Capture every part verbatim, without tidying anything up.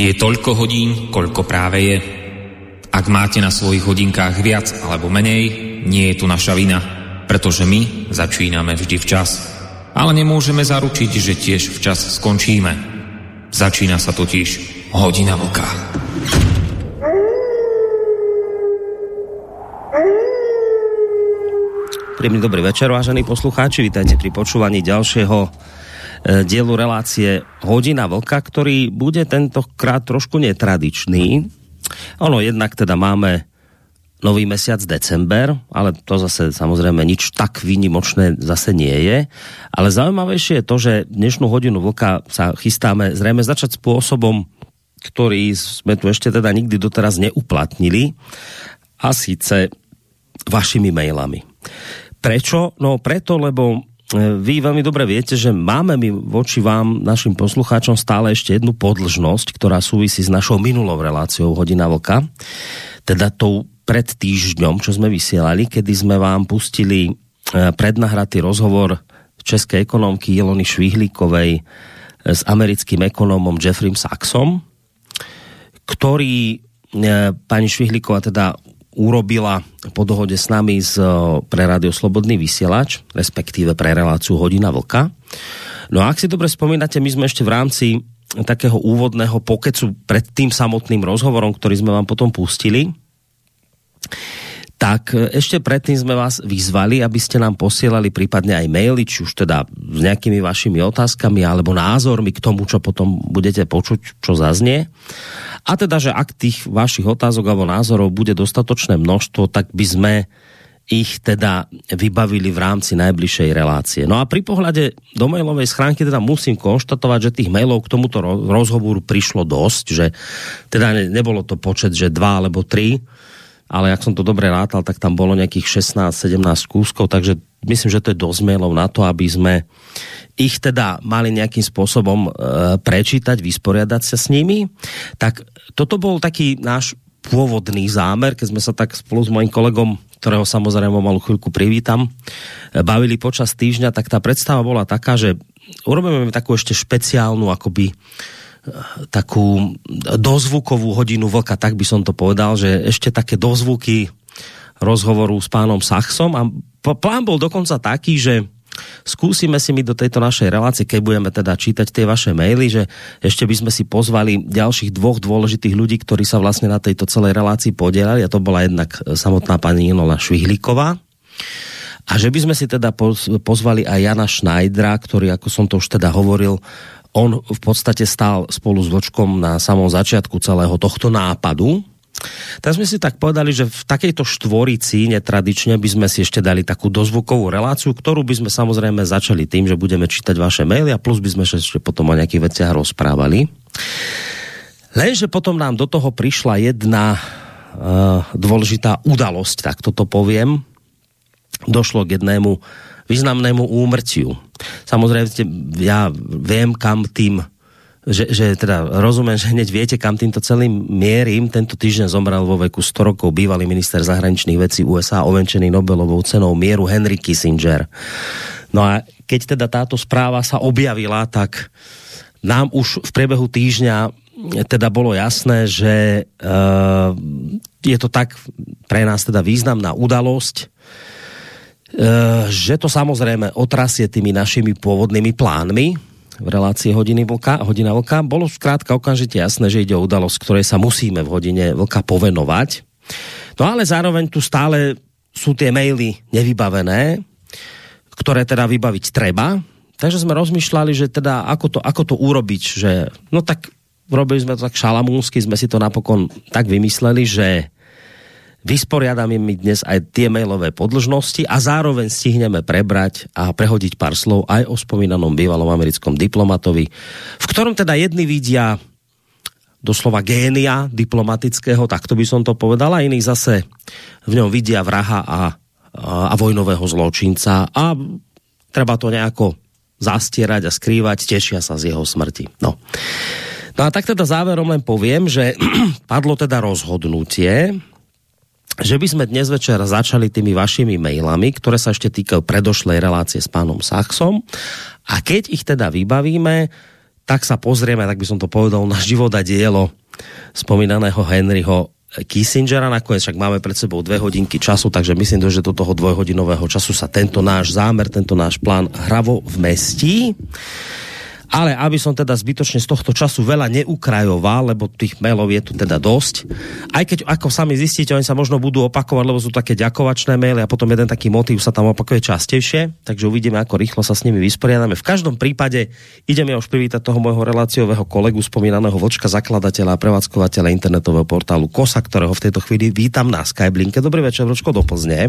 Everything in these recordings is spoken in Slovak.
Je toľko hodín, koľko práve je. Ak máte na svojich hodinkách viac alebo menej, nie je tu naša vina, pretože my začíname vždy včas. Ale nemôžeme zaručiť, že tiež včas skončíme. Začína sa totiž Hodina vlka. Príjemný dobrý večer, vážení poslucháči, vítajte pri počúvaní ďalšieho dielu relácie Hodina vlka, ktorý bude tentokrát trošku netradičný. Ono jednak teda máme nový mesiac december, ale to zase samozrejme nič tak výnimočné zase nie je. Ale zaujímavejšie je to, že dnešnú Hodinu vlka sa chystáme zrejme začať spôsobom, ktorý sme tu ešte teda nikdy doteraz neuplatnili, a síce vašimi mailami. Prečo? No preto, lebo vy veľmi dobre viete, že máme my voči vám, našim poslucháčom, stále ešte jednu podĺžnosť, ktorá súvisí s našou minulou reláciou Hodina vlka, teda tou pred týždňom, čo sme vysielali, kedy sme vám pustili prednahratý rozhovor českej ekonómky Ilony Švihlíkovej s americkým ekonómom Jeffreyem Sachsom, ktorý pani Švihlíková teda urobila po dohode s nami z, pre Rádio Slobodný vysielač, respektíve pre reláciu Hodina vlka. No a ak si dobre spomínate, my sme ešte v rámci takého úvodného pokecu pred tým samotným rozhovorom, ktorý sme vám potom pustili, tak ešte predtým sme vás vyzvali, aby ste nám posielali prípadne aj maily, či už teda s nejakými vašimi otázkami alebo názormi k tomu, čo potom budete počuť, čo zaznie. A teda, že ak tých vašich otázok alebo názorov bude dostatočné množstvo, tak by sme ich teda vybavili v rámci najbližšej relácie. No a pri pohľade do mailovej schránky teda musím konštatovať, že tých mailov k tomuto rozhovoru prišlo dosť, že teda nebolo to počet, že dva alebo tri, ale ak som to dobre rátal, tak tam bolo nejakých šestnásť sedemnásť kúskov, takže myslím, že to je dosť mailov na to, aby sme ich teda mali nejakým spôsobom e, prečítať, vysporiadať sa s nimi. Tak toto bol taký náš pôvodný zámer, keď sme sa tak spolu s mojím kolegom, ktorého samozrejme malú chvíľku privítam, bavili počas týždňa, tak tá predstava bola taká, že urobíme takú ešte špeciálnu akoby takú dozvukovú Hodinu vlka, tak by som to povedal, že ešte také dozvuky rozhovoru s pánom Sachsom, a plán bol dokonca taký, že skúsime si my do tejto našej relácie, keď budeme teda čítať tie vaše maily, že ešte by sme si pozvali ďalších dvoch dôležitých ľudí, ktorí sa vlastne na tejto celej relácii podielali, a to bola jednak samotná pani Ilona Švihlíková. A že by sme si teda pozvali aj Jana Schneidera, ktorý, ako som to už teda hovoril, on v podstate stál spolu s Vlčkom na samom začiatku celého tohto nápadu. Tak sme si tak povedali, že v takejto štvorici netradične by sme si ešte dali takú dozvukovú reláciu, ktorú by sme samozrejme začali tým, že budeme čítať vaše maily, a plus by sme ešte potom o nejakých veciach rozprávali. Lenže potom nám do toho prišla jedna uh, dôležitá udalosť, tak toto poviem. Došlo k jednému významnému úmrtiu. Samozrejme, ja viem, kam tým, že, že teda rozumiem, že hneď viete, kam týmto celým mierim. Tento týždeň zomrel vo veku sto rokov bývalý minister zahraničných vecí ú es á, ovenčený Nobelovou cenou mieru Henry Kissinger. No a keď teda táto správa sa objavila, tak nám už v priebehu týždňa teda bolo jasné, že uh, je to tak pre nás teda významná udalosť, že to samozrejme otrasie tými našimi pôvodnými plánmi v relácii Hodiny vlka, Hodina vlka. Bolo skrátka okamžite jasné, že ide o udalosť, ktorej sa musíme v Hodine vlka povenovať. No ale zároveň tu stále sú tie maily nevybavené, ktoré teda vybaviť treba. Takže sme rozmýšľali, že teda ako to, ako to urobiť, že no tak robili sme to tak šalamúnsky, sme si to napokon tak vymysleli, že vysporiadame my dnes aj tie mailové podĺžnosti a zároveň stihneme prebrať a prehodiť pár slov aj o spomínanom bývalom americkom diplomatovi, v ktorom teda jedni vidia doslova génia diplomatického, takto by som to povedal, a iní zase v ňom vidia vraha a, a, a vojnového zločinca, a treba to nejako zastierať a skrývať, tešia sa z jeho smrti. No. No a tak teda záverom len poviem, že padlo teda rozhodnutie, že by sme dnes večer začali tými vašimi mailami, ktoré sa ešte týkajú predošlej relácie s pánom Sachsom, a keď ich teda vybavíme, tak sa pozrieme, tak by som to povedal, na život a dielo spomínaného Henryho Kissingera. Nakoniec však máme pred sebou dve hodinky času, takže myslím, že do toho dvojhodinového času sa tento náš zámer, tento náš plán hravo vmestí. Ale aby som teda zbytočne z tohto času veľa neukrajoval, lebo tých mailov je tu teda dosť. Aj keď, ako sami zistíte, oni sa možno budú opakovať, lebo sú také ďakovačné maily a potom jeden taký motív sa tam opakuje častejšie, takže uvidíme, ako rýchlo sa s nimi vysporiadame. V každom prípade ideme už privítať toho môjho reláciového kolegu, spomínaného Vlčka, zakladateľa a prevádzkovateľa internetového portálu Kosa, ktorého v tejto chvíli vítam na Skyblinke. Dobrý večer, Vlčko, do Plzně.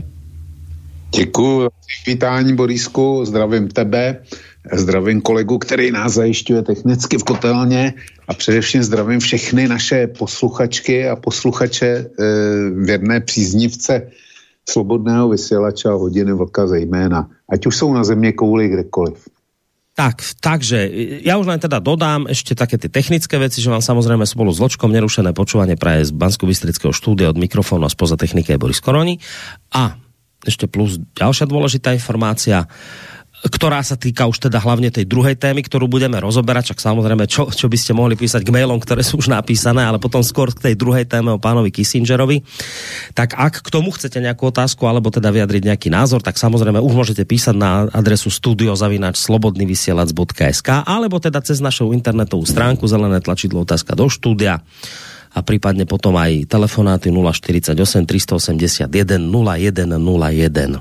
Děkuji. Vítání, Borisku, zdravím tebe. Zdravím kolegu, který nás zajišťuje technicky v kotelně a především zdravím všechny naše posluchačky a posluchače, e, věrné příznivce Slobodného vysielača a Hodiny Vlka zejména. Ať už jsou na země kouli kdekoliv. Tak, takže ja už len teda dodám ešte také tie technické veci, že vám samozrejme spolu s Vlčkom nerušené počúvanie praje z Banskobystrického štúdia od mikrofónu a spoza techniky je Boris Koroni. A ešte plus ďalšia dôležitá informácia, ktorá sa týka už teda hlavne tej druhej témy, ktorú budeme rozoberať, čak samozrejme, čo, čo by ste mohli písať k mailom, ktoré sú už napísané, ale potom skôr k tej druhej téme o pánovi Kissingerovi. Tak ak k tomu chcete nejakú otázku, alebo teda vyjadriť nejaký názor, tak samozrejme už môžete písať na adresu studio zavináč slobodný vysielač bodka es ká, alebo teda cez našu internetovú stránku zelené tlačidlo otázka do štúdia a prípadne potom aj telefonáty nula štyridsaťosem tristoosemdesiatjeden nula jeden nula jeden.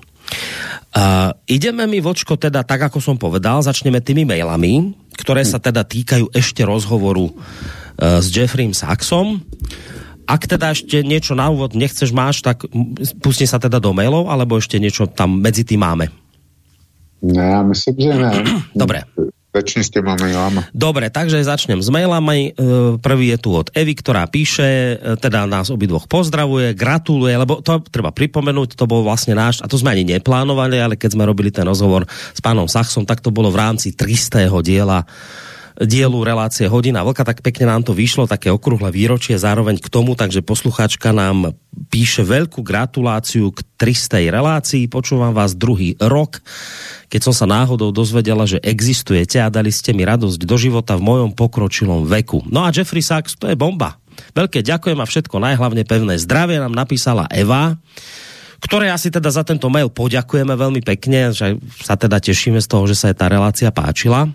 Uh, ideme mi, Vočko, teda tak, ako som povedal, začneme tými mailami, ktoré sa teda týkajú ešte rozhovoru uh, s Jeffreym Sachsom. Ak teda ešte niečo na úvod nechceš, máš, tak pustí sa teda do mailov, alebo ešte niečo tam medzi tým máme? Ne, ja myslím, že ne. Dobre. Začni s těma mailama. Dobre, takže začnem s mailami. Prvý je tu od Evy, ktorá píše, teda nás obidvoch pozdravuje, gratuluje, lebo to treba pripomenúť, to bol vlastne náš, a to sme ani neplánovali, ale keď sme robili ten rozhovor s pánom Sachsom, tak to bolo v rámci tristého diela dielu relácie Hodina Vlka, tak pekne nám to vyšlo, také okrúhle výročie zároveň k tomu, takže poslucháčka nám píše veľkú gratuláciu k tristej relácii. Počúvam vás druhý rok, keď som sa náhodou dozvedela, že existujete a dali ste mi radosť do života v mojom pokročilom veku. No a Jeffrey Sachs, to je bomba. Veľké ďakujem a všetko najhlavne pevné zdravie nám napísala Eva, ktoré asi teda za tento mail poďakujeme veľmi pekne, že sa teda tešíme z toho, že sa jej tá relácia páčila.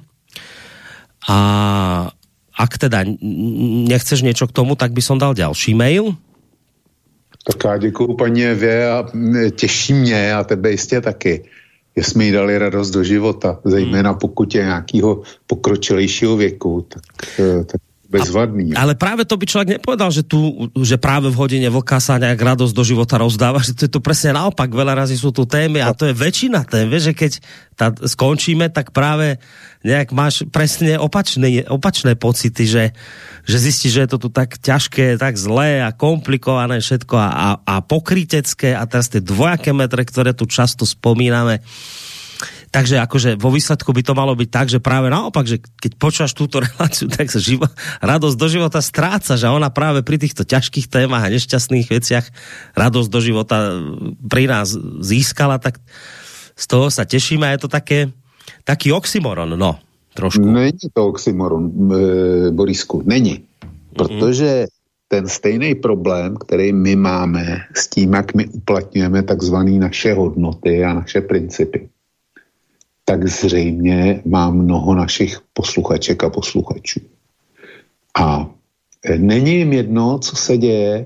A ak teda nechceš niečo k tomu, tak by som dal ďalší mail. Tak já děkuju paní Evě a těší mě a tebe jistě taky, že jsme jí dali radost do života, zejména pokud je nějakého pokročilejšího věku, tak, tak bezvadný. Ale práve to by človek nepovedal, že tu, že práve v Hodine Vlka sa nejak radosť do života rozdáva, že to je to presne naopak, veľa razy sú tu témy a to je väčšina tém, vieš, že keď tá, skončíme, tak práve nejak máš presne opačné, opačné pocity, že, že zistíš, že je to tu tak ťažké, tak zlé a komplikované všetko a, a, a pokrytecké a teraz tie dvojaké metre, ktoré tu často spomíname. Takže akože vo výsledku by to malo byť tak, že práve naopak, že keď počúvaš túto reláciu, tak sa živo, radosť do života stráca, že ona práve pri týchto ťažkých témach a nešťastných veciach radosť do života pri nás získala, tak z toho sa tešíme a je to také, taký oxymoron, no, trošku. Není to oxymoron, Borisku, není. Protože ten stejný problém, který my máme s tím, jak my uplatňujeme takzvané naše hodnoty a naše principy, tak zřejmě má mnoho našich posluchaček a posluchačů. A není jim jedno, co se děje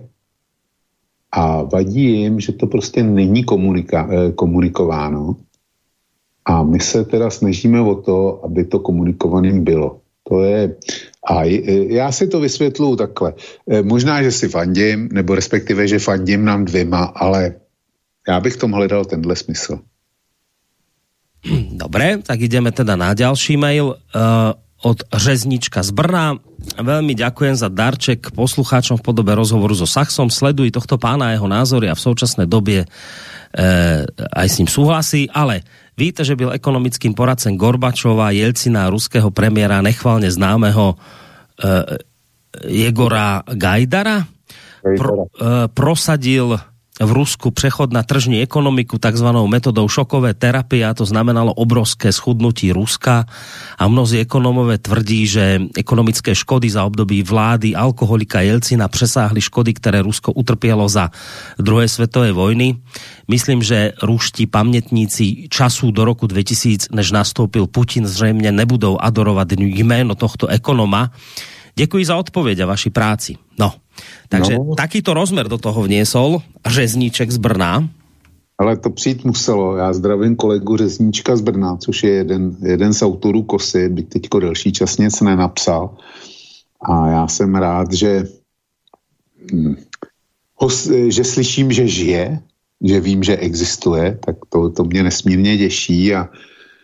a vadí jim, že to prostě není komunika- komunikováno a my se teda snažíme o to, aby to komunikovaným bylo. To je, a já si to vysvětluju takhle. Možná, že si fandím, nebo respektive, že fandím nám dvěma, ale já bych tomu hledal tenhle smysl. Dobre, tak ideme teda na ďalší mail uh, od Řeznička z Brna. Veľmi ďakujem za darček poslucháčom v podobe rozhovoru so Sachsom. Sleduj tohto pána a jeho názory a v současnej dobie uh, aj s ním súhlasí, ale víte, že byl ekonomickým poradcem Gorbačova, Jelcina, ruského premiéra nechvalne známeho uh, Jegora Gajdara. Pro, uh, prosadil v Rusku přechod na tržní ekonomiku takzvanou metodou šokové terapie, a to znamenalo obrovské schudnutí Ruska, a mnozí ekonomové tvrdí, že ekonomické škody za období vlády alkoholika Jelcina presáhli škody, které Rusko utrpělo za druhé světové vojny. Myslím, že ruští pamětníci času do roku dvetisíc, než nastoupil Putin, zřejmě nebudou adorovat jméno tohto ekonoma. Děkuji za odpověď a vaši práci. No, takže no. Takýto rozmer do toho vniesol Řezníček z Brna. Ale to přijít muselo. Já zdravím kolegu Řezníčka z Brna, což je jeden, jeden z autorů Kosy, byť teďko delší čas nic nenapsal. A já jsem rád, že, hm, ho, že slyším, že žije, že vím, že existuje, tak to, to mě nesmírně těší. A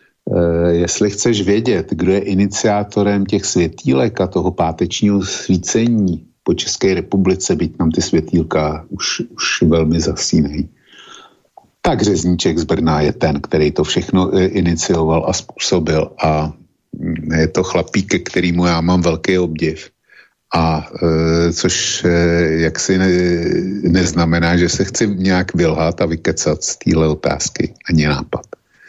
e, jestli chceš vědět, kdo je iniciátorem těch světýlek a toho pátečního svícení po České republice, byť nám ty světýlka už, už velmi zasínají, tak Řezníček z Brna je ten, který to všechno inicioval a způsobil, a je to chlapík, ke kterému já mám velký obdiv. A e, což e, jaksi ne, neznamená, že se chci nějak vylhat a vykecat z téhle otázky, ani nápad.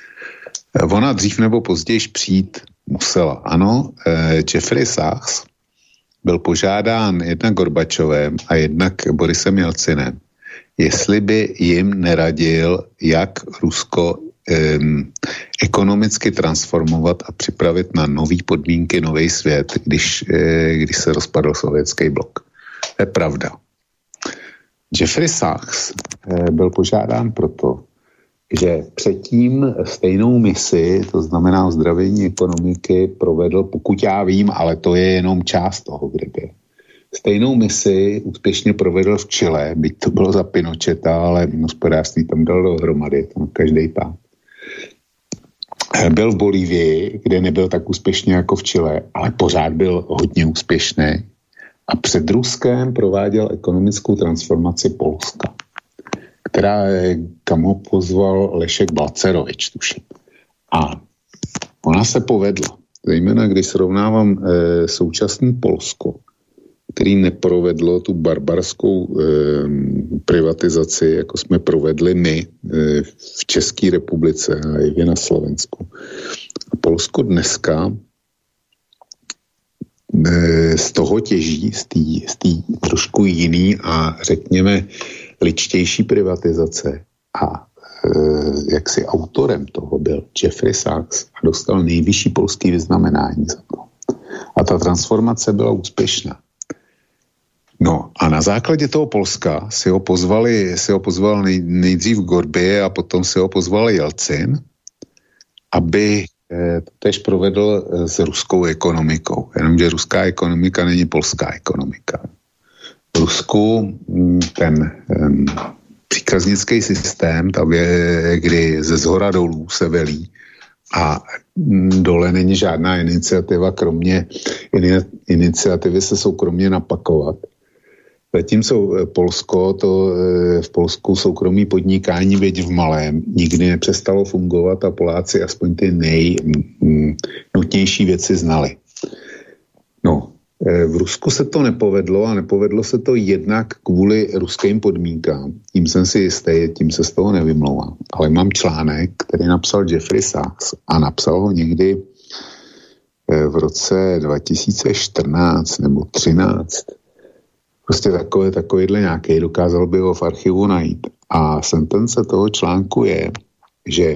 E, ona dřív nebo později přijít musela. Ano, e, Jeffrey Sachs byl požádán jednak Gorbačovem a jednak Borisem Jelcinem, jestli by jim neradil, jak Rusko um, ekonomicky transformovat a připravit na nový podmínky, nový svět, když, eh, když se rozpadl sovětský blok. To je pravda. Jeffrey Sachs eh, byl požádán proto, že předtím stejnou misi, to znamená ozdravění ekonomiky, provedl, pokud já vím, ale to je jenom část toho, kde byl. Stejnou misi úspěšně provedl v Chile, byť to bylo za Pinocheta, ale hospodářství tam dal dohromady, tam každý pát. Byl v Bolívii, kde nebyl tak úspěšně jako v Chile, ale pořád byl hodně úspěšný. A před Ruskem prováděl ekonomickou transformaci Polska, která, kam ho pozval Lešek Balcerovič, tuším. A ona se povedla, zejména když srovnávám e, současný Polsko, který neprovedlo tu barbarskou e, privatizaci, jako jsme provedli my e, v České republice a i na Slovensku. A Polsko dneska e, z toho těží, z té trošku jiný a řekněme ličtější privatizace. A e, jaksi autorem toho byl Jeffrey Sachs a dostal nejvyšší polský vyznamenání za to. A ta transformace byla úspěšná. No a na základě toho Polska si ho pozvali, si ho pozval nej, nejdřív Gorby a potom si ho pozval Jelcin, aby eh, to tež provedl eh, s ruskou ekonomikou. Jenomže ruská ekonomika není polská ekonomika. V Rusku ten eh, příkaznický systém, tam je, kdy ze zhora dolů se velí a dole není žádná iniciativa, kromě iniciativy se soukromně napakovat. Zatímco Polsko, to v Polsku soukromí podnikání, byť v malém, nikdy nepřestalo fungovat a Poláci aspoň ty nejnutnější věci znali. No, v Rusku se to nepovedlo a nepovedlo se to jednak kvůli ruským podmínkám. Tím jsem si jistý, tím se z toho nevymlouvám. Ale mám článek, který napsal Jeffrey Sachs a napsal ho někdy v roce dva tisíce čtrnáct nebo třináct. Prostě takové, takovýhle nějaký, dokázal by ho v archivu najít. A sentence toho článku je, že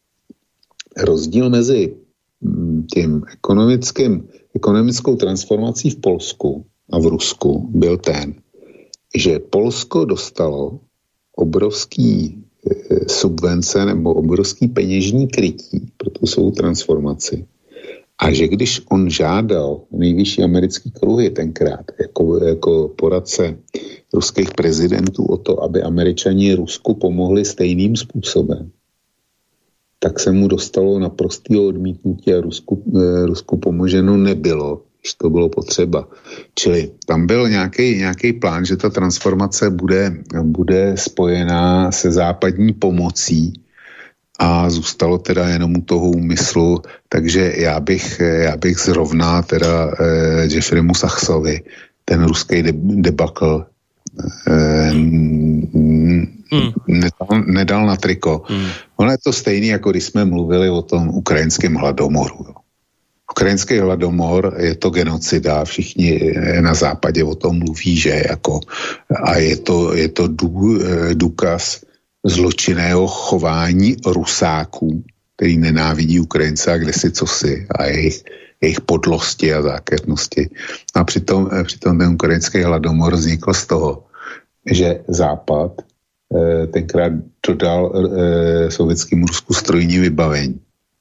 rozdíl mezi tím ekonomickým, ekonomickou transformací v Polsku a v Rusku byl ten, že Polsko dostalo obrovský e, subvence nebo obrovský peněžní krytí pro tu svou transformaci. A že když on žádal nejvyšší americký kruhy tenkrát jako, jako poradce ruských prezidentů o to, aby Američani Rusku pomohli stejným způsobem, tak se mu dostalo naprostého odmítnutí a Rusku, eh, Rusku pomoženo nebylo, když to bylo potřeba. Čili tam byl nějaký, nějaký plán, že ta transformace bude, bude spojená se západní pomocí, a zůstalo teda jenom u toho úmyslu, takže já bych, já bych zrovna teda eh, Jeffreymu Sachsovi ten ruský debakl eh, mm. nedal, nedal na triko. Mm. Ono je to stejný, jako když jsme mluvili o tom ukrajinském hladomoru. Jo. Ukrajinský hladomor je to genocida, všichni na západě o tom mluví, že jako, a je to, je to dů, důkaz zločinného chování Rusáků, který nenávidí Ukrajince a kdesi cosi a jejich, jejich podlosti a zákeřnosti. A přitom, přitom ten ukrajinský hladomor vznikl z toho, že Západ eh, tenkrát dodal eh, sovětskému Rusku strojní vybavení.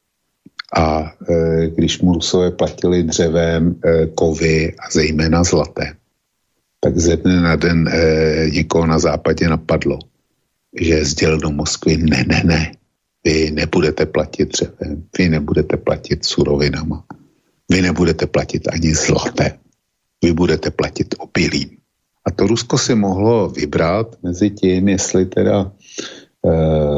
A e, když mu Rusové platili dřevem, e, kovy a zejména zlatem, tak ze dne na den e, někoho na západě napadlo, že sdělil do Moskvy, ne, ne, ne, vy nebudete platit dřevem, vy nebudete platit surovinama, vy nebudete platit ani zlatem, vy budete platit obilím. A to Rusko si mohlo vybrat mezi tím, jestli teda e,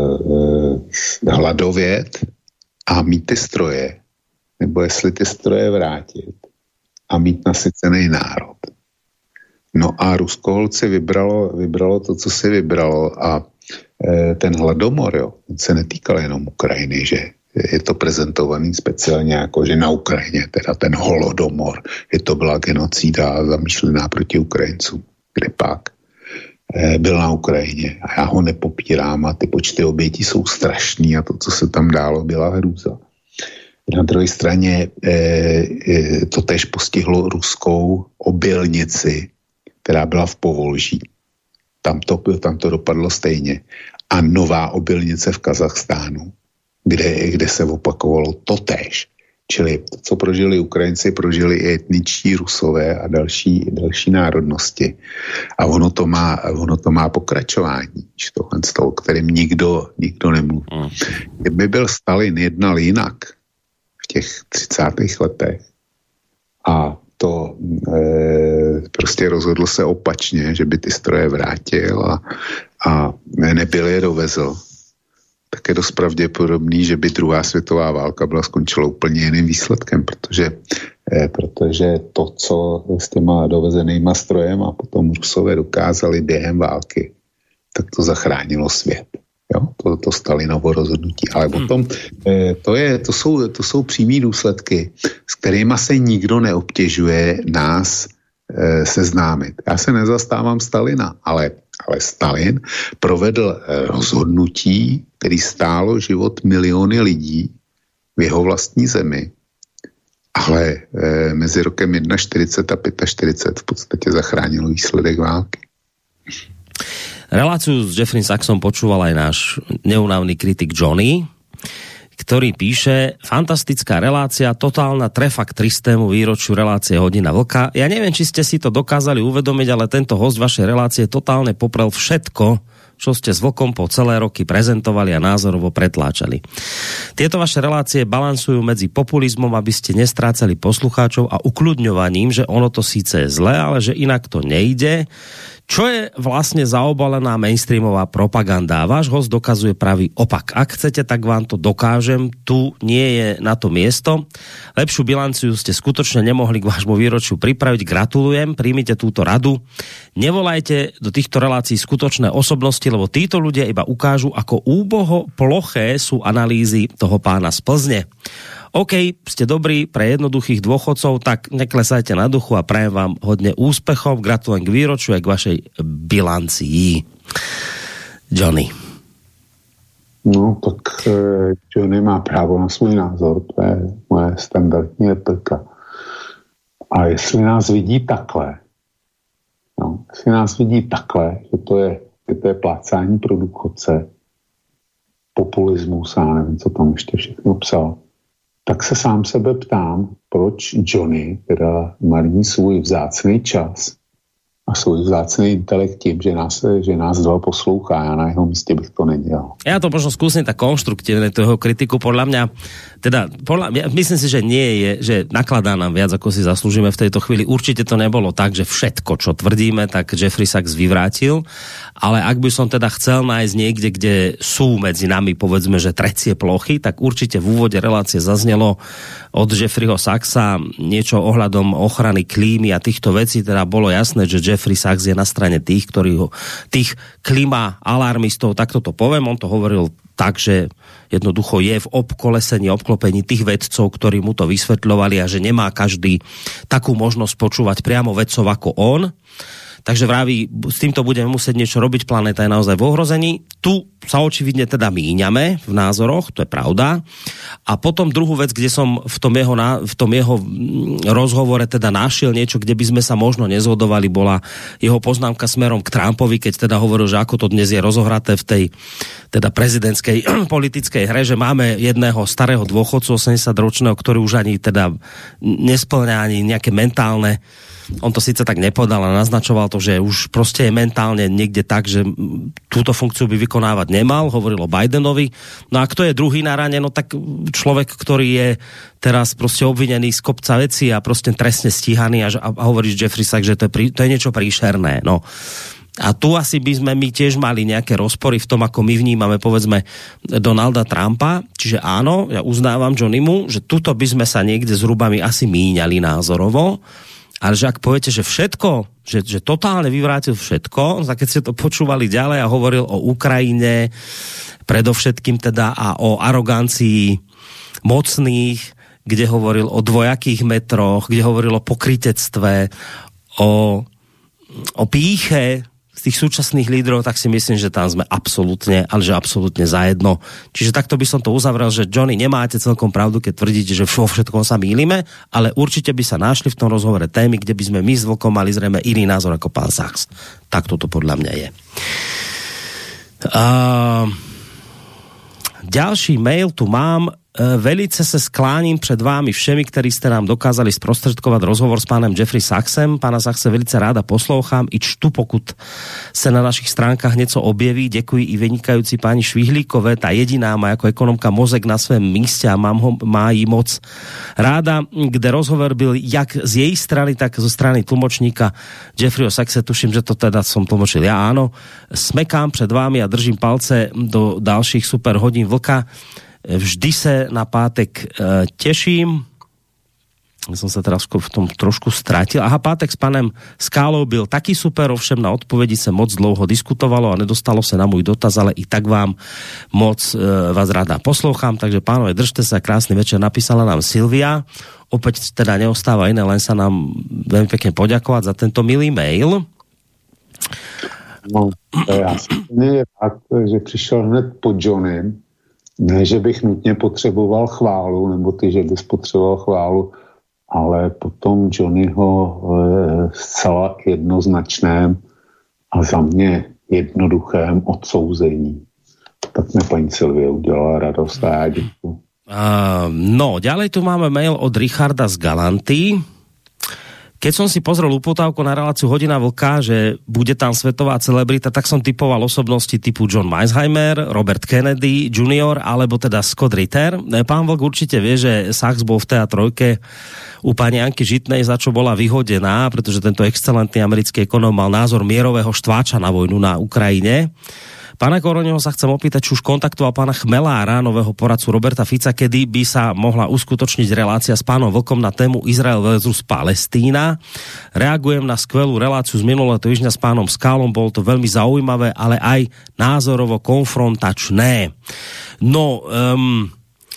e, hladovět a mít ty stroje, nebo jestli ty stroje vrátit a mít nasycený národ. No a Ruskoholci vybralo, vybralo to, co si vybralo a e, ten hladomor, jo, ten se netýkal jenom Ukrajiny, že je to prezentovaný speciálně jako, že na Ukrajině, teda ten holodomor, že to byla genocída zamýšlená proti Ukrajincům. Kde pak? E, byl na Ukrajině a já ho nepopírám a ty počty obětí jsou strašný a to, co se tam dálo, byla hrůza. Na druhé straně e, e, to též postihlo ruskou obilnici, která byla v Povolží. Tam to, tam to dopadlo stejně. A nová obilnice v Kazachstánu, kde, kde se opakovalo totéž. Čili to, co prožili Ukrajinci, prožili i etničtí Rusové a další, další národnosti. A ono to má, ono to má pokračování, tohle z toho, kterým nikdo, nikdo nemluví. Kdyby byl Stalin jednal jinak v těch třicátých letech a to e, prostě rozhodl se opačně, že by ty stroje vrátil a, a nebyl je dovezl, tak je dost pravděpodobný, že by druhá světová válka byla skončila úplně jiným výsledkem, protože, eh, protože to, co s těma dovezenýma strojem a potom Rusové dokázali během války, tak to zachránilo svět. Jo? To, to Stalinovo rozhodnutí. Ale hmm. potom eh, to, je, to, jsou, to jsou přímý důsledky, s kterýma se nikdo neobtěžuje nás eh, seznámit. Já se nezastávám Stalina, ale Ale Stalin provedl rozhodnutí, který stálo život miliony lidí v jeho vlastní zemi. Ale e, mezi rokem čtyřicet jedna a čtyřicet pět v podstatě zachránilo výsledek války. Reláciu s Jeffrey Sachsom počúval aj náš neúnavný kritik Johnny, ktorý píše: fantastická relácia, totálna trefa k tristému výročiu relácie Hodina vlka. Ja neviem, či ste si to dokázali uvedomiť, ale tento host vašej relácie totálne poprel všetko, čo ste s vlkom po celé roky prezentovali a názorovo pretláčali. Tieto vaše relácie balansujú medzi populizmom, aby ste nestrácali poslucháčov, a ukľudňovaním, že ono to síce je zlé, ale že inak to nejde. Čo je vlastne zaobalená mainstreamová propaganda? Váš host dokazuje pravý opak. Ak chcete, tak vám to dokážem. Tu nie je na to miesto. Lepšiu bilanciu ste skutočne nemohli k vášmu výročiu pripraviť. Gratulujem, príjmite túto radu. Nevolajte do týchto relácií skutočné osobnosti, lebo títo ľudia iba ukážu, ako úboho ploché sú analýzy toho pána z Plzne. OK, ste dobrí pre jednoduchých dôchodcov, tak neklesajte na duchu a prajem vám hodne úspechov. Gratulujem k výročiu aj k vašej bilancii. Johnny. No, tak Johnny má právo na svůj názor, to je moje standardní replika. A jestli nás vidí takhle, no, jestli nás vidí takhle, že to je, že to je plácání pro důchodce, populismus, a nevím, co tam ještě všechno psal, tak se sám sebe ptám, proč Johnny teda marní svůj vzácný čas a svůj vzácný intelekt tím, že nás, že nás dva poslouchá. Já na jeho místě bych to nedělal. Ja to možno skúsim tak konštruktívne, toho kritiku. Podľa mňa, teda, podľa, ja myslím si, že nie je, že nakladá nám viac, ako si zaslúžime v tejto chvíli. Určite to nebolo tak, že všetko, čo tvrdíme, tak Jeffrey Sachs vyvrátil. Ale ak by som teda chcel nájsť niekde, kde sú medzi nami, povedzme, že trecie plochy, tak určite v úvode relácie zaznelo od Jeffreyho Sachsa niečo ohľadom ochrany klímy a týchto vecí. Teda bolo jasné, že Jeff Jeffrey Sachs je na strane tých, ktorí ho, tých klima alarmistov, takto to poviem, on to hovoril tak, že jednoducho je v obkolesení, obklopení tých vedcov, ktorí mu to vysvetľovali a že nemá každý takú možnosť počúvať priamo vedcov ako on. Takže vraví, s týmto budeme musieť niečo robiť, planéta je naozaj v ohrození. Tu sa očividne teda míňame v názoroch, to je pravda. A potom druhú vec, kde som v tom jeho, v tom jeho rozhovore teda našiel niečo, kde by sme sa možno nezhodovali, bola jeho poznámka smerom k Trumpovi, keď teda hovoril, že ako to dnes je rozohraté v tej teda prezidentskej politickej hre, že máme jedného starého dôchodcu osemdesiatročného, ktorý už ani teda nespĺňa ani nejaké mentálne, on to síce tak nepovedal a naznačoval to, že už proste je mentálne niekde tak, že túto funkciu by vykonávať nemal, hovoril o Bidenovi. No a kto je druhý na rane? No tak človek, ktorý je teraz proste obvinený z kopca vecí a proste trestne stíhaný a, a, a hovorí Jeffrey Sachs, že to je, prí, to je niečo príšerné. No. A tu asi by sme my tiež mali nejaké rozpory v tom, ako my vnímame, povedzme, Donalda Trumpa. Čiže áno, ja uznávam Johnnymu, že tuto by sme sa niekde zhruba my asi míňali názorovo. Ale že ak poviete, že všetko, že, že totálne vyvrátil všetko, tak keď ste to počúvali ďalej a hovoril o Ukrajine, predovšetkým teda a o arogancii mocných, kde hovoril o dvojakých metroch, kde hovoril o pokrytectve, o, o pýche z tých súčasných lídrov, tak si myslím, že tam sme absolútne, ale že absolútne zajedno. Čiže takto by som to uzavrel, že Johnny, nemáte celkom pravdu, keď tvrdíte, že vo všetkom sa mýlime, ale určite by sa našli v tom rozhovore témy, kde by sme my s Vlkom mali zrejme iný názor ako pán Sachs. Tak toto podľa mňa je. Uh, ďalší mail tu mám. Velice se skláním před vámi všemi, ktorí ste nám dokázali sprostredkovať rozhovor s pánem Jeffrey Sachsem. Pána Sachse velice ráda poslouchám i čtu, pokud se na našich stránkách něco objeví. Děkuji i vynikající páni Švihlíkové, ta jediná má jako ekonomka mozek na svém místě a mám ho, má jí moc ráda, kde rozhovor byl jak z její strany, tak zo strany tlmočníka Jeffreyho Sachse. Tuším, že to teda som tlmočil ja, áno. Smekám před vámi a držím palce do dalších super hodín Vlka. Vždy se na pátek e, teším. Som sa teraz v tom trošku stratil. Aha, pátek s panem Skálou byl taký super, ovšem na odpovedi sa moc dlouho diskutovalo a nedostalo sa na môj dotaz, ale i tak vám moc e, vás rada poslouchám. Takže pánové, držte sa, krásny večer, napísala nám Silvia. Opäť teda neostáva iné, len sa nám veľmi pekne poďakovať za tento milý mail. No, ja je fakt, že prišiel hned po Johnnym. Ne, že bych nutně potřeboval chválu, nebo ty, že bys potřeboval chválu, ale potom Johnnyho e, zcela jednoznačném a za mě jednoduchém odsouzení. Tak mi paní Silvie udělala radost a já děkuju. Uh, no, ďalej tu máme mail od Richarda z Galanty. Keď som si pozrel uputávku na reláciu Hodina Vlka, že bude tam svetová celebrita, tak som typoval osobnosti typu John Meisheimer, Robert Kennedy junior, alebo teda Scott Ritter. Pán Vlk určite vie, že Sachs bol v té á trojke u pani Anky Žitnej, za čo bola vyhodená, pretože tento excelentný americký ekonóm mal názor mierového štváča na vojnu na Ukrajine. Pána Koroneho sa chcem opýtať, či už kontaktoval pána Chmelára, nového poradcu Roberta Fica, kedy by sa mohla uskutočniť relácia s pánom Vlkom na tému Izrael versus Palestína. Reagujem na skvelú reláciu z minulého týždňa s pánom Skálom, bolo to veľmi zaujímavé, ale aj názorovo konfrontačné. No, um,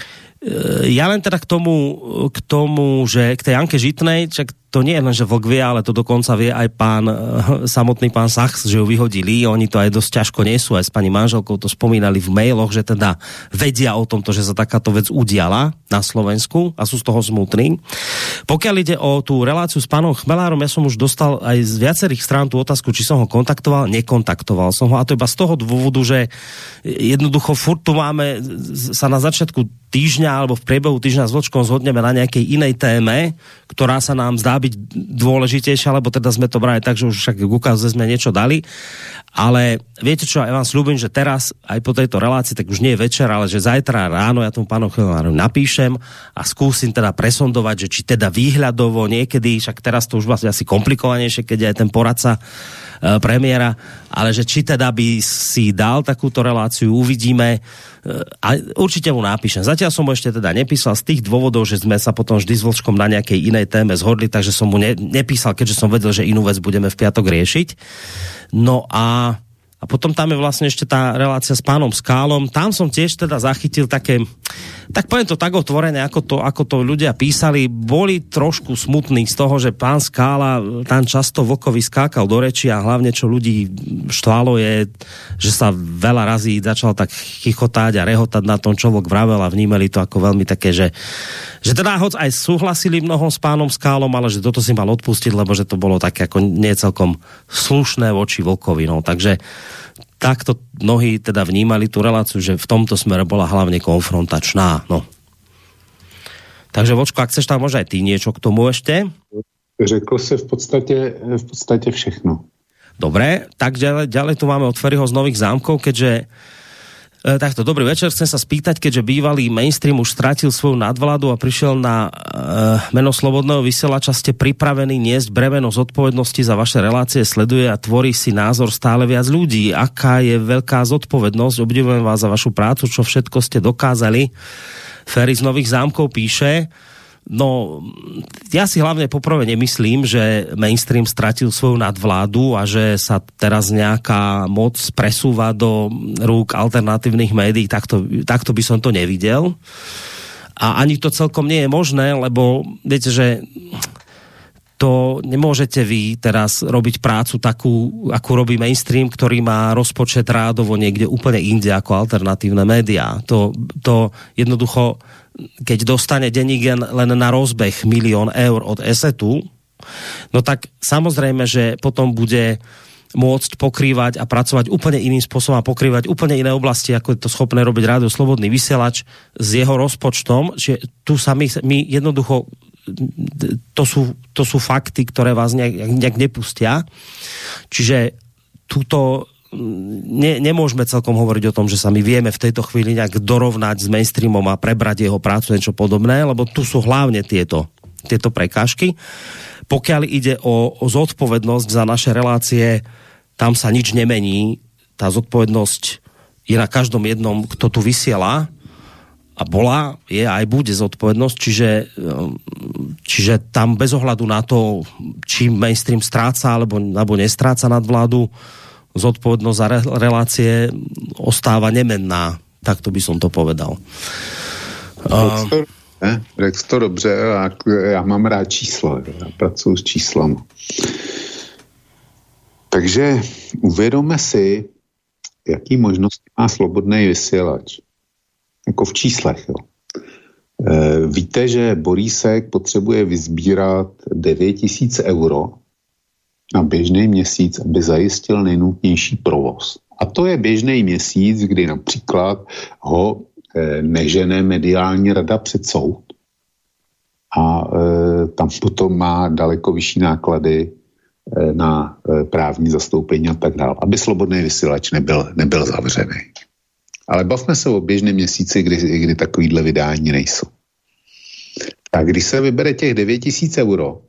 ja len teda k tomu, k tomu, že k tej Anke Žitnej, čak to nie je len, že Vlk vie, ale to dokonca vie aj pán, samotný pán Sachs, že ju vyhodili. Oni to aj dosť ťažko nesú, aj s pani manželkou to spomínali v mailoch, že teda vedia o tomto, že sa takáto vec udiala na Slovensku a sú z toho smutní. Pokiaľ ide o tú reláciu s pánom Chmelárom, ja som už dostal aj z viacerých strán tú otázku, či som ho kontaktoval. Nekontaktoval som ho, a to iba z toho dôvodu, že jednoducho furt tu máme sa na začiatku týždňa alebo v priebehu týždňa s Vlčkom zhodneme na nejakej inej téme, ktorá sa nám zdá byť dôležitejšia, lebo teda sme to brali tak, že už však k ukáze sme niečo dali. Ale viete čo, ja vám sľúbim, že teraz aj po tejto relácii, tak už nie je večer, ale že zajtra ráno ja tomu pánu Chmelárovi napíšem a skúsim teda presondovať, že či teda výhľadovo niekedy, však teraz to už vlastne asi komplikovanejšie, keď je aj ten poradca e, premiéra, ale že či teda by si dal takúto reláciu, uvidíme. A určite mu napíšem. Zatiaľ som mu ešte teda nepísal z tých dôvodov, že sme sa potom vždy s Vlčkom na nejakej inej téme zhodli, takže takže som mu ne, nepísal, keďže som vedel, že inú vec budeme v piatok riešiť. No a A potom tam je vlastne ešte tá relácia s pánom Skálom. Tam som tiež teda zachytil také, tak poviem to tak otvorené, ako to, ako to ľudia písali. Boli trošku smutní z toho, že pán Skála tam často vlkovi skákal do reči a hlavne čo ľudí štvalo je, že sa veľa razí začal tak chichotať a rehotať na tom, čo vlk vravel a vnímali to ako veľmi také, že, že teda hoď aj súhlasili mnoho s pánom Skálom, ale že toto si mal odpustiť, lebo že to bolo také ako nie celkom slušné voči vlkovi. No, takže takto mnohí teda vnímali tú reláciu, že v tomto smere bola hlavne konfrontačná. No. Takže Vočko, ak chceš tam možno aj ty niečo k tomu ešte? Řekl si v podstate, v podstate všechno. Dobre, tak ďalej, ďalej tu máme od Feriho z Nových Zámkov, keďže E, takto, dobrý večer, chcem sa spýtať, keďže bývalý mainstream už strátil svoju nadvládu a prišiel na e, meno Slobodného vysielača, ste pripravení niesť bremeno zodpovednosti za vaše relácie, sleduje a tvorí si názor stále viac ľudí. Aká je veľká zodpovednosť, obdivujem vás za vašu prácu, čo všetko ste dokázali. Feri z Nových Zámkov píše, no, ja si hlavne poprvé nemyslím, že mainstream stratil svoju nadvládu a že sa teraz nejaká moc presúva do rúk alternatívnych médií, takto, takto by som to nevidel. A ani to celkom nie je možné, lebo viete, že to nemôžete vy teraz robiť prácu takú, akú robí mainstream, ktorý má rozpočet rádovo niekde úplne inde ako alternatívne médiá. To, to jednoducho, keď dostane denník len na rozbeh milión eur od ESETu, no tak samozrejme, že potom bude môcť pokrývať a pracovať úplne iným spôsobom a pokrývať úplne iné oblasti, ako je to schopné robiť Rádio Slobodný vysielač s jeho rozpočtom. Čiže tu sa my, my jednoducho to sú, to sú fakty, ktoré vás nejak, nejak nepustia. Čiže túto ne, nemôžeme celkom hovoriť o tom, že sa my vieme v tejto chvíli nejak dorovnať s mainstreamom a prebrať jeho prácu, niečo podobné, lebo tu sú hlavne tieto, tieto prekážky. Pokiaľ ide o, o zodpovednosť za naše relácie, tam sa nič nemení. Tá zodpovednosť je na každom jednom, kto tu vysiela, a bola, je aj bude zodpovednosť, čiže, čiže tam bez ohľadu na to, či mainstream stráca alebo, alebo nestráca nadvládu, zodpovednosť za re, relácie ostáva nemenná. Takto by som to povedal. Rex to, ne? Rex to dobře, já, já mám rád čísla, já pracuji s číslami. Takže uvědomme si, jaký možnosti má Slobodný vysielač. Jako v číslech. Jo. E, víte, že Borísek potřebuje vyzbírat devět tisíc euro na běžný měsíc, aby zajistil nejnutnější provoz. A to je běžný měsíc, kdy například ho e, nežene mediální rada před soud a e, tam potom má daleko vyšší náklady e, na e, právní zastoupení a tak dále, aby Slobodný vysílač nebyl, nebyl zavřený. Ale bavme se o běžném měsíci, kdy, kdy takovýhle vydání nejsou. Tak když se vybere těch devět tisíc euro,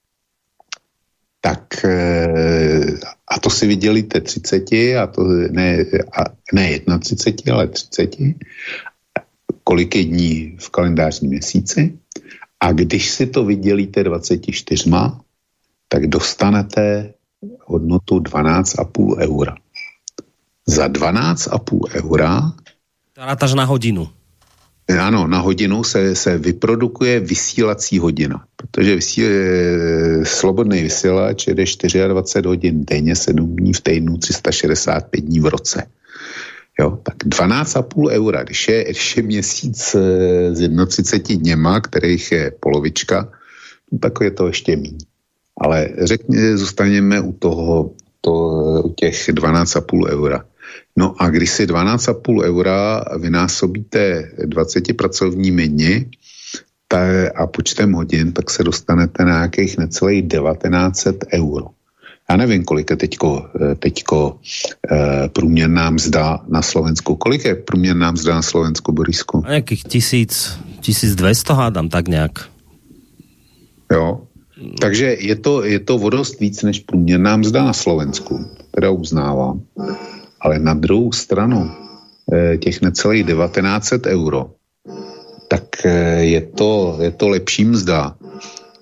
tak a to si vydělíte třicet, a to ne, a ne třicet jedna, ale třicet, kolik je dní v kalendářním měsíci, a když si to vydělíte dvacet čtyři, tak dostanete hodnotu dvanáct a půl eura. Za dvanáct a půl eura... Rátaš na hodinu. Ano, na hodinu se, se vyprodukuje vysílací hodina, protože vysíl, Slobodný vysílač jede dvacet čtyři hodin denně, sedm dní v týdnu, tři sta šedesát pět dní v roce. Jo, tak dvanáct a půl eura, když je, když je měsíc s třicet jedna dněma, kterých je polovička, no tak je to ještě méně. Ale řekně, zůstaneme u toho, to, u těch dvanáct a půl eura. No a když si dvanáct a půl eura vynásobíte dvaceti pracovními dny a počtem hodin, tak se dostanete na nějakých necelých devatenáct set euro. Já nevím, kolik je teďko, teďko eh, průměrná mzda na Slovensku. Kolik je průměrná mzda na Slovensku, Borisku? Nějakých tisíc, tisíc dvesto hádám, tak nějak. Jo, takže je to, je to o dost víc než průměrná mzda na Slovensku, teda uznávám. Ale na druhou stranu těch necelých devatenáct set euro, tak je to, je to lepší mzda,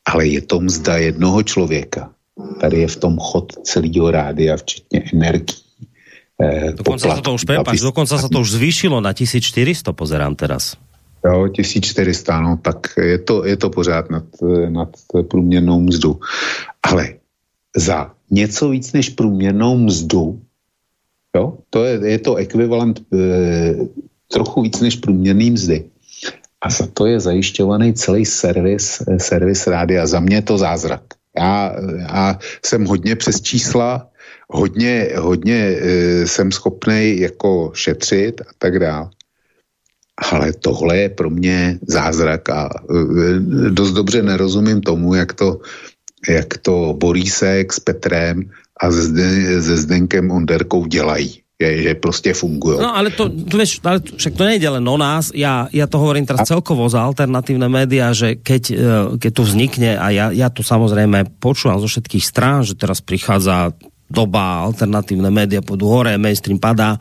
ale je to mzda jednoho člověka. Tady je v tom chod celého rádia, včetně energií. Eh, dokonca sa to už, prepáč, dokonca sa to už zvýšilo na tisícštyristo, pozerám teraz. Jo, tisíc čtyři sta, no, tak je to, je to pořád nad, nad průměrnou mzdu. Ale za něco víc než průměrnou mzdu, jo, to je, je to ekvivalent e, trochu víc než průměrný mzdy. A za to je zajišťovaný celý servis, servis rádia. Za mě je to zázrak. Já, já jsem hodně přes čísla, hodně, hodně e, jsem schopnej jako šetřit a tak dále. Ale tohle je pro mě zázrak a e, dost dobře nerozumím tomu, jak to, jak to Borísek s Petrem a se, se Zdenkem Onderkou dělají. Je, že prostě fungují. No ale to, tu vieš, ale však to nejde len o nás, ja, ja to hovorím teraz celkovo za alternatívne médiá, že keď, keď tu vznikne, a ja, ja to samozrejme počúvam zo všetkých strán, že teraz prichádza doba, alternatívne médiá pôjdu hore, mainstream padá,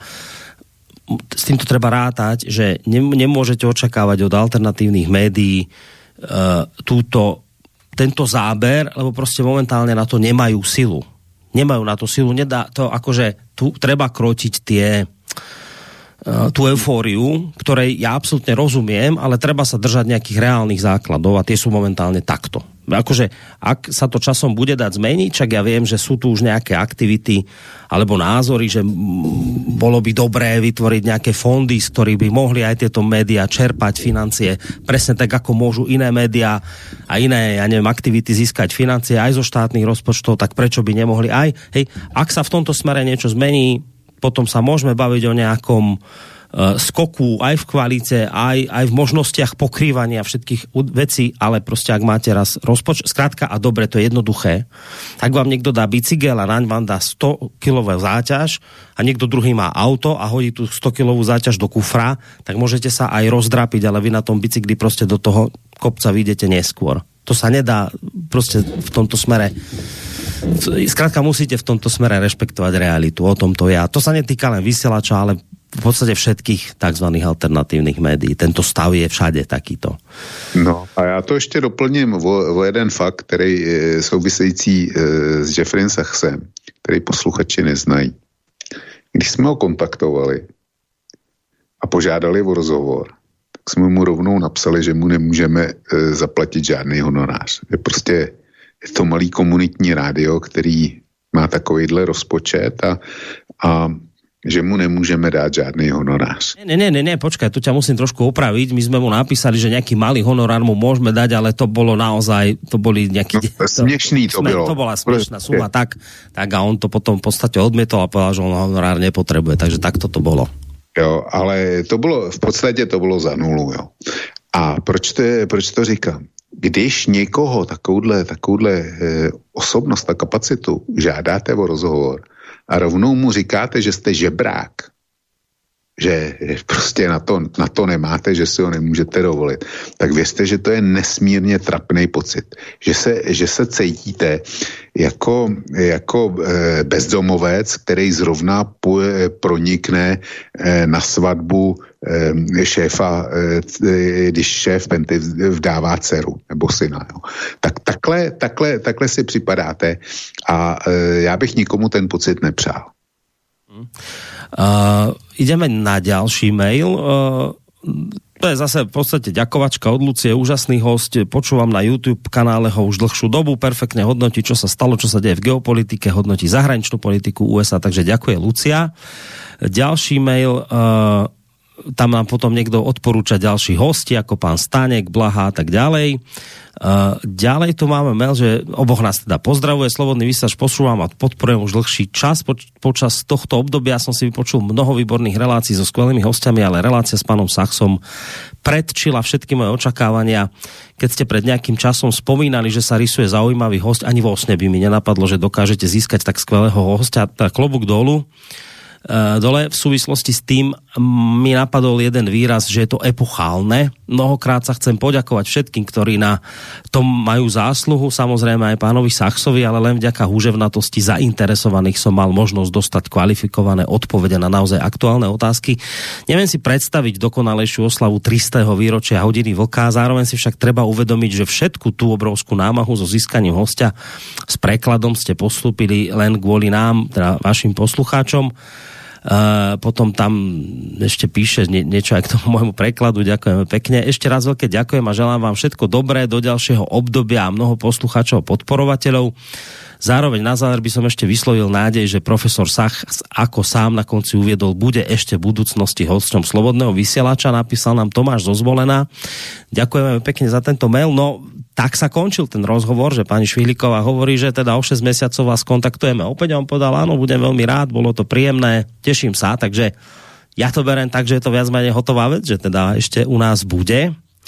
s týmto treba rátať, že nemôžete očakávať od alternatívnych médií uh, túto, tento záber, lebo proste momentálne na to nemajú silu. Nemajú na to silu, nedá to akože tu treba krotiť tie uh, tú eufóriu, ktorej ja absolútne rozumiem, ale treba sa držať nejakých reálnych základov a tie sú momentálne takto. Akože, ak sa to časom bude dať zmeniť, čak ja viem, že sú tu už nejaké aktivity alebo názory, že bolo by dobré vytvoriť nejaké fondy, z ktorých by mohli aj tieto médiá čerpať financie, presne tak, ako môžu iné médiá a iné, ja neviem, aktivity získať financie aj zo štátnych rozpočtov, tak prečo by nemohli aj, hej, ak sa v tomto smere niečo zmení, potom sa môžeme baviť o nejakom skoku aj v kvalite, aj, aj v možnostiach pokrývania všetkých vecí, ale proste ak máte raz rozpočet, skrátka a dobre, to je jednoduché, ak vám niekto dá bicykel a naň vám dá sto kilovú záťaž a niekto druhý má auto a hodí tú sto kilovú záťaž do kufra, tak môžete sa aj rozdrapiť, ale vy na tom bicykli proste do toho kopca vyjdete neskôr. To sa nedá proste v tomto smere. Skrátka musíte v tomto smere rešpektovať realitu, o tom to ja. To sa netýka len vysielača, ale v podstate všetkých takzvaných alternatívnych médií. Tento stav je všade takýto. No a já to ještě doplním o, o jeden fakt, který je související e, s Jeffreyem Sachsem, který posluchači neznají. Když jsme ho kontaktovali a požádali o rozhovor, tak jsme mu rovnou napsali, že mu nemůžeme e, zaplatit žádný honorář. Je prostě je to malý komunitní rádio, který má takovýhle rozpočet a, a že mu nemôžeme dať žiadny honorář. Ne, ne, ne, ne, počkaj, tu ťa musím trošku opraviť. My sme mu napísali, že nejaký malý honorár mu môžeme dať, ale to bolo naozaj, to boli nejaký... No, smiešný to, to bylo. To bola smiešná suma, tak, tak a on to potom v podstate odmietol a povedal, že on honorár nepotrebuje, takže takto to bolo. Jo, ale to bylo, v podstatě to bylo za nulu, jo. A proč to, je, proč to říkám? Když někoho takovouhle, takovouhle e, osobnost a kapacitu žádáte o rozhovor, a rovnou mu říkáte, že jste žebrák, že prostě na to, na to nemáte, že si ho nemůžete dovolit, tak věřte, že to je nesmírně trapný pocit. Že se, že se cítíte jako, jako e, bezdomovec, který zrovna půjde, pronikne e, na svatbu e, šéfa, e, když šéf Penty vdává dceru nebo syna. Jo. Tak takhle, takhle, takhle si připadáte a e, já bych nikomu ten pocit nepřál. Hmm. Uh, ideme na ďalší mail. Uh, to je zase v podstate ďakovačka od Lucie, úžasný host, počúvam na YouTube kanále ho už dlhšiu dobu, perfektne hodnotí, čo sa stalo, čo sa deje v geopolitike, hodnotí zahraničnú politiku ú es á, takže ďakuje Lucia. Ďalší mail, uh, tam nám potom niekto odporúča ďalší hosti, ako pán Stanek, Blaha a tak ďalej. Uh, ďalej tu máme mail, že oboch nás teda pozdravuje, Slobodný vysielač počúvam a podporujem už dlhší čas. Poč- počas tohto obdobia som si vypočul mnoho výborných relácií so skvelými hostiami, ale relácia s pánom Sachsom predčila všetky moje očakávania. Keď ste pred nejakým časom spomínali, že sa rysuje zaujímavý host, ani vo sne by mi nenapadlo, že dokážete získať tak skvelého hostia. Tak klobúk dolu. Uh, dole v súvislosti s tým mi napadol jeden výraz, že je to epochálne. Mnohokrát sa chcem poďakovať všetkým, ktorí na tom majú zásluhu, samozrejme aj pánovi Sachsovi, ale len vďaka húževnatosti zainteresovaných som mal možnosť dostať kvalifikované odpovede na naozaj aktuálne otázky. Neviem si predstaviť dokonalejšiu oslavu tristé výročia Hodiny vlka, zároveň si však treba uvedomiť, že všetku tú obrovskú námahu so získaním hostia s prekladom ste postúpili len kvôli nám, teda vašim poslucháčom. Uh, potom tam ešte píše nie, niečo aj k tomu môjmu prekladu, ďakujeme pekne. Ešte raz veľké ďakujem a želám vám všetko dobré do ďalšieho obdobia a mnoho poslucháčov a podporovateľov. Zároveň na záver by som ešte vyslovil nádej, že profesor Sach, ako sám na konci uviedol, bude ešte v budúcnosti hosťom Slobodného vysielača. Napísal nám Tomáš zo Zvolena. Ďakujeme pekne za tento mail. No, tak sa končil ten rozhovor, že pani Švihlíková hovorí, že teda o šesť mesiacov vás kontaktujeme. Opäť on povedal, áno, budem veľmi rád, bolo to príjemné, teším sa, takže ja to beriem tak, že je to viac menej hotová vec, že teda ešte u nás bude.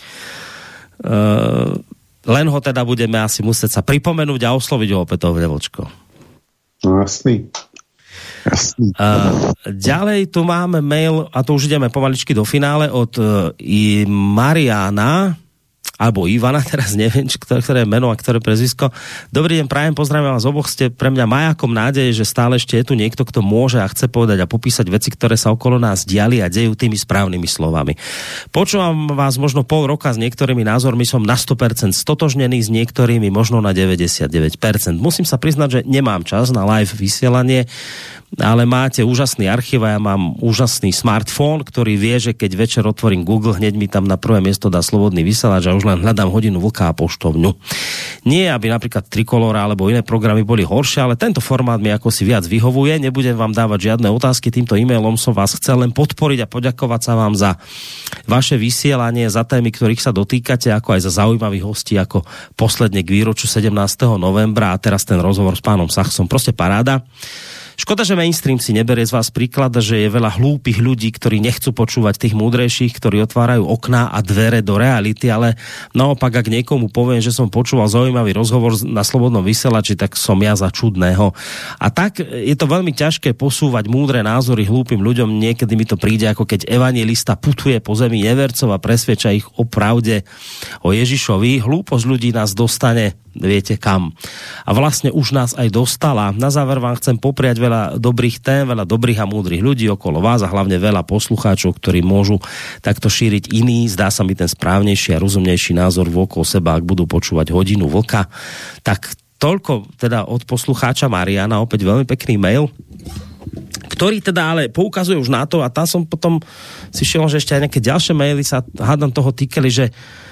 Uh, len ho teda budeme asi musieť sa pripomenúť a osloviť ho opätovne, Vlčko. No jasný. Jasný. Uh, ďalej tu máme mail, a to už ideme pomaličky do finále, od uh, i Mariana, alebo Ivana, teraz neviem, ktoré, ktoré meno a ktoré prezvisko. Dobrý deň, prajem, pozdravím vás oboch, ste pre mňa majakom nádeje, že stále ešte je tu niekto, kto môže a chce povedať a popísať veci, ktoré sa okolo nás diali a dejú tými správnymi slovami. Počúvam vás možno pol roka s niektorými názormi, som na sto percent stotožnený, s niektorými možno na deväťdesiatdeväť percent. Musím sa priznať, že nemám čas na live vysielanie, ale máte úžasný archív a ja mám úžasný smartfón, ktorý vie, že keď večer otvorím Google, hneď mi tam na prvé miesto dá Slobodný vysielač a už len hľadám Hodinu vlka a poštovňu. Nie, aby napríklad Trikolora alebo iné programy boli horšie, ale tento formát mi ako si viac vyhovuje. Nebudem vám dávať žiadne otázky, týmto e-mailom som vás chcel len podporiť a poďakovať sa vám za vaše vysielanie, za témy, ktorých sa dotýkate, ako aj za zaujímavých hostí, ako posledne k výročiu sedemnásteho novembra a teraz ten rozhovor s pánom Sachsom. Proste paráda. Škoda, že mainstream si neberie z vás príklad, že je veľa hlúpych ľudí, ktorí nechcú počúvať tých múdrejších, ktorí otvárajú okná a dvere do reality, ale naopak, ak niekomu poviem, že som počúval zaujímavý rozhovor na Slobodnom vysielači, tak som ja za čudného. A tak je to veľmi ťažké posúvať múdre názory hlúpym ľuďom. Niekedy mi to príde, ako keď evanjelista putuje po zemi nevercov a presvedča ich o pravde, o Ježišovi. Hlúposť ľudí nás dostane, viete kam. A vlastne už nás aj dostala. Na záver vám chcem popriať veľa dobrých tém, veľa dobrých a múdrych ľudí okolo vás a hlavne veľa poslucháčov, ktorí môžu takto šíriť iný, zdá sa mi ten správnejší a rozumnejší názor okolo seba, ak budú počúvať Hodinu vlka. Tak toľko teda od poslucháča Mariana, opäť veľmi pekný mail, ktorý teda ale poukazuje už na to, a tam som potom si šiel, že ešte aj nejaké ďalšie maily sa hádam toho týkali, že e,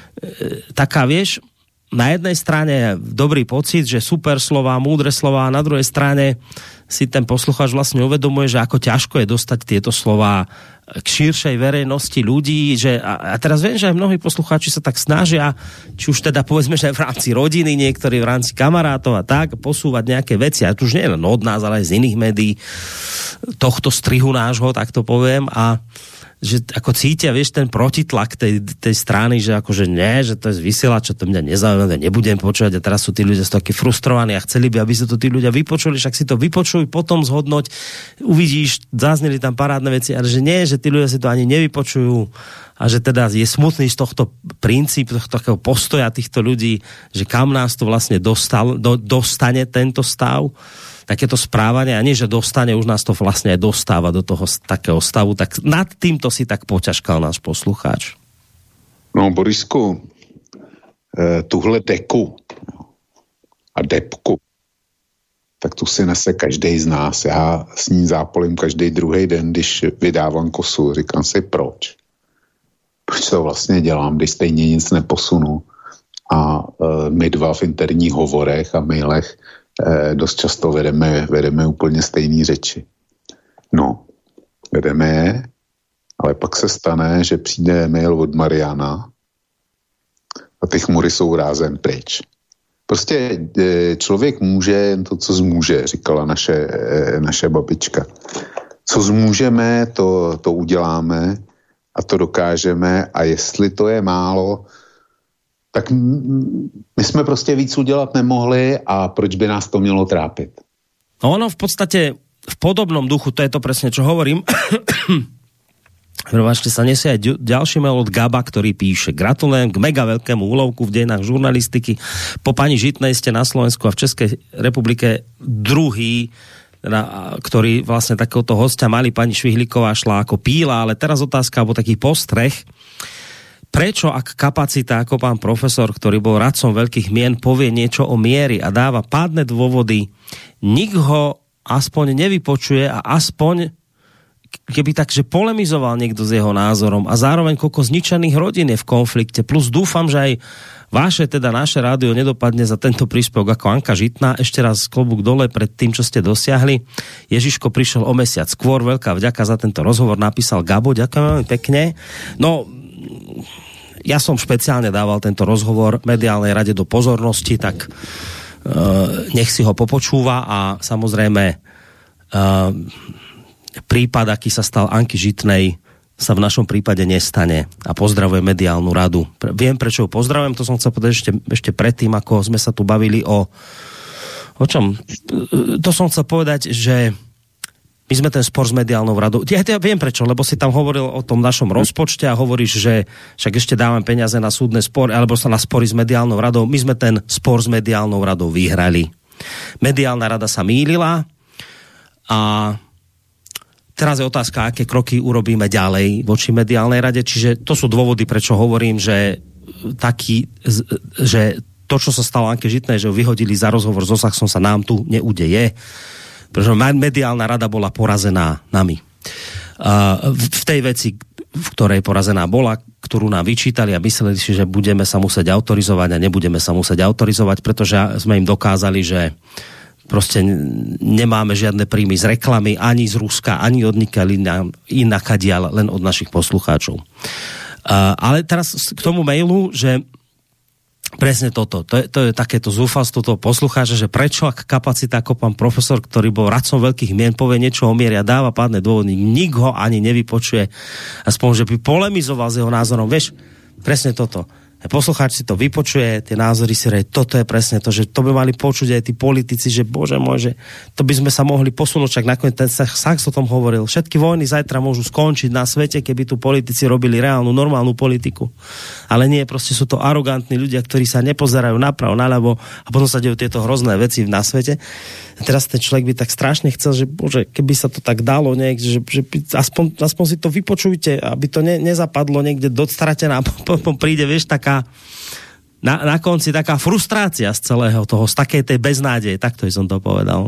taká, vieš, na jednej strane dobrý pocit, že super slova, múdre slova, a na druhej strane si ten poslucháč vlastne uvedomuje, že ako ťažko je dostať tieto slova k širšej verejnosti ľudí, že a, a teraz viem, že aj mnohí poslucháči sa tak snažia, či už teda povedzme, že aj v rámci rodiny, niektorí v rámci kamarátov a tak, posúvať nejaké veci, a tu už nie len od nás, ale aj z iných médií tohto strihu nášho, tak to poviem, a že ako cítia, vieš, ten protitlak tej, tej strany, že akože nie, že to je vysielač, to mňa nezaujíma, nebudem počúvať, a teraz sú tí ľudia takí frustrovaní a chceli by, aby sa to tí ľudia vypočuli, však si to vypočuj, potom zhodnoť, uvidíš, zazneli tam parádne veci, ale že nie, že tí ľudia si to ani nevypočujú a že teda je smutný z tohto princíp, tohto takého postoja týchto ľudí, že kam nás to vlastne dostal, do, dostane tento stav, takéto správanie, a nie, že dostane, už nás to vlastne aj dostáva do toho takého stavu, tak nad týmto si tak poťažkal náš poslucháč. No, Borisku, e, tuhle deku a depku, tak tu si nese každý z nás. Já s ní zápolim každý druhý den, když vydávám kosu. Říkám si, proč? Proč to vlastně dělám, když stejně nic neposunu? A e, my dva v interních hovorech a mailech Eh, dost často vedeme, vedeme úplně stejné řeči. No, vedeme je, ale pak se stane, že přijde mail od Mariana a ty chmury jsou rázem pryč. Prostě eh, člověk může jen to, co zmůže, říkala naše, eh, naše babička. Co zmůžeme, to, to uděláme a to dokážeme, a jestli to je málo, tak my jsme prostě víc udělat nemohli, a proč by nás to mělo trápit? Ono v podstate v podobnom duchu, to je to presne, čo hovorím, Prepačte, sa nesie aj ďalší mail od Gaba, ktorý píše: gratulujem k mega veľkému úlovku v dejinách žurnalistiky. Po pani Žitnej ste na Slovensku a v Českej republike druhý, ktorý vlastne takéhoto hostia mali. Pani Švihlíková šla ako píla, ale teraz otázka, alebo taký postreh. Prečo, ak kapacita, ako pán profesor, ktorý bol radcom veľkých mien, povie niečo o miery a dáva pádne dôvody, nik ho aspoň nevypočuje a aspoň keby tak, že polemizoval niekto s jeho názorom a zároveň koľko zničených rodín je v konflikte. Plus dúfam, že aj vaše, teda naše rádio nedopadne za tento príspevok ako Anka Žitná. Ešte raz klobúk dole pred tým, čo ste dosiahli. Ježiško prišiel o mesiac skôr. Veľká vďaka za tento rozhovor, napísal Gabo. Ďakujem veľmi pekne. No, ja som špeciálne dával tento rozhovor Mediálnej rade do pozornosti, tak uh, nech si ho popočúva a samozrejme uh, prípad, aký sa stal Anky Žitnej, sa v našom prípade nestane. A pozdravujem Mediálnu radu. Viem, prečo ho pozdravujem, to som chcel povedať ešte, ešte predtým, ako sme sa tu bavili o... O čom? To som chcel povedať, že my sme ten spor s Mediálnou radou... Ja, ja viem prečo, lebo si tam hovoril o tom našom rozpočte a hovoríš, že však ešte dávame peniaze na súdne spory, alebo sa na spory s Mediálnou radou. My sme ten spor s Mediálnou radou vyhrali. Mediálna rada sa mýlila a teraz je otázka, aké kroky urobíme ďalej voči Mediálnej rade. Čiže to sú dôvody, prečo hovorím, že taký, že to, čo sa stalo Anke Žitnej, že ho vyhodili za rozhovor so Saxom, sa nám tu neudeje. Pretože Mediálna rada bola porazená nami. V tej veci, v ktorej porazená bola, ktorú nám vyčítali a mysleli si, že budeme sa musieť autorizovať a nebudeme sa musieť autorizovať, pretože sme im dokázali, že proste nemáme žiadne príjmy z reklamy, ani z Ruska, ani od nikaľ inakadiaľ, len od našich poslucháčov. Uh, ale teraz k tomu mailu, že presne toto, to je, to je takéto zúfalstvo toho poslucháča, že prečo, ak kapacita ako pán profesor, ktorý bol radcom veľkých mien, povie niečo o mieri a dáva pádne dôvody, nik ho ani nevypočuje, aspoň, že by polemizoval s jeho názorom. Vieš, presne toto. Poslucháč si to vypočuje, tie názory si rej, toto je presne to, že to by mali počuť aj tí politici, že bože môj, že to by sme sa mohli posunúť, čak nakoniec ten Sachs o tom hovoril. Všetky vojny zajtra môžu skončiť na svete, keby tu politici robili reálnu, normálnu politiku. Ale nie, proste sú to arogantní ľudia, ktorí sa nepozerajú napravo, naľavo a potom sa dejú tieto hrozné veci na svete. A teraz ten človek by tak strašne chcel, že bože, keby sa to tak dalo niekde, že, že aspoň, aspoň si to vypočujte, aby to ne, nezapadlo niekde do stratená, potom príde, vieš, taká Na, na konci taká frustrácia z celého toho, z takej tej beznádeje, takto som to povedal.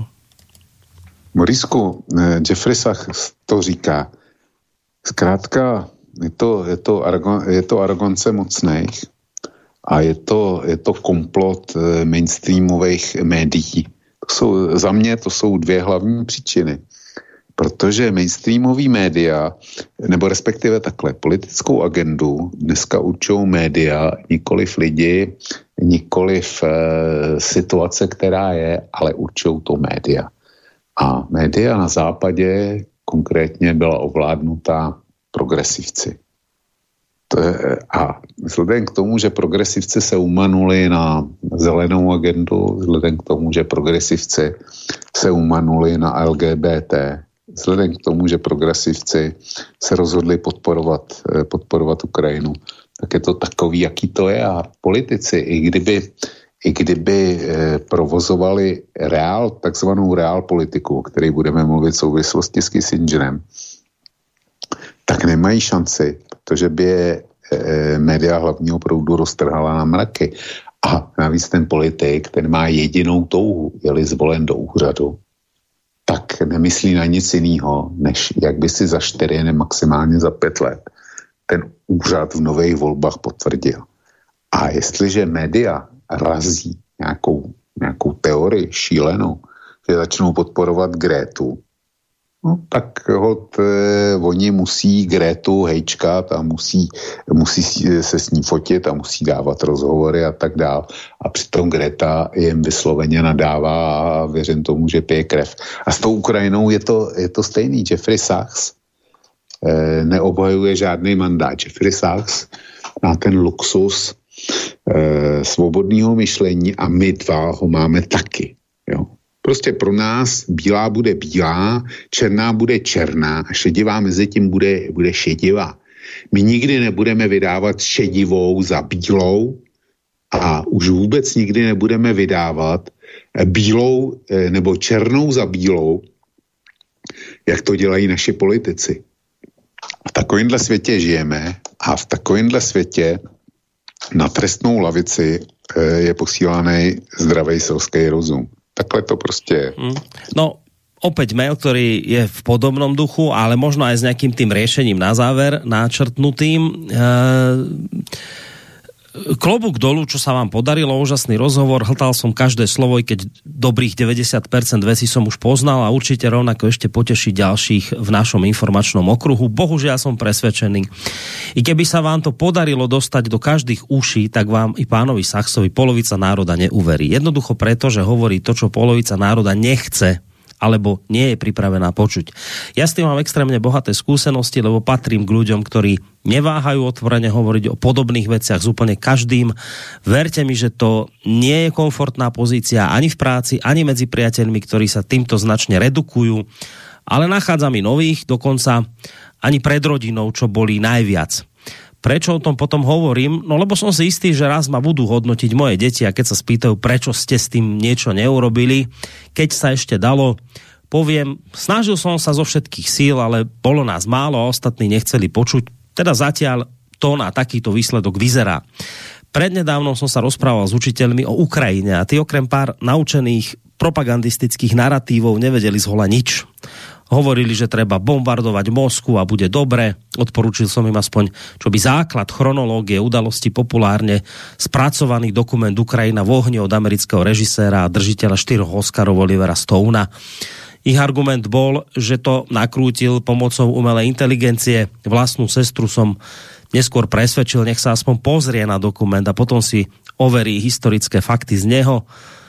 Morisku, Jeffrey Sachs to říká. Zkrátka, je to, je to, argo, je to arogance mocných a je to, je to komplot mainstreamových médií. To jsou, za mě to jsou dvě hlavní příčiny. Protože mainstreamový média, nebo respektive takhle, politickou agendu dneska určují média, nikoliv lidi, nikoliv e, situace, která je, ale určují to média. A média na západě konkrétně byla ovládnutá progresivci. To je, a vzhledem k tomu, že progresivci se umanuli na zelenou agendu, vzhledem k tomu, že progresivci se umanuli na L G B T, vzhledem k tomu, že progresivci se rozhodli podporovat, podporovat Ukrajinu, tak je to takový, jaký to je. A politici, i kdyby, i kdyby provozovali reál, takzvanou reál politiku, o které budeme mluvit v souvislosti s Kissingerem, tak nemají šanci, protože by je média hlavního proudu roztrhala na mraky. A navíc ten politik, ten má jedinou touhu, je-li zvolen do úřadu, tak nemyslí na nic jiného, než jak by si za čtyři, ne maximálně za pět let ten úřad v nových volbách potvrdil. A jestliže média razí nějakou, nějakou teorii šílenou, že začnou podporovat Grétu, no, tak hod, eh, oni musí Grétu hejčkat a musí, musí se s ní fotit a musí dávat rozhovory a tak dál. A přitom Greta jim vysloveně nadává a věřím tomu, že pije krev. A s tou Ukrajinou je to, je to stejný. Jeffrey Sachs eh, neobhajuje žádný mandát. Jeffrey Sachs má ten luxus eh, svobodného myšlení a my dva ho máme taky. Jo. Prostě pro nás bílá bude bílá, černá bude černá a šedivá mezi tím bude, bude šedivá. My nikdy nebudeme vydávat šedivou za bílou a už vůbec nikdy nebudeme vydávat bílou nebo černou za bílou, jak to dělají naši politici. V takovémhle světě žijeme a v takovémhle světě na trestnou lavici je posílaný zdravý selský rozum. Takhle to prostě je. No, opäť mail, ktorý je v podobnom duchu, ale možno aj s nejakým tým riešením na záver načrtnutým. Klobúk dolu, čo sa vám podarilo, úžasný rozhovor, hltal som každé slovo, keď dobrých deväťdesiat percent vecí som už poznal a určite rovnako ešte poteší ďalších v našom informačnom okruhu. Bohužiaľ som presvedčený. I keby sa vám to podarilo dostať do každých uší, tak vám i pánovi Sachsovi polovica národa neuverí. Jednoducho preto, že hovorí to, čo polovica národa nechce alebo nie je pripravená počuť. Ja s tým mám extrémne bohaté skúsenosti, lebo patrím k ľuďom, ktorí neváhajú otvorene hovoriť o podobných veciach s úplne každým. Verte mi, že to nie je komfortná pozícia ani v práci, ani medzi priateľmi, ktorí sa týmto značne redukujú, ale nachádzam i nových, dokonca ani pred rodinou, čo boli najviac. Prečo o tom potom hovorím? No lebo som si istý, že raz ma budú hodnotiť moje deti a keď sa spýtajú, prečo ste s tým niečo neurobili, keď sa ešte dalo, poviem, snažil som sa zo všetkých síl, ale bolo nás málo a ostatní nechceli počuť. Teda zatiaľ to na takýto výsledok vyzerá. Prednedávnom som sa rozprával s učiteľmi o Ukrajine a tí okrem pár naučených propagandistických naratívov nevedeli zhola nič. Hovorili, že treba bombardovať Moskvu a bude dobre. Odporúčil som im aspoň, čo by základ chronológie udalosti populárne spracovaný dokument Ukrajina v ohni od amerického režiséra a držiteľa štyroch Oscarov Olivera Stona. Ich argument bol, že to nakrútil pomocou umelej inteligencie. Vlastnú sestru som neskôr presvedčil, nech sa aspoň pozrie na dokument a potom si overí historické fakty z neho.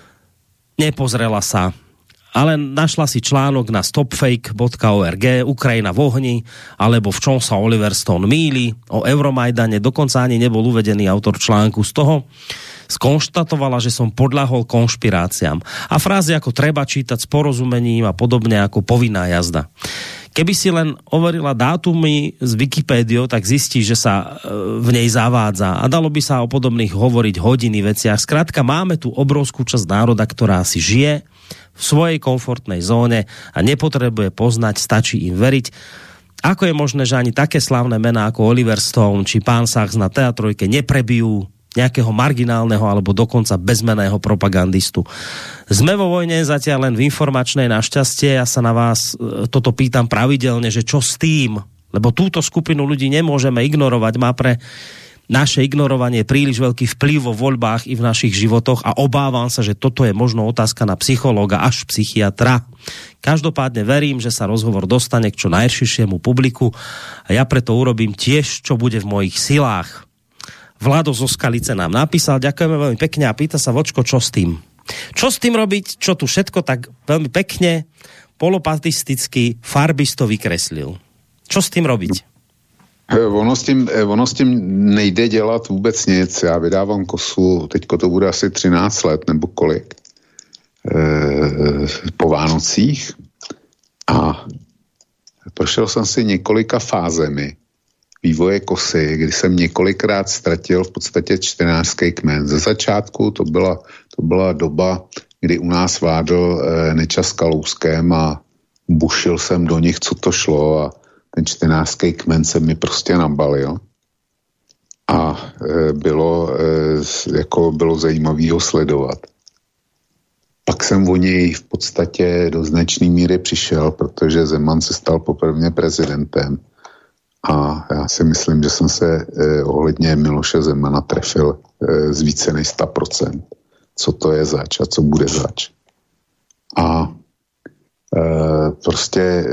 Nepozrela sa, ale našla si článok na stopfake bodka org, Ukrajina v ohni, alebo v čom sa Oliver Stone mýli, o Euromajdane, dokonca ani nebol uvedený autor článku. Z toho skonštatovala, že som podľahol konšpiráciám. A frázy ako treba čítať s porozumením a podobne ako povinná jazda. Keby si len overila dátumy z Wikipédiou, tak zistí, že sa v nej zavádza. A dalo by sa o podobných hovoriť hodiny veciach. Skrátka, máme tu obrovskú časť národa, ktorá si žije v svojej komfortnej zóne a nepotrebuje poznať, stačí im veriť. Ako je možné, že ani také slávne mená ako Oliver Stone či pán Sachs na té trojke neprebijú nejakého marginálneho alebo dokonca bezmenného propagandistu. Sme vo vojne zatiaľ len v informačnej, našťastie. Ja sa na vás toto pýtam pravidelne, že čo s tým? Lebo túto skupinu ľudí nemôžeme ignorovať. Má pre naše ignorovanie príliš veľký vplyv vo voľbách i v našich životoch a obávam sa, že toto je možno otázka na psychológa až psychiatra. Každopádne verím, že sa rozhovor dostane k čo najširšiemu publiku a ja preto urobím tiež, čo bude v mojich silách. Vlado zo Skalice nám napísal, ďakujeme veľmi pekne a pýta sa Vočko, čo s tým? Čo s tým robiť? Čo tu všetko tak veľmi pekne, polopatisticky, farbisto vykreslil. Čo s tým robiť? Ono s, tím, ono s tím nejde dělat vůbec nic. Já vydávám kosu, teďko to bude asi třináct let nebo kolik, e, po Vánocích a prošel jsem si několika fázemi vývoje kosy, kdy jsem několikrát ztratil v podstatě čtenářský kmen. Ze začátku to byla, to byla doba, kdy u nás vládl e, Nečas s Kalouskem a bušil jsem do nich, co to šlo a ten čtenářský kmen se mi prostě nabalil a e, bylo, e, jako bylo zajímavý ho sledovat. Pak jsem o něj v podstatě do značné míry přišel, protože Zeman se stal poprvé prezidentem a já si myslím, že jsem se e, ohledně Miloše Zemana trefil e, z více než sto procent. Co to je zač a co bude zač. A e, prostě e,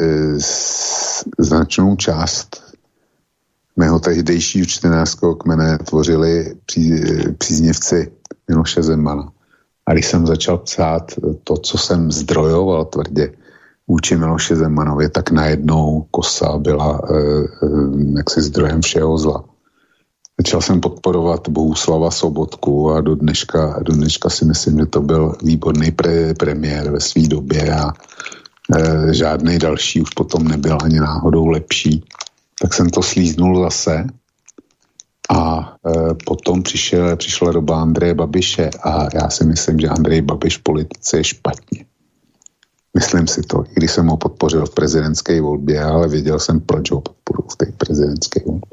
značnou část mého tehdejšího čtenářského kmene tvořili pří, příznivci Miloše Zemana. A když jsem začal psát to, co jsem zdrojoval tvrdě vůči Miloše Zemanovi, tak najednou kosa byla e, e, jaksi zdrojem všeho zla. Začal jsem podporovat Bohuslava Sobotku a do dneška, do dneška si myslím, že to byl výborný pre, premiér ve své době a e, žádný další už potom nebyl ani náhodou lepší. Tak jsem to slíznul zase a e, potom přišel, přišla doba Andreje Babiše a já si myslím, že Andrej Babiš v politice je špatně. Myslím si to, i když jsem ho podpořil v prezidentské volbě, ale věděl jsem, proč ho podporu v té prezidentské volbě.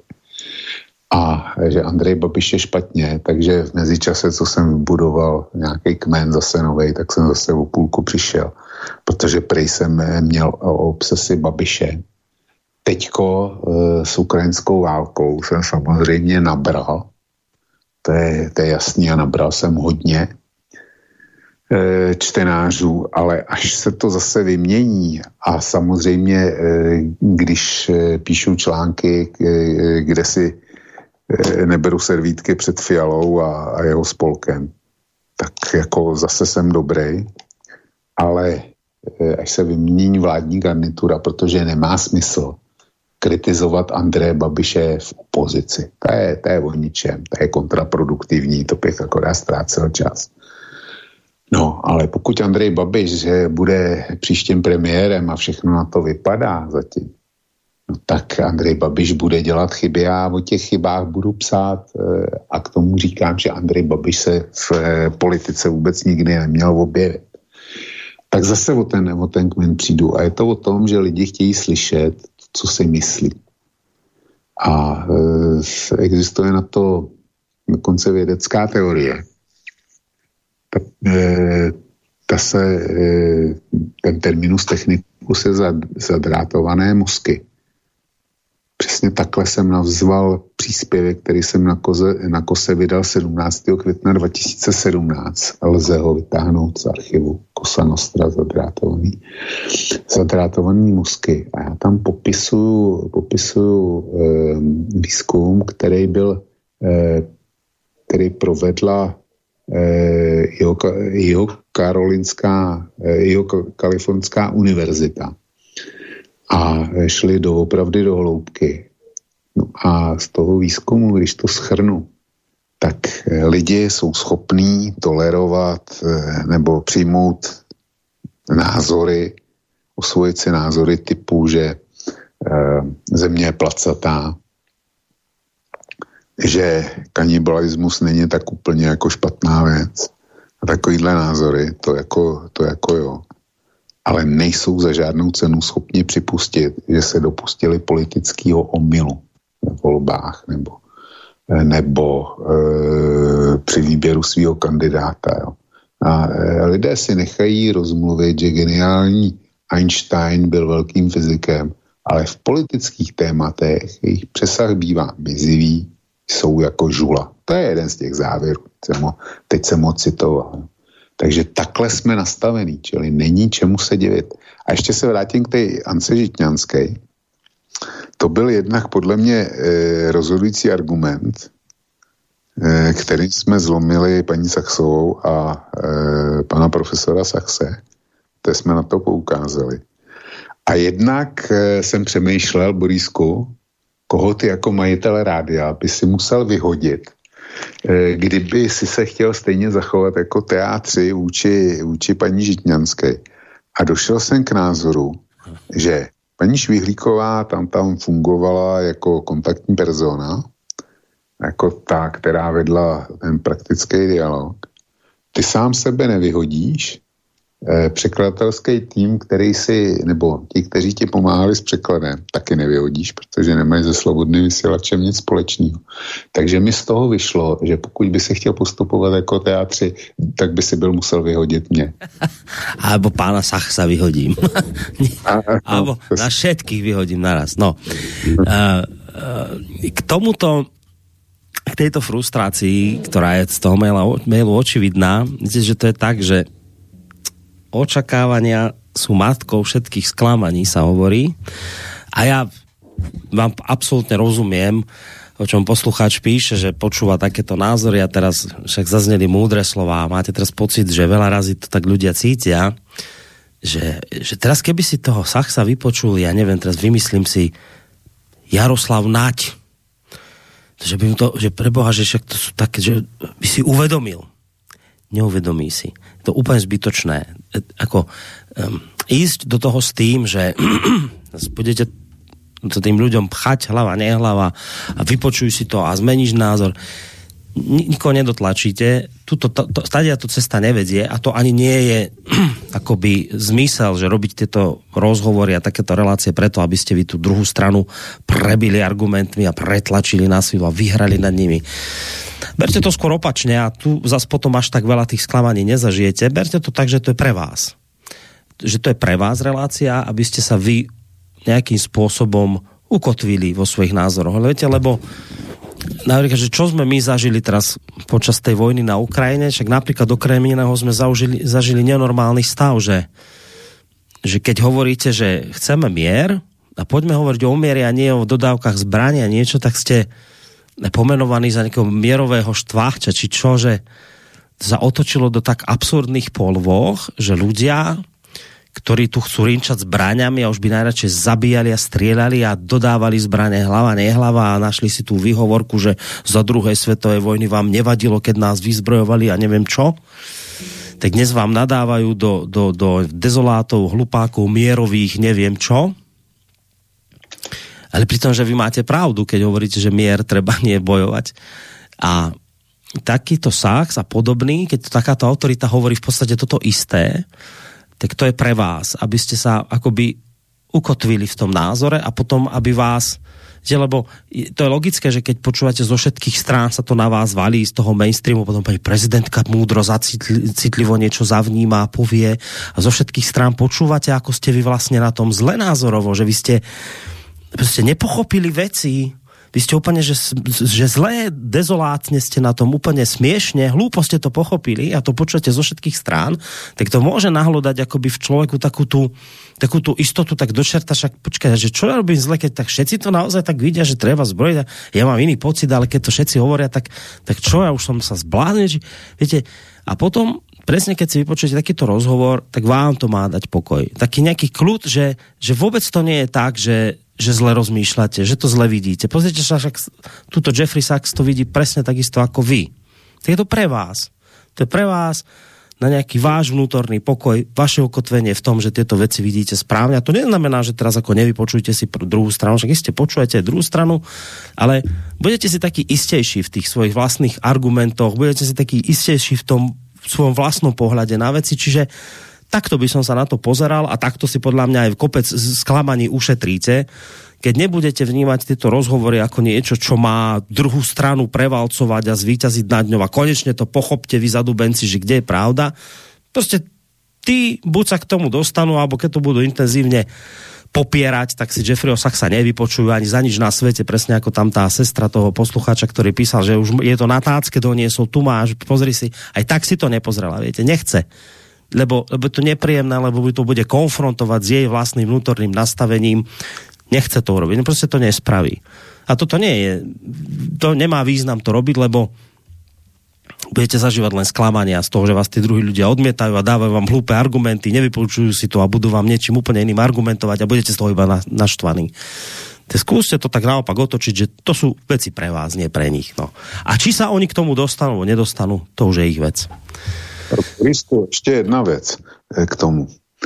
A že Andrej Babiš je špatně, takže v mezičase, co jsem vybudoval nějaký kmen zase novej, tak jsem zase o půlku přišel, protože prej jsem měl obsesi Babiše. Teďko e, s ukrajinskou válkou jsem samozřejmě nabral, to je, to je jasný, a nabral jsem hodně e, čtenářů, ale až se to zase vymění a samozřejmě, e, když e, píšu články, e, kde si neberu servítky před Fialou a, a jeho spolkem, tak jako zase jsem dobrý, ale až se vymění vládní garnitura, protože nemá smysl kritizovat Andreje Babiše v opozici. To je, to je o ničem, to je kontraproduktivní, to bych akorát ztrácel čas. No, ale pokud Andrej Babiš že bude příštím premiérem a všechno na to vypadá zatím, no tak Andrej Babiš bude dělat chyby a o těch chybách budu psát a k tomu říkám, že Andrej Babiš se v politice vůbec nikdy neměl objevit. Tak zase o ten, o ten kmen přijdu a je to o tom, že lidi chtějí slyšet, co si myslí. A e, existuje na to dokonce vědecká teorie. Ta, e, ta se, e, ten terminus technicus je za, zadrátované mozky. Přesně takhle jsem nazval příspěvek, který jsem na, koze, na kose vydal sedmnáctého května dva tisíce sedmnáct. Lze ho vytáhnout z archivu Cosa Nostra zadrátovaný. Zadrátovaný mozky. A já tam popisuju, popisuju eh, výzkum, který byl, eh, který provedla eh, jeho, jeho karolinská, eh, jeho kalifornská univerzita. A šli doopravdy do hloubky. No a z toho výzkumu, když to shrnu, tak lidi jsou schopní tolerovat nebo přijmout názory, osvojit si názory typu, že země je placatá, že kanibalismus není tak úplně jako špatná věc. A takovýhle názory, to jako, to jako jo. Ale nejsou za žádnou cenu schopni připustit, že se dopustili politického omylu ve volbách nebo, nebo e, při výběru svého kandidáta. Jo. A e, lidé si nechají rozmluvit, že geniální Einstein byl velkým fyzikem, ale v politických tématech jejich přesah bývá mizivý, jsou jako žula. To je jeden z těch závěrů. Teď jsem ho citoval. Jo. Takže takhle jsme nastavení, čili není čemu se divit. A ještě se vrátím k té Ance Žitňanské. To byl jednak podle mě e, rozhodující argument, e, který jsme zlomili paní Saxovou a e, pana profesora Saxe. To jsme na to poukázali. A jednak e, jsem přemýšlel, Borisku, koho ty jako majitel rádia by si musel vyhodit, kdyby si se chtěl stejně zachovat jako teátři vůči, vůči paní Žitňanské. A došel jsem k názoru, že paní Švihlíková tam tam fungovala jako kontaktní persona, jako ta, která vedla ten praktický dialog. Ty sám sebe nevyhodíš, překladatelský tým, který si, nebo ti, kteří ti pomáhali s překladem, taky nevyhodíš, protože nemají se slobodným vysílačem nic společného. Takže mi z toho vyšlo, že pokud by se chtěl postupovat jako teátři, tak by si byl musel vyhodit mě. Alebo pána Sachsa vyhodím. Alebo na všetkých vyhodím naraz. No. K tomuto, k tejto frustrácii, ktorá je z toho mailu, mailu očividná, vidíte, že to je tak, že očakávania sú matkou všetkých sklamaní, sa hovorí. A ja vám absolútne rozumiem, o čom poslucháč píše, že počúva takéto názory a teraz však zazneli múdre slová a máte teraz pocit, že veľa razy to tak ľudia cítia, že, že teraz keby si toho Sachsa vypočuli, ja neviem, teraz vymyslím si Jaroslav Naď, že by mu to, že preboha, že však to sú také, že by si uvedomil. Neuvedomí si. To úplne zbytočné. Ako um, ísť do toho s tým, že budete to tým ľuďom pchať hlava, nehlava a vypočuj si to a zmeníš názor. Nikoho nedotlačíte. Tuto, to, to, stadia to cesta nevedie a to ani nie je akoby zmysel, že robiť tieto rozhovory a takéto relácie preto, aby ste vy tú druhú stranu prebili argumentmi a pretlačili na silu a vyhrali nad nimi. Berte to skôr opačne a tu zas potom až tak veľa tých sklamaní nezažijete. Berte to tak, že to je pre vás. Že to je pre vás relácia, aby ste sa vy nejakým spôsobom ukotvili vo svojich názoroch. Viete, lebo napríklad, že čo sme my zažili teraz počas tej vojny na Ukrajine, však napríklad okrem iného sme zažili, zažili nenormálny stav, že, že keď hovoríte, že chceme mier a poďme hovoriť o mieri a nie o dodávkach zbrania a niečo, tak ste pomenovaní za nejakého mierového štváča, či čo, že sa otočilo do tak absurdných polôch, že ľudia, ktorí tu chcú rinčať zbraňami a už by najradšej zabíjali a strieľali a dodávali zbrane hlava, nehlava a našli si tú výhovorku, že za druhej svetovej vojny vám nevadilo, keď nás vyzbrojovali a neviem čo, tak dnes vám nadávajú do, do, do dezolátov, hlupákov, mierových, neviem čo. Ale pritom, že vy máte pravdu, keď hovoríte, že mier treba nie bojovať. A takýto Sachs a podobný, keď takáto autorita hovorí v podstate toto isté, tak to je pre vás, aby ste sa akoby ukotvili v tom názore a potom, aby vás, že, lebo to je logické, že keď počúvate zo všetkých strán, sa to na vás valí z toho mainstreamu, potom pani prezidentka múdro, citlivo niečo zavníma a povie a zo všetkých strán počúvate, ako ste vy vlastne na tom zle názorovo, že vy ste proste nepochopili veci, vy ste úplne, že, že zlé, dezolátne ste na tom, úplne smiešne, hlúpo ste to pochopili a to počujete zo všetkých strán, tak to môže nahlodať akoby v človeku takú tú, takú tú istotu, tak dočerta, však počkaj, že čo ja robím zle, keď tak všetci to naozaj tak vidia, že treba zbrojiť a ja mám iný pocit, ale keď to všetci hovoria, tak, tak čo, ja už som sa zbláznil, viete, a potom presne keď si vypočujete takýto rozhovor, tak vám to má dať pokoj. Taký nejaký kľud, že, že vôbec to nie je tak, že že zle rozmýšľate, že to zle vidíte. Pozrite sa, však túto Jeffrey Sachs to vidí presne takisto ako vy. Tak je to pre vás. To je pre vás na nejaký váš vnútorný pokoj, vaše ukotvenie v tom, že tieto veci vidíte správne. A to neznamená, že teraz ako nevypočujte si druhú stranu, však iste počujete druhú stranu, ale budete si taký istejší v tých svojich vlastných argumentoch, budete si taký istejší v tom v svojom vlastnom pohľade na veci, čiže takto by som sa na to pozeral a takto si podľa mňa aj kopec sklamaní ušetríte, keď nebudete vnímať tieto rozhovory ako niečo, čo má druhú stranu prevalcovať a zvíťaziť nad ňou a konečne to pochopte vy zadubenci, že kde je pravda. Proste tí buď sa k tomu dostanú, alebo keď to budú intenzívne popierať, tak si Jeffreyho Sachsa nevypočujú ani za nič na svete, presne ako tam tá sestra toho poslucháča, ktorý písal, že už je to na tácke doniesol, tu máš, pozri si, aj tak si to nepozrela, viete, nechce. Lebo, lebo to nepríjemné, lebo to bude konfrontovať s jej vlastným vnútorným nastavením. Nechce to urobiť, proste to nespraví. A toto nie je, to nemá význam to robiť, lebo budete zažívať len sklamania z toho, že vás tí druhí ľudia odmietajú a dávajú vám hlúpe argumenty, nevypočujú si to a budú vám niečím úplne iným argumentovať a budete z toho iba naštvaní. Skúste to tak naopak otočiť, že to sú veci pre vás, nie pre nich. No. A či sa oni k tomu dostanú, nedostanú, to už je ich vec. Kristo, ještě jedna věc k tomu.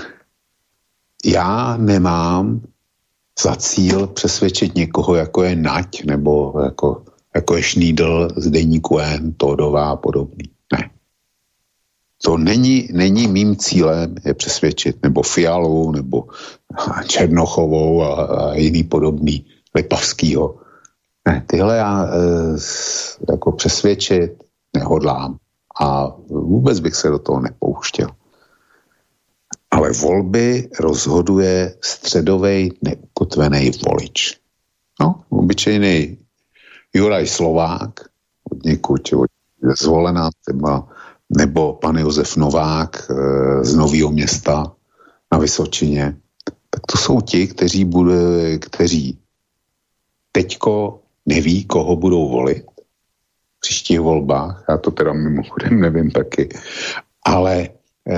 Já nemám za cíl přesvědčit někoho, jako je Nať, nebo jako, jako je Šnídl z deníku N, Tódová a podobný. Ne. To není, není mým cílem je přesvědčit, nebo Fialu, nebo Černochovou a, a jiný podobný, Lipavskýho. Ne, tyhle já e, jako přesvědčit nehodlám. A vůbec bych se do toho nepouštěl. Ale volby rozhoduje středovej neukotvený volič. No, obyčejný Juraj Slovák, od někud zvolená třeba, nebo pan Josef Novák z Nového Města na Vysočině. Tak to jsou ti, kteří, bude, kteří teďko neví, koho budou volit v příštích volbách. Já to teda mimochodem nevím taky. Ale e,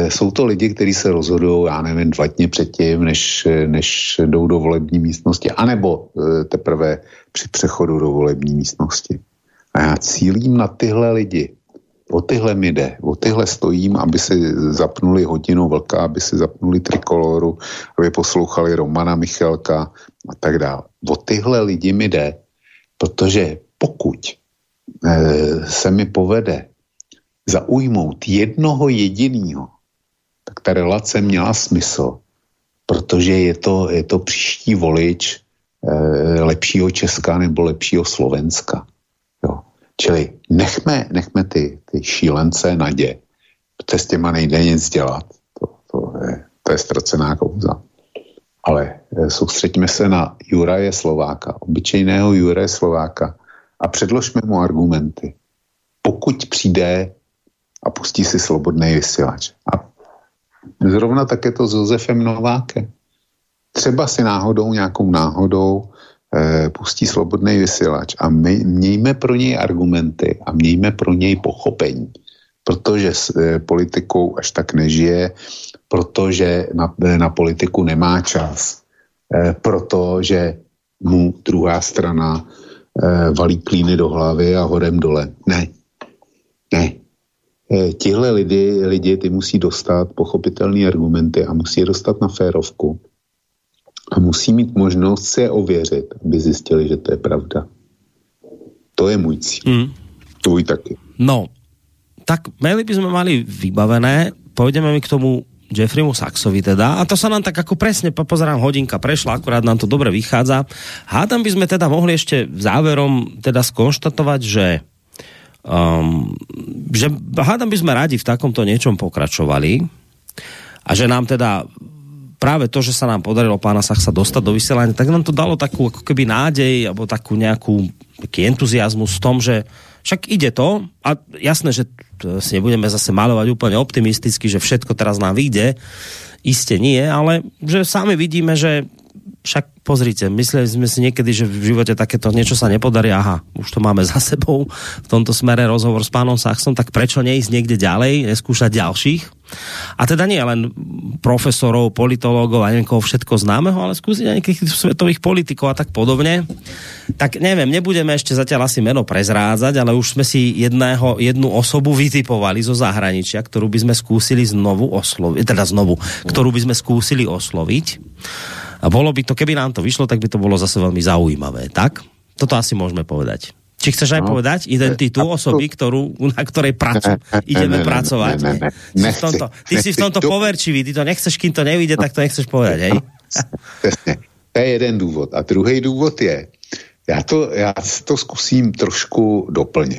jsou to lidi, kteří se rozhodují, já nevím, dva dny předtím, než, než jdou do volební místnosti, anebo teprve při přechodu do volební místnosti. A já cílím na tyhle lidi. O tyhle mi jde. O tyhle stojím, aby si zapnuli hodinu vlka, aby si zapnuli Trikoloru, aby poslouchali Romana Michalka a tak dále. O tyhle lidi mi jde, protože pokud eh, se mi povede zaujmout jednoho jedinýho, tak ta relace měla smysl, protože je to, je to příští volič eh, lepšího Česka nebo lepšího Slovenska. Jo. Čili nechme, nechme ty, ty šílence nadě, protože s těma nejde nic dělat. To, to, je, to je ztracená kouza. Ale eh, soustřeďme se na Juraje Slováka, obyčejného Juraje Slováka a předložme mu argumenty. Pokud přijde a pustí si slobodný vysílač. A zrovna tak je to s Josefem Novákem. Třeba si náhodou, nějakou náhodou eh, pustí slobodný vysílač a my mějme pro něj argumenty a mějme pro něj pochopení. Protože s eh, politikou až tak nežije, protože na, na politiku nemá čas, eh, protože mu druhá strana eh, valí klíny do hlavy a horem dole. Ne. Ne. Tihle lidi, lidi, ty musí dostat pochopitelné argumenty a musí je dostat na férovku a musí mít možnost si je ověřit, aby zjistili, že to je pravda. To je můj cíl. Mm. Tvůj taky. No, tak maily by sme mali vybavené, pôjdeme mi k tomu Jeffreymu Sachsovi teda, a to sa nám tak ako presne, pozerám, hodinka prešla, akurát nám to dobre vychádza. Hádam by sme teda mohli ešte záverom teda skonštatovať, že Um, že hádam by sme radi v takomto niečom pokračovali a že nám teda práve to, že sa nám podarilo pána Sachsa dostať do vysielania, tak nám to dalo takú ako keby nádej alebo takú nejakú taký entuziasmus v tom, že však ide to a jasné, že si nebudeme zase malovať úplne optimisticky, že všetko teraz nám vyjde, iste nie, ale že sami vidíme, že však pozrite, mysleli sme si niekedy, že v živote takéto niečo sa nepodarí, aha, už to máme za sebou, v tomto smere rozhovor s pánom Sachsom, tak prečo neísť niekde ďalej, neskúšať ďalších? A teda nie len profesorov, politológov a neviem koho všetko známeho, ale skúsiť aj nejakých svetových politikov a tak podobne. Tak neviem, nebudeme ešte zatiaľ asi meno prezrádzať, ale už sme si jedného, jednu osobu vytipovali zo zahraničia, ktorú by sme skúsili znovu osloviť, teda znovu, ktorú by sme skúsili osloviť. A bolo by to, keby nám to vyšlo, tak by to bolo zase veľmi zaujímavé, tak? Toto asi môžeme povedať. Či chceš aj no, povedať identitu osoby, ktorú, na ktorej pracu, ideme ne, ne, pracovať? Ne, ne, ne, nechci, si tomto, ty nechci, si v tomto to... poverčivý, ty to nechceš, kým to nevyjde, tak to nechceš povedať, hej? To je jeden důvod. A druhý důvod je, já to, já to zkusím trošku doplnit.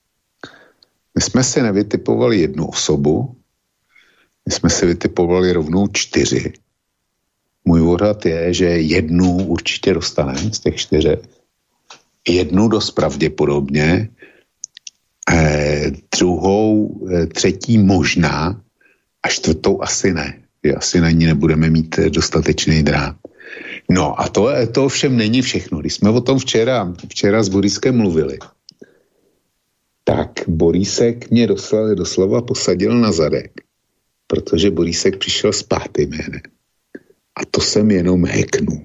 My jsme si nevytipovali jednu osobu, my jsme si vytipovali rovnou čtyři. Můj odhad je, že jednu určitě dostaneme z těch čtyřech. Jednu dost pravděpodobně, eh, druhou, eh, třetí možná a čtvrtou asi ne. Asi na ní nebudeme mít dostatečný drát. No a to, to ovšem není všechno. Když jsme o tom včera, včera s Boriskem mluvili, tak Borísek mě doslova, doslova posadil na zadek, protože Borísek přišel s pátým jménem. A to jsem jenom heknu.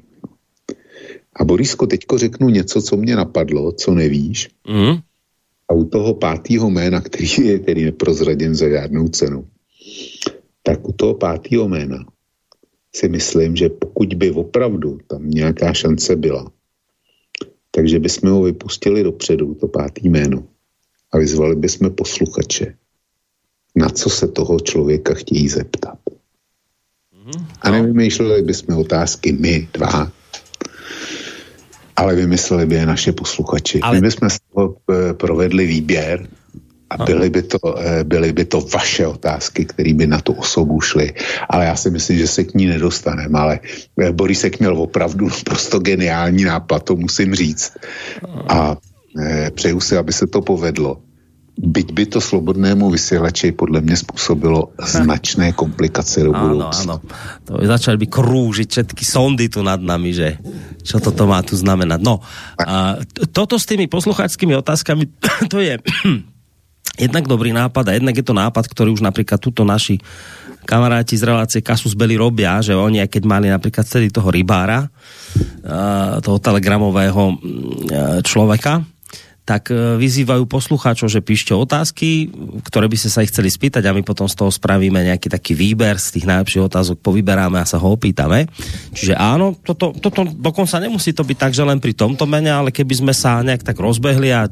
A Borísko, teďko řeknu něco, co mě napadlo, co nevíš. Mm. A u toho pátýho jména, který je tedy neprozradím za žádnou cenu, tak u toho pátýho jména si myslím, že pokud by opravdu tam nějaká šance byla, takže bychom ho vypustili dopředu, to pátý jméno, a vyzvali bychom posluchače, na co se toho člověka chtějí zeptat. Mm. A nevymýšleli bychom otázky my dva, ale vymysleli by je naše posluchači. Ale... My bychom z toho provedli výběr a byly by to, byly by to vaše otázky, které by na tu osobu šly. Ale já si myslím, že se k ní nedostaneme. Ale Borísek měl opravdu prostě geniální nápad, to musím říct. A přeju si, aby se to povedlo. Byť by to slobodnému vysielači podle mě způsobilo značné komplikace do budoucna. Áno, áno. To začali by krúžiť všetky sondy tu nad nami, že čo toto má tu znamenať. No, a toto s tými poslucháčskými otázkami, to je jednak dobrý nápad a jednak je to nápad, ktorý už napríklad tuto naši kamaráti z relácie Kasus Belli robia, že oni, aj keď mali napríklad celý toho rybára, toho telegramového človeka, tak vyzývajú poslucháčov, že píšte otázky, ktoré by ste sa ich chceli spýtať a my potom z toho spravíme nejaký taký výber z tých najlepších otázok, povyberáme a sa ho opýtame. Čiže áno, toto, toto dokonca nemusí to byť tak, že len pri tomto mene, ale keby sme sa nejak tak rozbehli a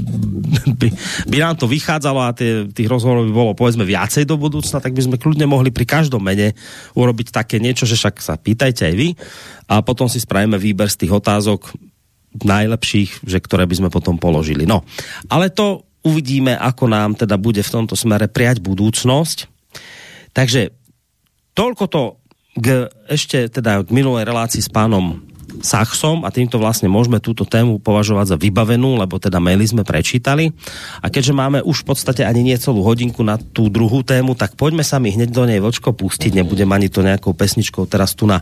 by, by nám to vychádzalo a tie, tých rozhovorov by bolo povedzme viacej do budúcna, tak by sme kľudne mohli pri každom mene urobiť také niečo, že však sa pýtajte aj vy a potom si spravíme výber z tých otázok najlepších, že ktoré by sme potom položili. No, ale to uvidíme, ako nám teda bude v tomto smere prijať budúcnosť. Takže toľko to k, ešte teda k minulej relácii s pánom Sachsom a týmto vlastne môžeme túto tému považovať za vybavenú, lebo teda maily sme prečítali. A keďže máme už v podstate ani nie celú hodinku na tú druhú tému, tak poďme sa mi hneď do nej vočko pustiť. Nebudem ani to nejakou pesničkou teraz tu na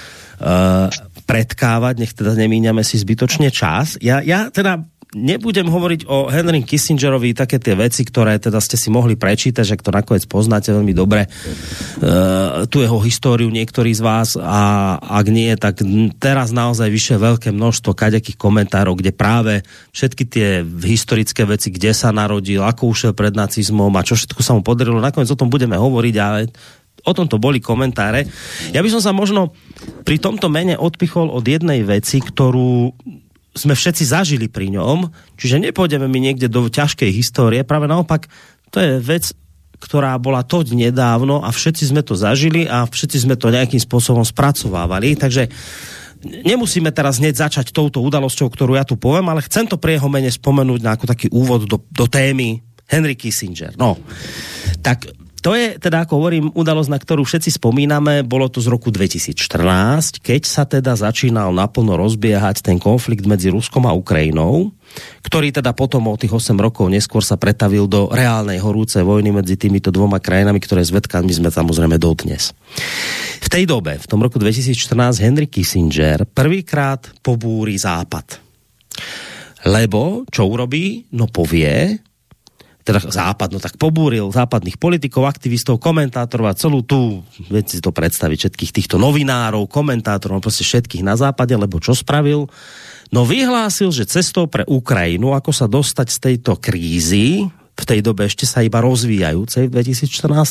uh, predkávať, nech teda nemíňame si zbytočne čas. Ja, ja teda nebudem hovoriť o Henry Kissingerovi také tie veci, ktoré teda ste si mohli prečítať, že to nakoniec poznáte veľmi dobre, uh, tú jeho históriu niektorí z vás a ak nie, tak teraz naozaj vyše veľké množstvo kaďakých komentárov, kde práve všetky tie historické veci, kde sa narodil, ako ušiel pred nacizmom a čo všetko sa mu podarilo, nakoniec o tom budeme hovoriť, ale o tomto boli komentáre. Ja by som sa možno pri tomto mene odpichol od jednej veci, ktorú sme všetci zažili pri ňom, čiže nepôjdeme mi niekde do ťažkej histórie, práve naopak, to je vec, ktorá bola toť nedávno a všetci sme to zažili a všetci sme to nejakým spôsobom spracovávali, takže nemusíme teraz hneď začať touto udalosťou, ktorú ja tu poviem, ale chcem to pri jeho mene spomenúť na ako taký úvod do, do témy Henry Kissinger. No, tak to je teda, ako hovorím, udalosť, na ktorú všetci spomíname, bolo to z roku dvetisícštrnásť, keď sa teda začínal naplno rozbiehať ten konflikt medzi Ruskom a Ukrajinou, ktorý teda potom o tých osem rokov neskôr sa pretavil do reálnej horúcej vojny medzi týmito dvoma krajinami, ktoré zvedkami sme samozrejme dodnes. V tej dobe, v tom roku dvetisícštrnásť, Henry Kissinger prvýkrát pobúri Západ. Lebo, čo urobí? No povie, teda Západ, no tak pobúril západných politikov, aktivistov, komentátorov a celú tú, viete si to predstaviť, všetkých týchto novinárov, komentátorov, proste všetkých na Západe, lebo čo spravil? No vyhlásil, že cestou pre Ukrajinu, ako sa dostať z tejto krízy, v tej dobe ešte sa iba rozvíjajúcej v dvetisícštrnásť,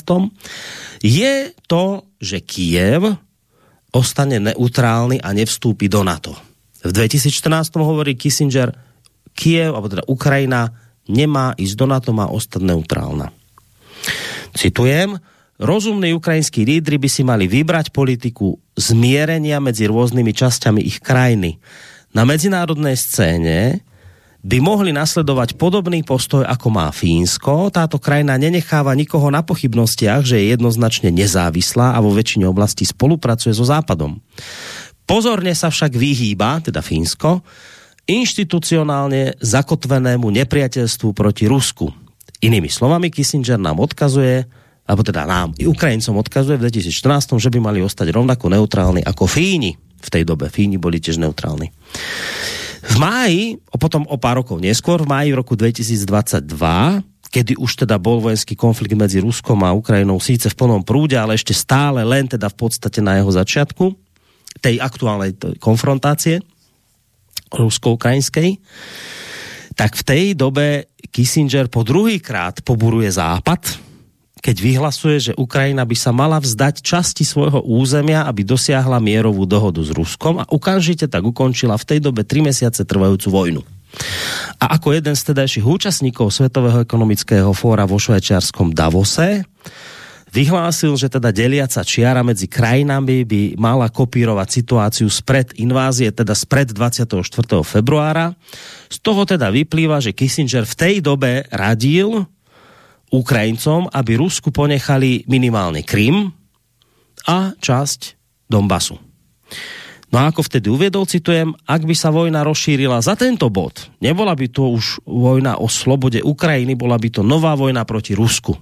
je to, že Kyjev ostane neutrálny a nevstúpi do NATO. V dvetisícštrnásť hovorí Kissinger, Kyjev, alebo teda Ukrajina, nemá ísť do NATO, má ostať neutrálna. Citujem, rozumní ukrajinskí lídri by si mali vybrať politiku zmierenia medzi rôznymi časťami ich krajiny. Na medzinárodnej scéne by mohli nasledovať podobný postoj, ako má Fínsko. Táto krajina nenecháva nikoho na pochybnostiach, že je jednoznačne nezávislá a vo väčšine oblastí spolupracuje so Západom. Pozorne sa však vyhýba, teda Fínsko, inštitucionálne zakotvenému nepriateľstvu proti Rusku. Inými slovami, Kissinger nám odkazuje, alebo teda nám, i Ukrajincom odkazuje v dvetisícštrnásť, že by mali ostať rovnako neutrálni ako Fíni. V tej dobe Fíni boli tiež neutrálni. V máji, potom o pár rokov neskôr, v máji roku dvetisícdvadsaťdva, kedy už teda bol vojenský konflikt medzi Ruskom a Ukrajinou síce v plnom prúde, ale ešte stále len teda v podstate na jeho začiatku tej aktuálnej konfrontácie rusko-ukrajinskej, tak v tej dobe Kissinger po druhýkrát poburuje Západ, keď vyhlasuje, že Ukrajina by sa mala vzdať časti svojho územia, aby dosiahla mierovú dohodu s Ruskom a okamžite tak ukončila v tej dobe tri mesiace trvajúcu vojnu. A ako jeden z tedajších účastníkov Svetového ekonomického fóra vo švajčiarskom Davose vyhlásil, že teda deliaca čiara medzi krajinami by mala kopírovať situáciu spred invázie, teda spred dvadsiateho štvrtého februára. Z toho teda vyplýva, že Kissinger v tej dobe radil Ukrajincom, aby Rusku ponechali minimálne Krym a časť Donbasu. No a ako vtedy uviedol, citujem, ak by sa vojna rozšírila za tento bod, nebola by to už vojna o slobode Ukrajiny, bola by to nová vojna proti Rusku.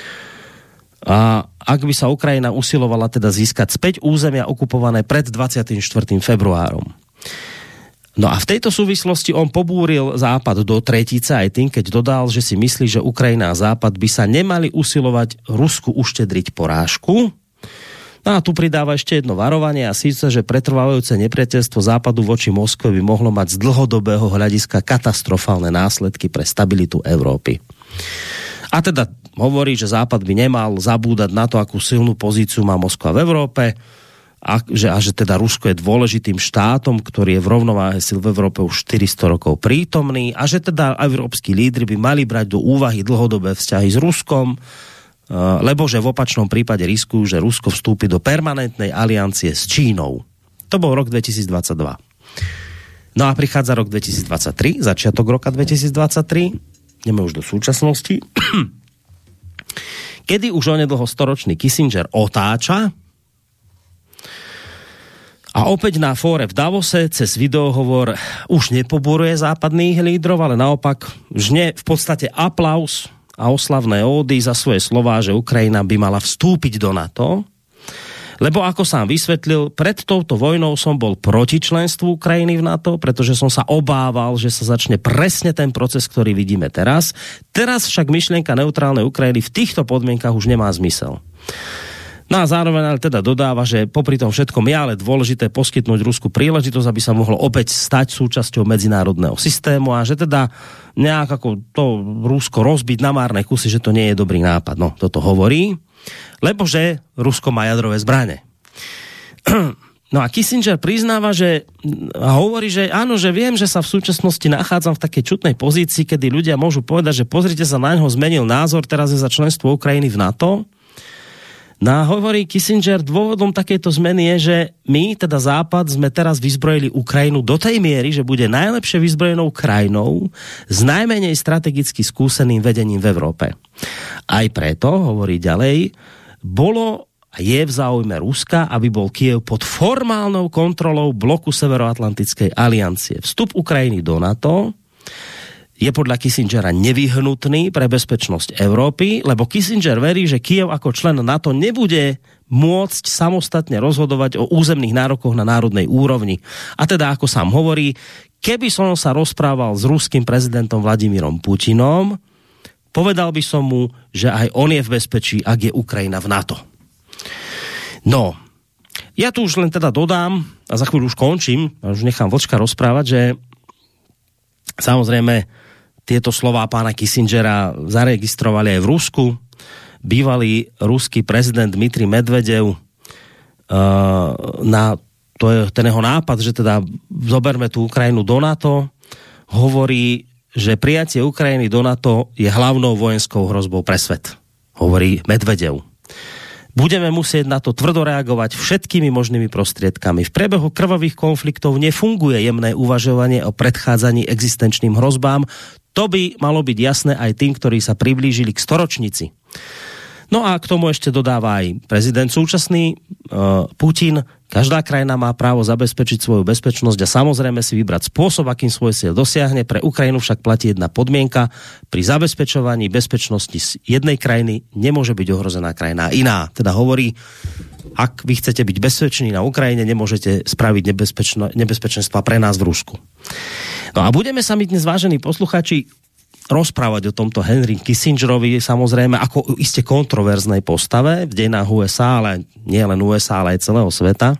A ak by sa Ukrajina usilovala teda získať späť územia okupované pred dvadsiatym štvrtým februárom. No a v tejto súvislosti on pobúril Západ do tretice aj tým, keď dodal, že si myslí, že Ukrajina a Západ by sa nemali usilovať Rusku uštedriť porážku. No a tu pridáva ešte jedno varovanie, a síce, že pretrvávajúce nepriateľstvo Západu voči Moskve by mohlo mať z dlhodobého hľadiska katastrofálne následky pre stabilitu Európy. A teda hovorí, že Západ by nemal zabúdať na to, akú silnú pozíciu má Moskva v Európe, a že, a že teda Rusko je dôležitým štátom, ktorý je v rovnováhe sil v Európe už štyristo rokov prítomný, a že teda európski lídri by mali brať do úvahy dlhodobé vzťahy s Ruskom, lebo že v opačnom prípade riskujú, že Rusko vstúpi do permanentnej aliancie s Čínou. To bol rok dvetisícdvadsaťdva. No a prichádza rok dvetisícdvadsaťtri, začiatok roka dvetisícdvadsaťtri, ideme už do súčasnosti, kedy už onedlho storočný Kissinger otáča a opäť na fóre v Davose cez videohovor už nepoboruje západných lídrov, ale naopak žne v podstate aplaus a oslavné ódy za svoje slová, že Ukrajina by mala vstúpiť do NATO, lebo ako sám vysvetlil, pred touto vojnou som bol proti členstvu Ukrajiny v NATO, pretože som sa obával, že sa začne presne ten proces, ktorý vidíme teraz. Teraz však myšlienka neutrálnej Ukrajiny v týchto podmienkach už nemá zmysel. No a zároveň ale teda dodáva, že popri tom všetkom je ale dôležité poskytnúť Rusku príležitosť, aby sa mohlo opäť stať súčasťou medzinárodného systému, a že teda nejak ako to Rusko rozbiť na márne kusy, že to nie je dobrý nápad. No, toto hovorí, lebo že Rusko má jadrové zbrane. No a Kissinger priznáva, že a hovorí, že áno, že viem, že sa v súčasnosti nachádzam v takej čudnej pozícii, kedy ľudia môžu povedať, že pozrite sa, na ňo zmenil názor, teraz je za členstvo Ukrajiny v NATO. No a hovorí Kissinger, dôvodom takejto zmeny je, že my, teda Západ, sme teraz vyzbrojili Ukrajinu do tej miery, že bude najlepšie vyzbrojenou krajinou s najmenej strategicky skúseným vedením v Európe. Aj preto, hovorí ďalej, bolo a je v záujme Ruska, aby bol Kyjev pod formálnou kontrolou bloku Severoatlantickej aliancie. Vstup Ukrajiny do NATO je podľa Kissingera nevyhnutný pre bezpečnosť Európy, lebo Kissinger verí, že Kyjev ako člen NATO nebude môcť samostatne rozhodovať o územných nárokoch na národnej úrovni. A teda, ako sám hovorí, keby som sa rozprával s ruským prezidentom Vladimírom Putinom, povedal by som mu, že aj on je v bezpečí, ak je Ukrajina v NATO. No, ja tu už len teda dodám, a za chvíľu už končím, a už nechám Vlčka rozprávať, že samozrejme tieto slová pána Kissingera zaregistrovali aj v Rusku. Bývalý ruský prezident Dmitrij Medvedev uh, na to je ten jeho nápad, že teda zoberme tú Ukrajinu do NATO, hovorí, že prijatie Ukrajiny do NATO je hlavnou vojenskou hrozbou pre svet. Hovorí Medvedev. Budeme musieť na to tvrdo reagovať všetkými možnými prostriedkami. V priebehu krvavých konfliktov nefunguje jemné uvažovanie o predchádzaní existenčným hrozbám. To by malo byť jasné aj tým, ktorí sa priblížili k storočnici. No a k tomu ešte dodáva aj prezident súčasný, uh, Putin. Každá krajina má právo zabezpečiť svoju bezpečnosť a samozrejme si vybrať spôsob, akým svoj cieľ dosiahne. Pre Ukrajinu však platí jedna podmienka. Pri zabezpečovaní bezpečnosti jednej krajiny nemôže byť ohrozená krajina iná. Teda hovorí, ak vy chcete byť bezpeční na Ukrajine, nemôžete spraviť nebezpečenstva pre nás v Rusku. No a budeme sa my dnes, vážení posluchači, rozprávať o tomto Henry Kissingerovi, samozrejme, ako iste kontroverznej postave v dejinách ú es á, ale nie len ú es á, ale aj celého sveta.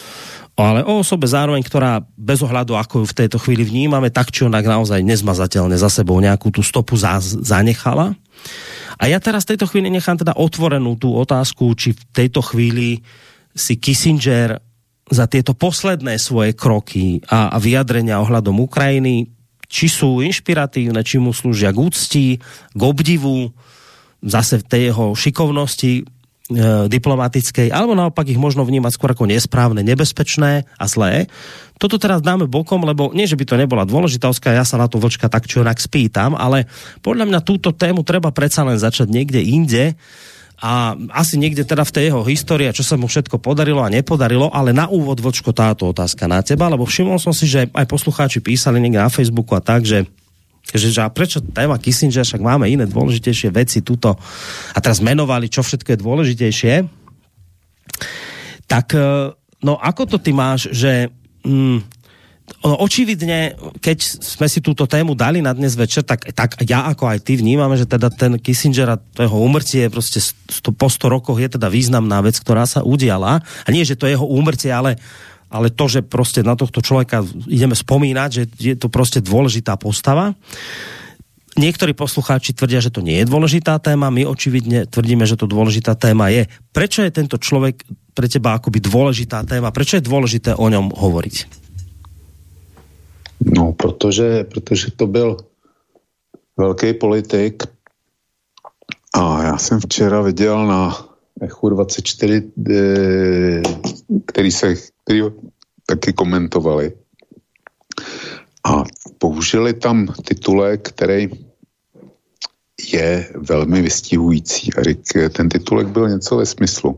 Ale o osobe zároveň, ktorá bez ohľadu, ako ju v tejto chvíli vnímame, tak či onak naozaj nezmazateľne za sebou nejakú tú stopu zanechala. A ja teraz v tejto chvíli nechám teda otvorenú tú otázku, či v tejto chvíli si Kissinger za tieto posledné svoje kroky a, a vyjadrenia ohľadom Ukrajiny, či sú inšpiratívne, či mu slúžia k úcti, k obdivu, zase v tej jeho šikovnosti e, diplomatickej, alebo naopak ich možno vnímať skôr ako nesprávne, nebezpečné a zlé. Toto teraz dáme bokom, lebo nie, že by to nebola dôležitá otázka, ja sa na to Vlčka tak či onak spýtam, ale podľa mňa túto tému treba predsa len začať niekde inde, a asi niekde teda v tej jeho histórii, čo sa mu všetko podarilo a nepodarilo, ale na úvod, Vlčko, táto otázka na teba, lebo všimol som si, že aj poslucháči písali niekde na Facebooku a tak, že, že, že a prečo téma Kissinger, však máme iné dôležitejšie veci tuto a teraz menovali, čo všetko je dôležitejšie. Tak, no ako to ty máš, že hm, očividne, keď sme si túto tému dali na dnes večer, tak, tak ja ako aj ty vnímame, že teda ten Kissinger a to jeho úmrtie proste sto, po sto rokoch je teda významná vec, ktorá sa udiala. A nie, že to jeho úmrtie, ale, ale to, že proste na tohto človeka ideme spomínať, že je to proste dôležitá postava. Niektorí poslucháči tvrdia, že to nie je dôležitá téma, my očividne tvrdíme, že to dôležitá téma je. Prečo je tento človek pre teba akoby dôležitá téma? Prečo je dôležité o ňom hovoriť? No, protože, protože to byl velký politik a já jsem včera viděl na Echu dvacet čtyři, který se který taky komentovali a použili tam titulek, který je velmi vystihující. A ten titulek byl něco ve smyslu,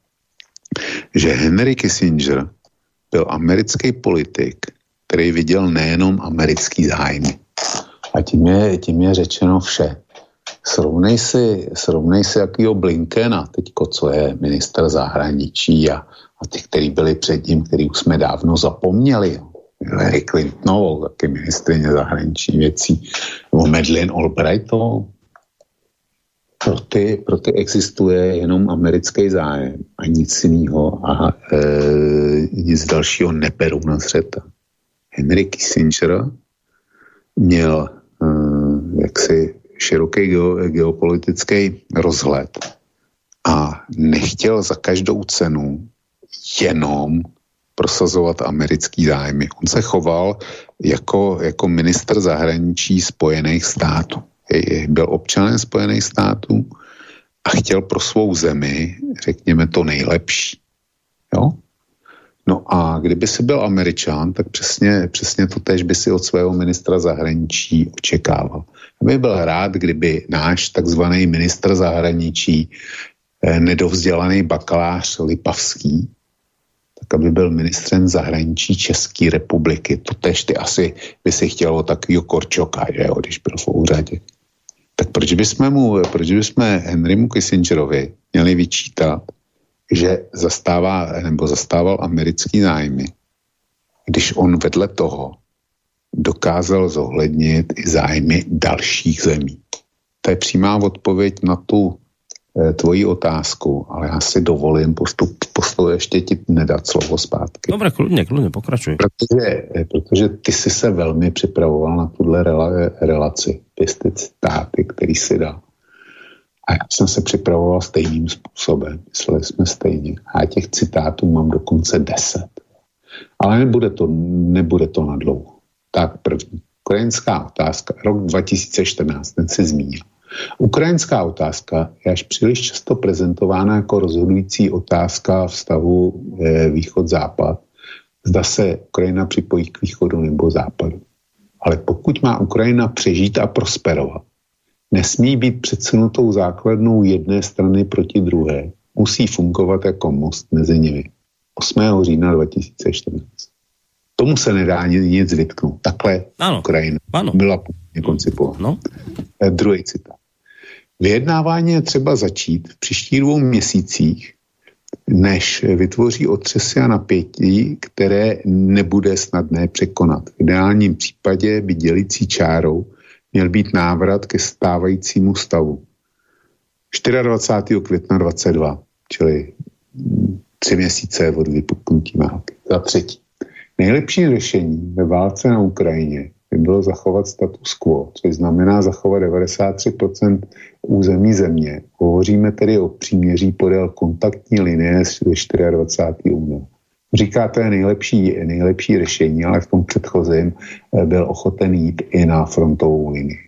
že Henry Kissinger byl americký politik, který viděl nejenom americký zájmy. A tím je, tím je řečeno vše. Srovnej si, srovnej si jakýho Blinkena, teďko, co je ministr zahraničí a, a ty, který byli před ním, který už jsme dávno zapomněli. Hillary Clintonovou, taky ministryně zahraničí věcí, nebo Madeleine Albrightovou. Pro ty, pro ty existuje jenom americký zájem a nic jiného a e, nic dalšího neberou na zřetel. Henry Kissinger měl uh, jaksi široký geo, geopolitický rozhled a nechtěl za každou cenu jenom prosazovat americký zájmy. On se choval jako, jako ministr zahraničí Spojených států. Byl občanem Spojených států a chtěl pro svou zemi, řekněme, to nejlepší. Jo? No a kdyby si byl Američan, tak přesně, přesně to též by si od svého ministra zahraničí očekával. Aby byl rád, kdyby náš takzvaný ministr zahraničí, eh, nedovzdělaný bakalář Lipavský, tak aby byl ministrem zahraničí České republiky. To též ty asi by si chtělo takovýho Korčoka, že jo, když byl v úřadě. Tak proč bychom mu, proč bychom Henrymu Kissingerovi měli vyčítat, že zastává, nebo zastával americký zájmy, když on vedle toho dokázal zohlednit i zájmy dalších zemí. To je přímá odpověď na tu e, tvoji otázku, ale já si dovolím postup, postup ještě ti nedat slovo zpátky. Dobre, kludně, kludně, pokračuj. Protože, e, protože ty jsi se velmi připravoval na tuhle rela, relaci, ty citáty, který si dal. A já jsem se připravoval stejným způsobem. Mysleli jsme stejně. A těch citátů mám dokonce deset. Ale nebude to, nebude to na dlouho. Tak první. Ukrajinská otázka. Rok dva tisíce čtrnáct, ten si zmínil. Ukrajinská otázka je až příliš často prezentována jako rozhodující otázka vztahu eh, východ-západ. Zda se Ukrajina připojí k východu nebo západu. Ale pokud má Ukrajina přežít a prosperovat, nesmí být předsunutou základnou jedné strany proti druhé. Musí fungovat jako most mezi nimi. osmého října dva tisíce čtrnáct. Tomu se nedá nic vytknout. Takhle ano. Ukrajina ano. byla koncipována. No. Druhý citát. Vyjednávání je třeba začít v příštích dvou měsících, než vytvoří otřesy a napětí, které nebude snadné překonat. V ideálním případě by dělicí čárou měl být návrat ke stávajícímu stavu. dvacátého čtvrtého května dvacet dva, čili tři měsíce od vypuknutí války. Za třetí. Nejlepší řešení ve válce na Ukrajině by bylo zachovat status quo, což znamená zachovat devadesát tři procent území země. Hovoříme tedy o příměří podél kontaktní linie z dvacátého čtvrtého února. Říkáte nejlepší, nejlepší řešení, ale v tom předchozím byl ochoten jít i na frontovou linii.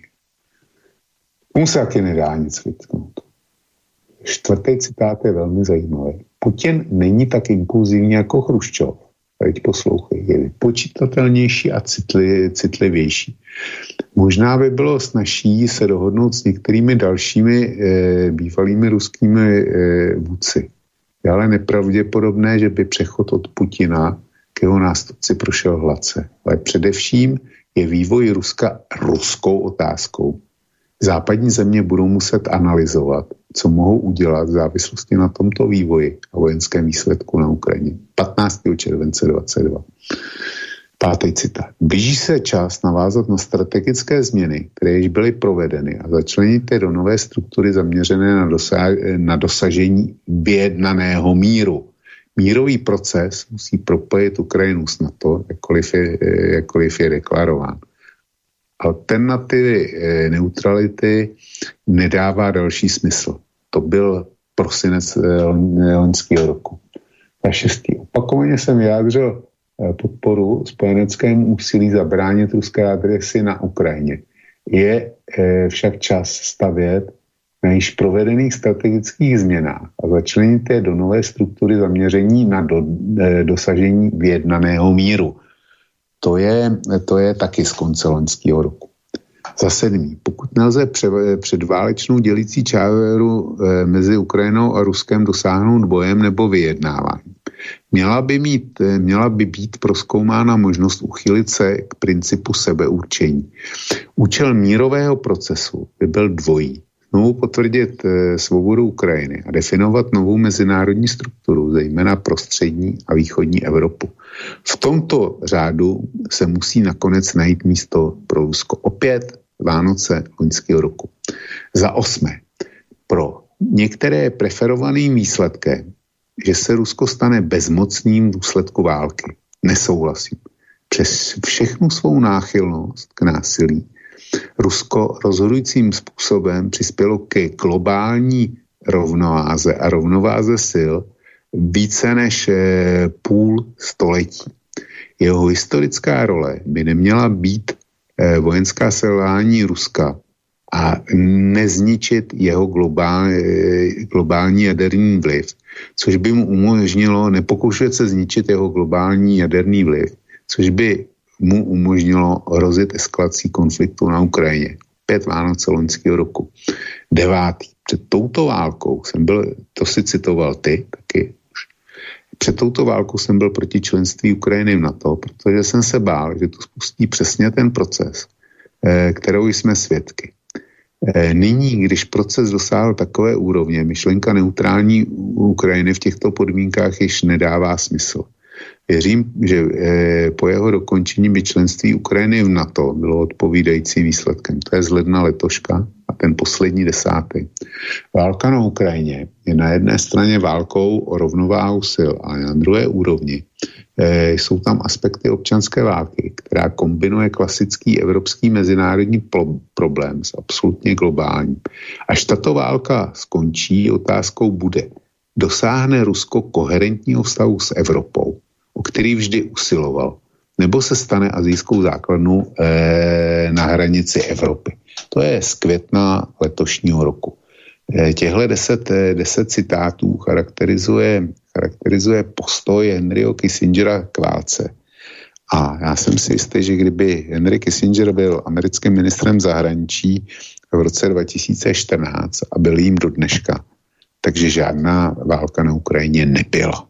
Tomu se taky nedá nic vytknout. Čtvrtý citát je velmi zajímavý. Putin není tak impulzivní jako Chruščov. Teď poslouchej, je vypočítatelnější a citli, citlivější. Možná by bylo snazší se dohodnout s některými dalšími e, bývalými ruskými e, vůdci. Je ale nepravděpodobné, že by přechod od Putina k jeho nástupci prošel hladce. Ale především je vývoj Ruska ruskou otázkou. Západní země budou muset analyzovat, co mohou udělat v závislosti na tomto vývoji a vojenském výsledku na Ukrajině. patnáctého července dvacet dva. Pátý citát. Blíží se čas navázat na strategické změny, které již byly provedeny a začlenit je do nové struktury zaměřené na, dosa- na dosažení vyjednaného míru. Mírový proces musí propojit Ukrajinu s NATO, jakkoliv je, jakkoliv je deklarován. Alternativy neutrality nedává další smysl. To byl prosinec loňského roku. A šestý. Opakovaně jsem vyjádřil podporu spojeneckému úsilí zabránit ruské agresi na Ukrajině. Je však čas stavět na již provedených strategických změnách a začlenit je do nové struktury zaměření na do, dosažení vyjednaného míru. To je, to je taky z konce loňského roku. Za sedmý. Pokud nelze pře- předválečnou dělící čáru e, mezi Ukrajinou a Ruskem dosáhnout bojem nebo vyjednáváním, měla by, mít, e, měla by být prozkoumána možnost uchylit se k principu sebeurčení. Účel mírového procesu by byl dvojí. Znovu potvrdit e, svobodu Ukrajiny a definovat novou mezinárodní strukturu, zejména pro střední a východní Evropu. V tomto řádu se musí nakonec najít místo pro Rusko. Opět Vánoce loňského roku. Za osmé. Pro některé preferovaným výsledkem, že se Rusko stane bezmocným v důsledku války. Nesouhlasím. Přes všechnu svou náchylnost k násilí Rusko rozhodujícím způsobem přispělo ke globální rovnováze a rovnováze sil více než půl století. Jeho historická role by neměla být vojenská selhání Ruska a nezničit jeho globál, globální jaderný vliv, což by mu umožnilo, nepokoušet se zničit jeho globální jaderný vliv, což by mu umožnilo rozjet eskalací konfliktu na Ukrajině. Pět Vánoce loňského roku. Devátý. Před touto válkou jsem byl, to si citoval ty taky, před touto válkou jsem byl proti členství Ukrajiny v NATO, protože jsem se bál, že to spustí přesně ten proces, kterou jsme svědky. Nyní, když proces dosáhl takové úrovně, myšlenka neutrální Ukrajiny v těchto podmínkách již nedává smysl. Věřím, že po jeho dokončení by členství Ukrajiny v NATO bylo odpovídajícím výsledkem. To je z ledna letoška a ten poslední desátý. Válka na Ukrajině je na jedné straně válkou o rovnováhu sil, ale na druhé úrovni e, jsou tam aspekty občanské války, která kombinuje klasický evropský mezinárodní pl- problém s absolutně globálním. Až tato válka skončí, otázkou bude, dosáhne Rusko koherentního vztahu s Evropou, o který vždy usiloval, nebo se stane asijskou základnou e, na hranici Evropy. To je z května letošního roku. E, těhle deset, deset citátů charakterizuje, charakterizuje postoj Henryho Kissingera k válce. A já jsem si jistý, že kdyby Henry Kissinger byl americkým ministrem zahraničí v roce dva tisíce čtrnáct a byl jím do dneška, takže žádná válka na Ukrajině nebyla.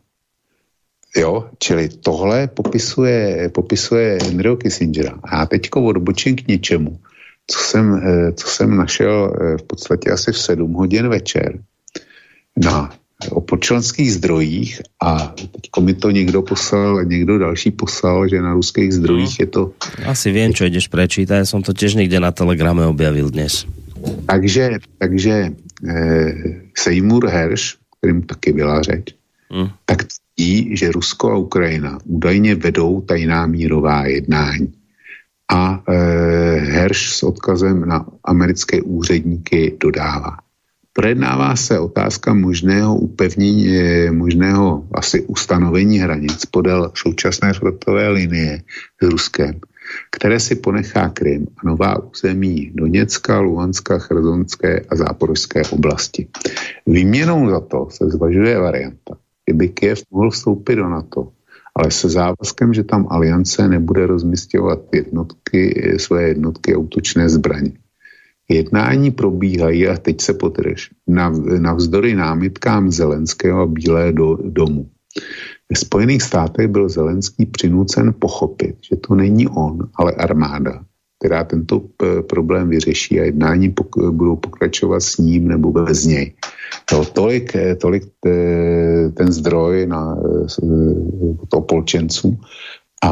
Jo, čili tohle popisuje, popisuje Henryho Kissingera. A já teďko odbočím k něčemu, co jsem, co jsem našel v podstatě asi v sedm hodin večer na opočlenských zdrojích a teďko mi to někdo poslal, někdo další poslal, že na ruských zdrojích je to... Asi viem, čo ideš prečítať, som to tiež niekde na Telegrame objavil dnes. Takže, takže e, Seymour Hersh, kterým taky byla řeč, hmm. tak tvrdí, že Rusko a Ukrajina údajně vedou tajná mírová jednání. A e, Hersh s odkazem na americké úředníky dodává. Projednává se otázka možného upevnění, možného asi ustanovení hranic podél současné frontové linie s Ruskem, které si ponechá Krym a nová území Doněcka, Luhanska, Chersonské a Záporožské oblasti. Výměnou za to se zvažuje varianta, kdyby Kyjev mohl vstoupit do NATO, ale se závazkem, že tam aliance nebude rozmisťovat jednotky, své jednotky a útočné zbraně. Jednání probíhají, a teď se podrž, navzdory námitkám Zelenského a Bílé do, domu. Ve Spojených státech byl Zelenský přinucen pochopit, že to není on, ale armáda, která tento p- problém vyřeší a jednání pok- budou pokračovat s ním nebo bez něj. To, tolik tolik t- ten zdroj na, od opolčenců. A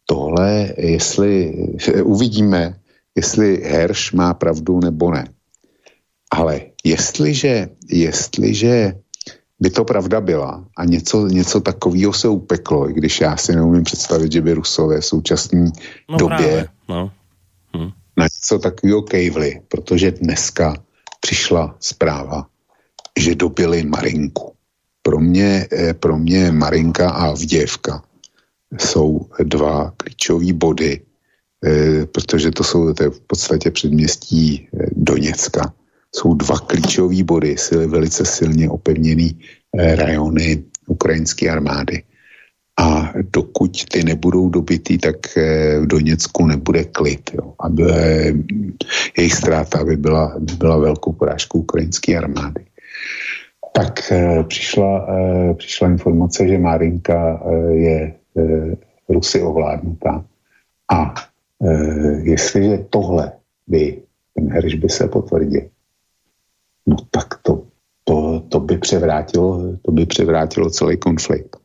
tohle, jestli uvidíme, jestli Herš má pravdu nebo ne. Ale jestliže, jestliže by to pravda byla a něco, něco takového se upeklo, i když já si neumím představit, že by Rusové v současné no, době no. hm. na něco takového kejvli, protože dneska přišla zpráva, že dobili Marinku. Pro mě, pro mě Marinka a Avdějevka jsou dva klíčové body, protože to jsou to je v podstatě předměstí Doněcka. Jsou dva klíčové body, velice silně opevněný rajony ukrajinské armády. A dokud ty nebudou dobitý, tak v Doněcku nebude klid. Jo. Aby jejich ztráta by byla, by byla velkou porážkou ukrajinské armády. Tak přišla, přišla informace, že Marinka je Rusy ovládnutá. A jestliže tohle by, ten Herš by se potvrdil, no tak to, to, to, by převrátilo, to by převrátilo celý konflikt.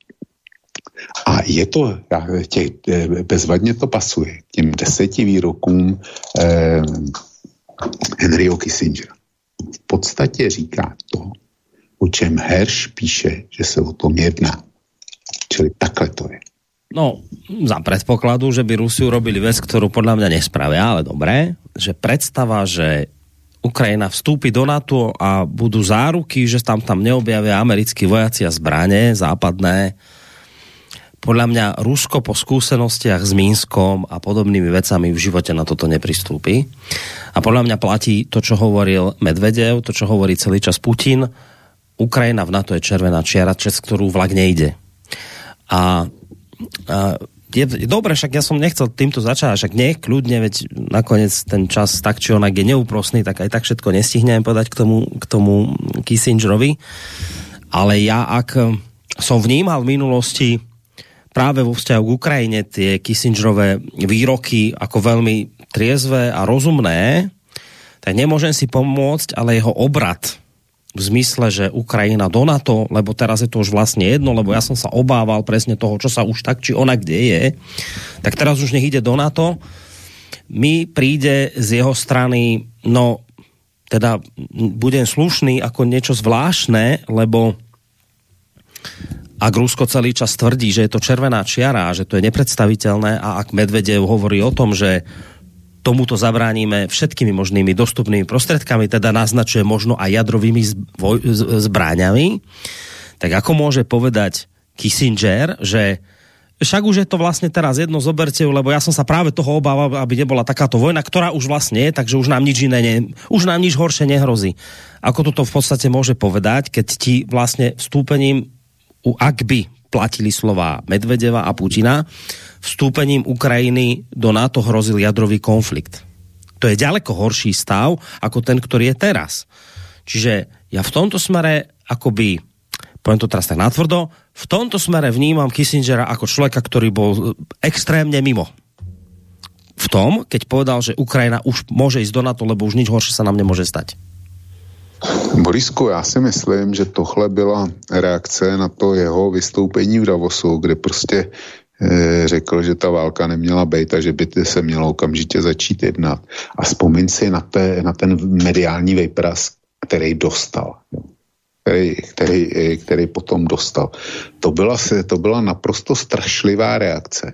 A je to, těch, bezvadně to pasuje k těm deseti výrokům eh, Henryho Kissingera. V podstatě říká to, o čem Herš píše, že se o tom jedná. Čili takhle to je. No, za predpokladu, že by Rusi urobili vec, ktorú podľa mňa nespravia, ale dobré, že predstava, že Ukrajina vstúpi do NATO a budú záruky, že tam tam neobjavia americkí vojaci a zbrane západné. Podľa mňa Rusko po skúsenostiach s Minskom a podobnými vecami v živote na toto nepristúpi. A podľa mňa platí to, čo hovoril Medvedev, to, čo hovorí celý čas Putin. Ukrajina v NATO je červená čiara, cez ktorú vlak nejde. A Uh, je, je dobre, však ja som nechcel týmto začať, však nie, kľudne, veď nakoniec ten čas tak či onak je neúprosný, tak aj tak všetko nestihnem povedať k tomu, k tomu Kissingerovi, ale ja ak som vnímal v minulosti práve vo vzťahu k Ukrajine tie Kissingerové výroky ako veľmi triezvé a rozumné, tak nemôžem si pomôcť, ale jeho obrat v zmysle, že Ukrajina do NATO, lebo teraz je to už vlastne jedno, lebo ja som sa obával presne toho, čo sa už tak či onak deje, tak teraz už nech ide do NATO, mi príde z jeho strany, no teda budem slušný ako niečo zvláštne, lebo ak Rusko celý čas tvrdí, že je to červená čiara a že to je nepredstaviteľné a ak Medvedev hovorí o tom, že tomuto zabránime všetkými možnými dostupnými prostredkami, teda naznačuje možno aj jadrovými zbráňami, tak ako môže povedať Kissinger, že však už je to vlastne teraz jedno zoberte, lebo ja som sa práve toho obával, aby nebola takáto vojna, ktorá už vlastne je, takže už nám nič iné, ne, už nám nič horšie nehrozí. Ako toto v podstate môže povedať, keď ti vlastne vstúpením, ak by platili slová Medvedeva a Putina, vstúpením Ukrajiny do NATO hrozil jadrový konflikt. To je ďaleko horší stav ako ten, ktorý je teraz. Čiže ja v tomto smere akoby, poviem to teraz tak natvrdo, v tomto smere vnímam Kissingera ako človeka, ktorý bol extrémne mimo. V tom, keď povedal, že Ukrajina už môže ísť do NATO, lebo už nič horšie sa nám nemôže stať. Borisku, já si myslím, že tohle byla reakce na to jeho vystoupení v Davosu, kde prostě e, řekl, že ta válka neměla být a že by se mělo okamžitě začít jednat. A vzpomeň si na, te, na ten mediální vejpras, který dostal. Jo. Který, který, který potom dostal. To byla, to byla naprosto strašlivá reakce.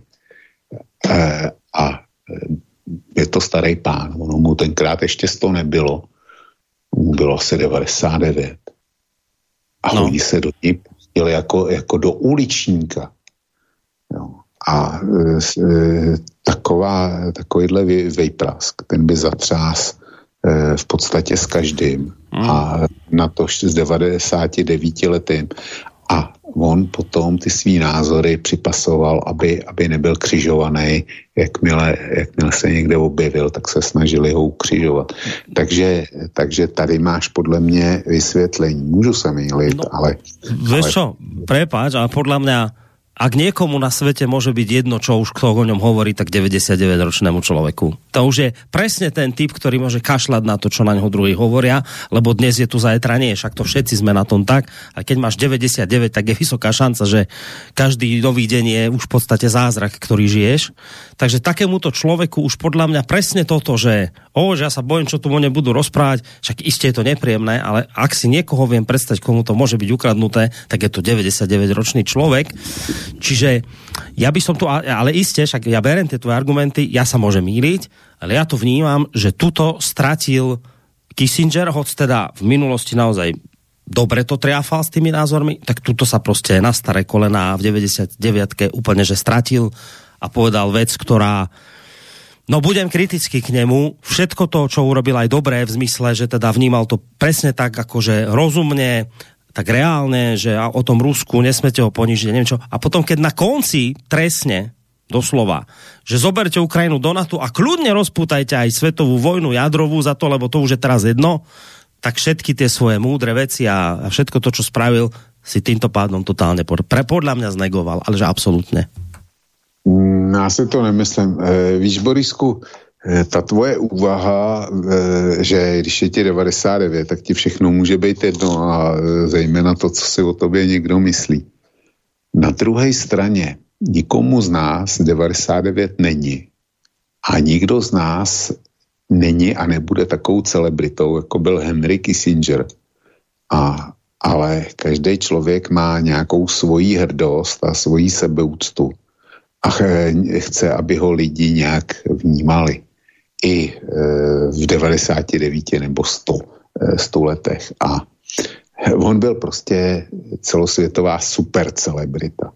E, a je to starý pán. Ono mu tenkrát ještě sto nebylo. Bylo asi devadesát devět. A no. Oni se do ní pustili jako, jako do uličníka. Jo. A e, taková, takovýhle vejprask, ten by zatřás e, v podstatě s každým. Mm. A na to s devadesáti devíti letým. A on potom ty svý názory připasoval, aby, aby nebyl křižovaný, jakmile, jakmile se někde objevil, tak se snažili ho ukřižovat. Takže, takže tady máš podle mě vysvětlení. Můžu se mýlit, no, ale... Vieš čo, prepáč, ale podľa mňa ak niekomu na svete môže byť jedno, čo už kto o ňom hovorí, tak deväťdesiatdeväťročnému človeku. To už je presne ten typ, ktorý môže kašľať na to, čo na ňo druhý hovoria, lebo dnes je tu, zajtra nie, však to všetci sme na tom tak. A keď máš deväťdesiatdeväť, tak je vysoká šanca, že každý nový deň je už v podstate zázrak, ktorý žiješ. Takže takémuto človeku už podľa mňa presne toto, že o, že ja sa bojím, čo tu o nebudú rozprávať, však iste je to nepríjemné, ale ak si niekoho viem predstaviť, komu to môže byť ukradnuté, tak je to deväťdesiatdeväťročný človek. Čiže ja by som tu, ale iste, však ja beriem tie tvoje argumenty, ja sa môžem mýliť, ale ja to vnímam, že tuto stratil Kissinger, hoď teda v minulosti naozaj dobre to triafal s tými názormi, tak tuto sa proste na staré kolená v deväťdesiatdeväťke úplne, že stratil a povedal vec, ktorá, no budem kritický k nemu, všetko to, čo urobil aj dobré v zmysle, že teda vnímal to presne tak, akože rozumne, tak reálne, že o tom Rusku nesmete ho ponižiť, neviem čo. A potom, keď na konci trestne, doslova, že zoberte Ukrajinu do NATO a kľudne rozpútajte aj svetovú vojnu jadrovú za to, lebo to už je teraz jedno, tak všetky tie svoje múdre veci a, a všetko to, čo spravil, si týmto pádom totálne pod, pre, podľa mňa znegoval, ale že absolútne. Já si to nemyslím. E, víš, Borisku, ta tvoje úvaha, že když je ti devadesát devět, tak ti všechno může být jedno a zejména to, co si o tobě někdo myslí. Na druhé straně nikomu z nás devadesát devět není a nikdo z nás není a nebude takovou celebritou, jako byl Henry Kissinger. A, ale každý člověk má nějakou svoji hrdost a svoji sebeúctu a chce, aby ho lidi nějak vnímali. I v devadesáti devíti nebo sto, sto letech. A on byl prostě celosvětová super celebrita.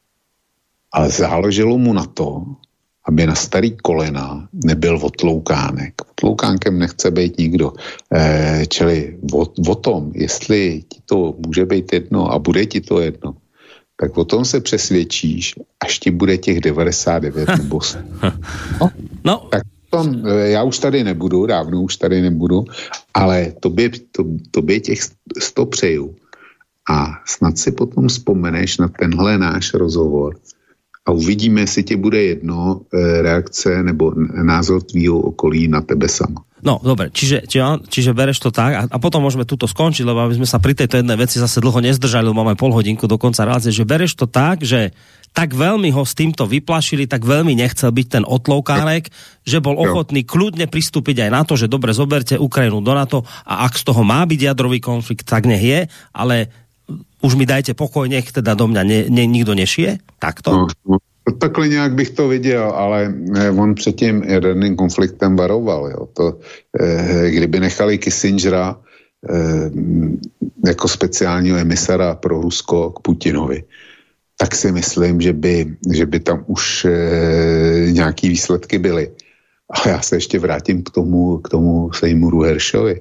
Ale záleželo mu na to, aby na starý kolena nebyl otloukánek. Otloukánkem nechce být nikdo. Čili o, o tom, jestli ti to může být jedno a bude ti to jedno, tak o tom se přesvědčíš, až ti bude těch devadesát devět nebo sto. No, no. Tak tom, já už tady nebudu, dávno už tady nebudu, ale tobě, to, tobě těch sto přeju. A snad si potom vzpomeneš na tenhle náš rozhovor a uvidíme, jestli ti bude jedno reakce nebo názor tvýho okolí na tebe sama. No, dobre, čiže, čiže, čiže bereš to tak a, a potom môžeme tuto skončiť, lebo aby sme sa pri tejto jednej veci zase dlho nezdržali, lebo máme pol hodinku do konca relácie, že bereš to tak, že tak veľmi ho s týmto vyplašili, tak veľmi nechcel byť ten otloukánek, že bol ochotný kľudne pristúpiť aj na to, že dobre, zoberte Ukrajinu do NATO a ak z toho má byť jadrový konflikt, tak nech je, ale už mi dajte pokoj, nech teda do mňa ne, ne, nikto nešije? Takto? No, no. Takhle nějak bych to viděl, ale on před tím jaderným konfliktem varoval. Jo. To, eh, kdyby nechali Kissingera eh, jako speciálního emisara pro Rusko k Putinovi, tak si myslím, že by, že by tam už eh, nějaký výsledky byly. A já se ještě vrátím k tomu, k tomu Seymouru Hershovi.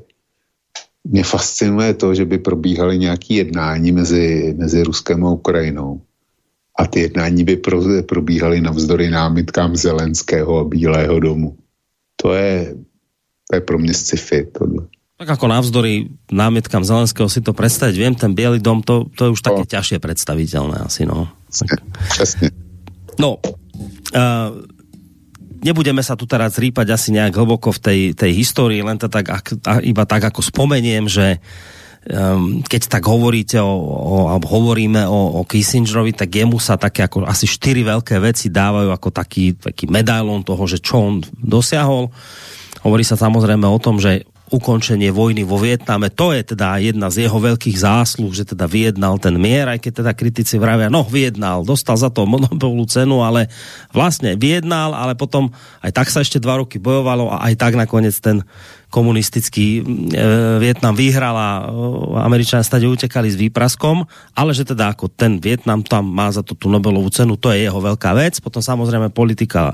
Mě fascinuje to, že by probíhaly nějaké jednání mezi, mezi Ruskem a Ukrajinou. A ty jednání by probíhaly navzdory námitkám Zelenského a Bílého domu. To je, to je pro mě sci-fi tohle. Tak ako navzdory námietkam Zelenského si to predstaviť, viem, ten Bielý dom, to, to je už také no. ťažšie predstaviteľné asi, no. Přesne. No, uh, nebudeme sa tu teraz rýpať asi nejak hlboko v tej, tej histórii, len to tak, ak, iba tak ako spomeniem, že um, keď tak hovoríte o, o, alebo hovoríme o, o Kissingerovi, tak jemu sa také ako asi štyri veľké veci dávajú ako taký, taký medailón toho, že čo on dosiahol. Hovorí sa samozrejme o tom, že ukončenie vojny vo Vietname, to je teda jedna z jeho veľkých zásluh, že teda vyjednal ten mier, aj keď teda kritici vravia, no vyjednal, dostal za to Nobelovú cenu, ale vlastne vyjednal, ale potom aj tak sa ešte dva roky bojovalo a aj tak nakoniec ten komunistický e, Vietnam vyhral a e, Američania stade utekali s výpraskom, ale že teda ako ten Vietnam tam má za to tú Nobelovú cenu, to je jeho veľká vec. Potom samozrejme politika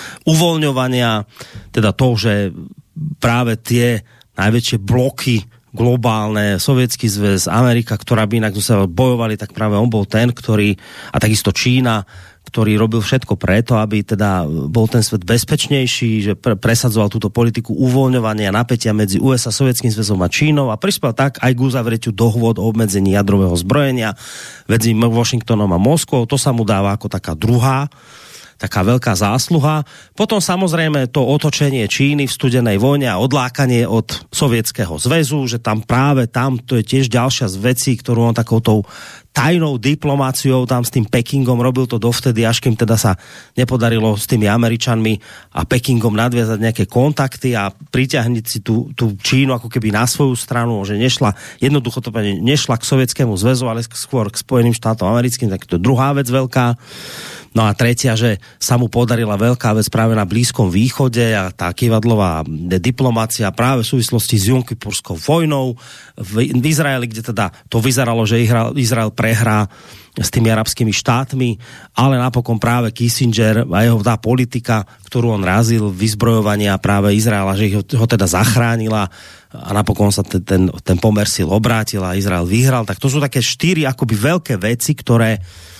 uvoľňovania, teda to, že práve tie najväčšie bloky globálne, Sovietský zväz, Amerika, ktorá by inak sa bojovali, tak práve on bol ten, ktorý, a takisto Čína, ktorý robil všetko preto, aby teda bol ten svet bezpečnejší, že pre, presadzoval túto politiku uvoľňovania napätia medzi ú es á, Sovietským zväzom a Čínou a prispel tak aj k uzavretiu dohôd o obmedzení jadrového zbrojenia medzi Washingtonom a Moskvou. To sa mu dáva ako taká druhá taká veľká zásluha. Potom samozrejme to otočenie Číny v studenej vojne a odlákanie od Sovietskeho zväzu, že tam práve tam, to je tiež ďalšia z vecí, ktorú on takoutou tajnou diplomáciou tam s tým Pekingom robil to dovtedy, až kým teda sa nepodarilo s tými Američanmi a Pekingom nadviazať nejaké kontakty a priťahniť si tú, tú Čínu ako keby na svoju stranu, že nešla, jednoducho to nešla k Sovietskému zväzu, ale skôr k Spojeným štátom americkým, tak to je druhá vec veľká. No a tretia, že sa mu podarila veľká vec práve na Blízkom východe a tá kývadlová diplomácia práve v súvislosti s Jomkipurskou vojnou v, v Izraeli, kde teda to vyzeralo, že Izrael prehrá s tými arabskými štátmi, ale napokon práve Kissinger a jeho tá politika, ktorú on razil, vyzbrojovania práve Izraela, že ho, ho teda zachránila a napokon sa ten, ten, ten pomer sil obrátil a Izrael vyhral. Tak to sú také štyri akoby veľké veci, ktoré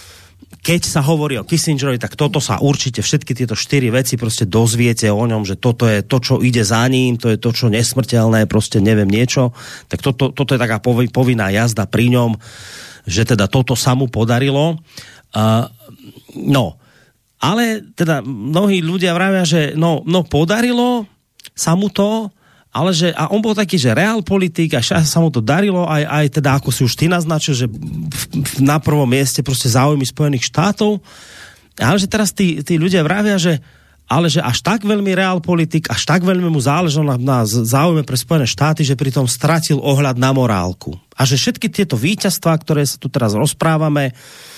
keď sa hovorí o Kissingerovi, tak toto sa určite, všetky tieto štyri veci proste dozviete o ňom, že toto je to, čo ide za ním, to je to, čo nesmrteľné, proste neviem niečo. Tak toto, toto je taká povinná jazda pri ňom, že teda toto sa mu podarilo. Uh, no, ale teda mnohí ľudia vravia, že no, no podarilo sa mu to, ale že, a on bol taký, že realpolitik a sa mu to darilo, aj, aj teda, ako si už ty naznačil, že v, v, na prvom mieste proste záujmy Spojených štátov, ale že teraz tí, tí ľudia vravia, že ale že až tak veľmi realpolitik, až tak veľmi mu záležalo na, na záujme pre Spojené štáty, že pritom stratil ohľad na morálku. A že všetky tieto víťazstvá, ktoré sa tu teraz rozprávame,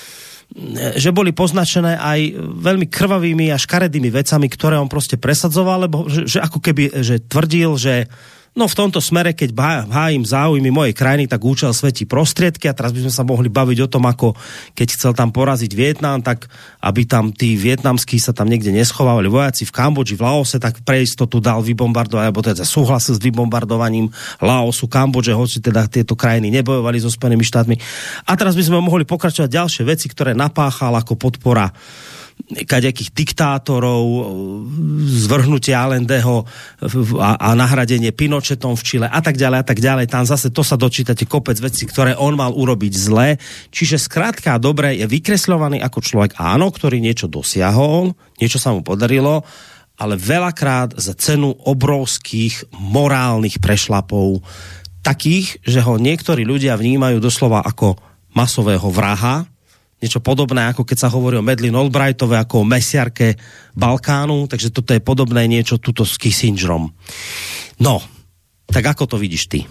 že boli poznačené aj veľmi krvavými a škaredými vecami, ktoré on proste presadzoval, lebo že, že ako keby že tvrdil, že no v tomto smere, keď hájim záujmy mojej krajiny, tak účel svetí prostriedky a teraz by sme sa mohli baviť o tom, ako keď chcel tam poraziť Vietnam, tak aby tam tí vietnamskí sa tam niekde neschovávali vojaci v Kambodži, v Laose, tak pre istotu dal vybombardovať, alebo teda súhlasil s vybombardovaním Laosu, Kambodže, hoci teda tieto krajiny nebojovali so Spojenými štátmi. A teraz by sme mohli pokračovať ďalšie veci, ktoré napáchal ako podpora kadejakých diktátorov, zvrhnutie Allendeho a, a nahradenie Pinochetom v Čile a tak ďalej a tak ďalej. Tam zase to sa dočítate kopec vecí, ktoré on mal urobiť zle. Čiže skrátka dobre je vykresľovaný ako človek, áno, ktorý niečo dosiahol, niečo sa mu podarilo, ale veľakrát za cenu obrovských morálnych prešlapov, takých, že ho niektorí ľudia vnímajú doslova ako masového vraha, niečo podobné, ako keď sa hovorí o Madeleine Albrightovej, ako o mesiarke Balkánu, takže toto je podobné niečo tuto s Kissingerom. No, tak ako to vidíš ty?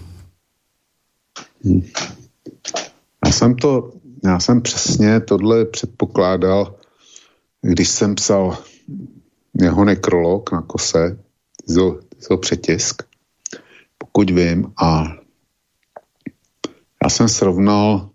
Já jsem to, já jsem přesně tohle předpokládal, když jsem psal jeho nekrolog na Kose, to přetisk, pokud vím, a já jsem srovnal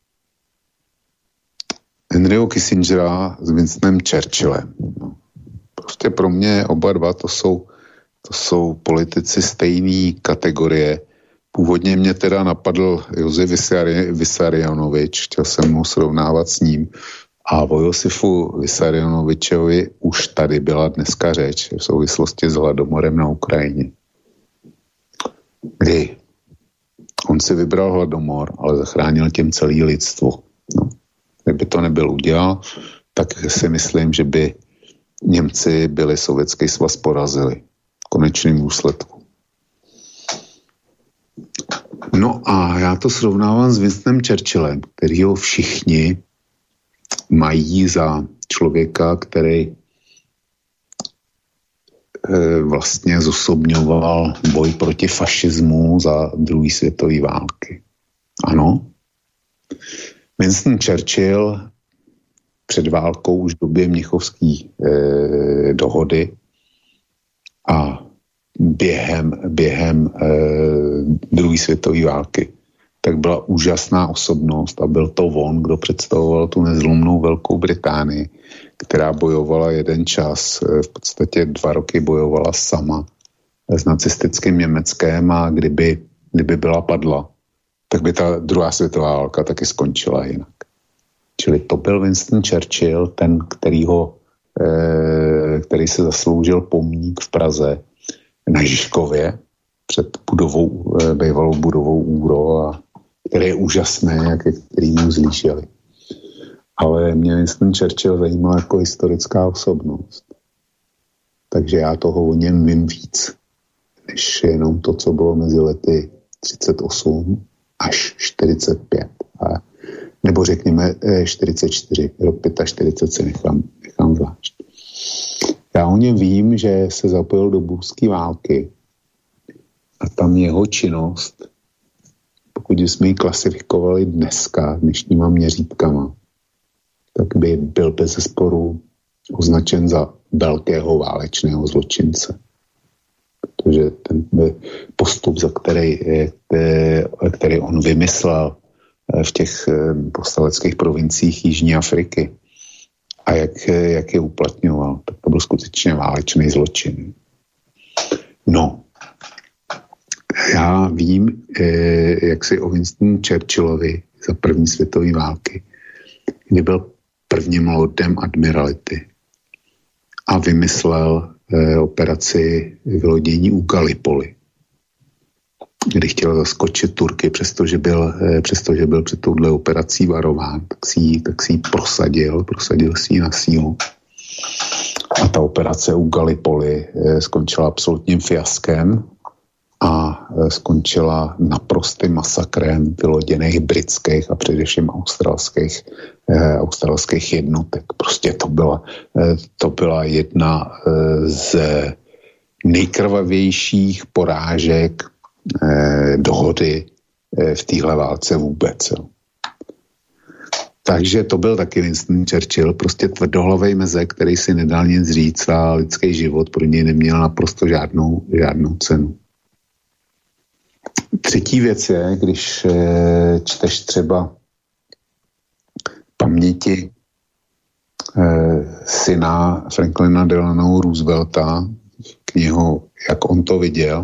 Henryho Kissingera s Winstonem Churchillem. No. Prostě pro mě oba dva to jsou, to jsou politici stejné kategorie. Původně mě teda napadl Josef Vissarionovič, chtěl jsem ho srovnávat s ním. A o Josifu Vissarionovičovi už tady byla dneska řeč v souvislosti s hladomorem na Ukrajině. Kdy on si vybral hladomor, ale zachránil tím celé lidstvo. No. Kdyby to nebyl udělal, tak si myslím, že by Němci byli Sovětský svaz porazili v konečném důsledku. No a já to srovnávám s Winstonem Churchillem, kterýho všichni mají za člověka, který e, vlastně zosobňoval boj proti fašismu za druhé světové války. Ano. Winston Churchill před válkou už v době Mnichovské e, dohody a během, během e, druhé světové války, tak byla úžasná osobnost a byl to on, kdo představoval tu nezlomnou Velkou Británii, která bojovala jeden čas, v podstatě dva roky bojovala sama s nacistickým Německem a kdyby kdyby byla padla, tak by ta druhá světová válka taky skončila jinak. Čili to byl Winston Churchill, ten, který, ho, eh, který se zasloužil pomník v Praze na Žižkově před budovou, eh, bývalou budovou Úro, a který je úžasné, jak je, který mu zlížili. Ale mě Winston Churchill zajímal jako historická osobnost. Takže já toho o něm vím víc, než jenom to, co bylo mezi lety třicet osm až čtyřicet pět. A, nebo řekněme čtyřicet čtyři, rok čtyřicet pět si nechám, nechám zvlášť. Já o něm vím, že se zapojil do búrské války a tam jeho činnost, pokud jsme ji klasifikovali dneska, dnešníma měřítkama, tak by byl bez zesporu označen za velkého válečného zločince. Protože ten postup, za který, který on vymyslel v těch povstaleckých provinciích Jižní Afriky a jak, jak je uplatňoval, tak to byl skutečně válečný zločin. No, já vím, jak si o Winstonu Churchillovi za první světové války, kdy byl prvním lordem admirality a vymyslel eh, operaci vylodění u Gallipoli, kdy chtěl zaskočit Turky, přestože byl, eh, přestože byl před touhle operací varován, tak si, tak si ji prosadil, prosadil si ji na sílu. A ta operace u Gallipoli eh, skončila absolutním fiaskem a eh, skončila naprostým masakrem vyloděných britských a především australských australských jednotek. Prostě to byla, to byla jedna z nejkrvavějších porážek dohody v téhle válce vůbec. Takže to byl taky Winston Churchill, prostě tvrdohlavej mezek, který si nedal nic říct a lidský život pro něj neměl naprosto žádnou, žádnou cenu. Třetí věc je, když čteš třeba paměti eh, syna Franklina Delano Roosevelta, knihu Jak on to viděl,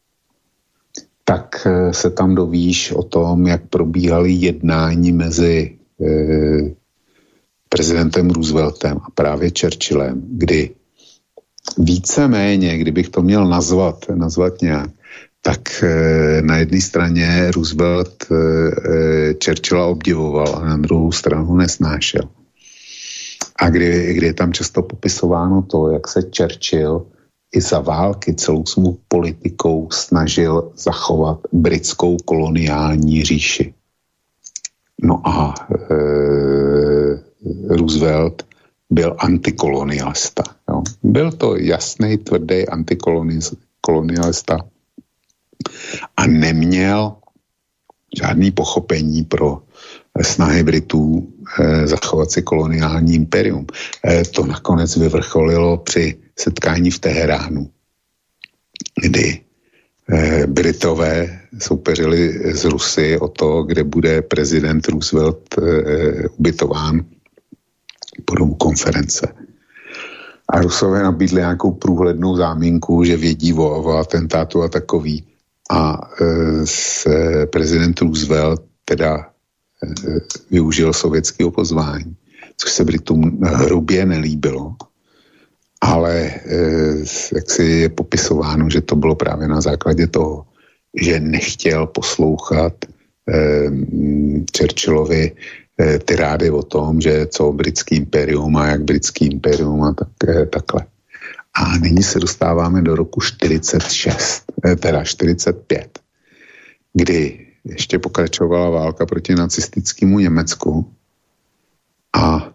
tak eh, se tam dovíš o tom, jak probíhaly jednání mezi eh, prezidentem Rooseveltem a právě Churchillem, kdy víceméně, kdybych to měl nazvat, nazvat nějak, tak e, na jedné straně Roosevelt e, Churchilla obdivoval a na druhou stranu nesnášel. A kdy, kdy je tam často popisováno to, jak se Churchill i za války celou svou politikou snažil zachovat britskou koloniální říši. No a e, Roosevelt byl antikolonialista. Jo. Byl to jasný, tvrdý antikolonialista a neměl žádný pochopení pro snahy Britů eh, zachovat si koloniální imperium. Eh, to nakonec vyvrcholilo při setkání v Teheránu, kdy eh, Britové soupeřili s Rusy o to, kde bude prezident Roosevelt eh, ubytován po dobu konference. A Rusové nabídli nějakou průhlednou záminku, že vědí o, o atentátu a takový. A e, s, e, prezident Roosevelt teda e, využil sovětského pozvání, což se Britům hrubě nelíbilo, ale e, jak si je popisováno, že to bylo právě na základě toho, že nechtěl poslouchat e, Churchillovi e, ty rády o tom, že co britský imperium a jak britský imperium a tak, e, takhle. A nyní se dostáváme do roku čtyřicet šest, teda čtyřicet pět, kdy ještě pokračovala válka proti nacistickému Německu a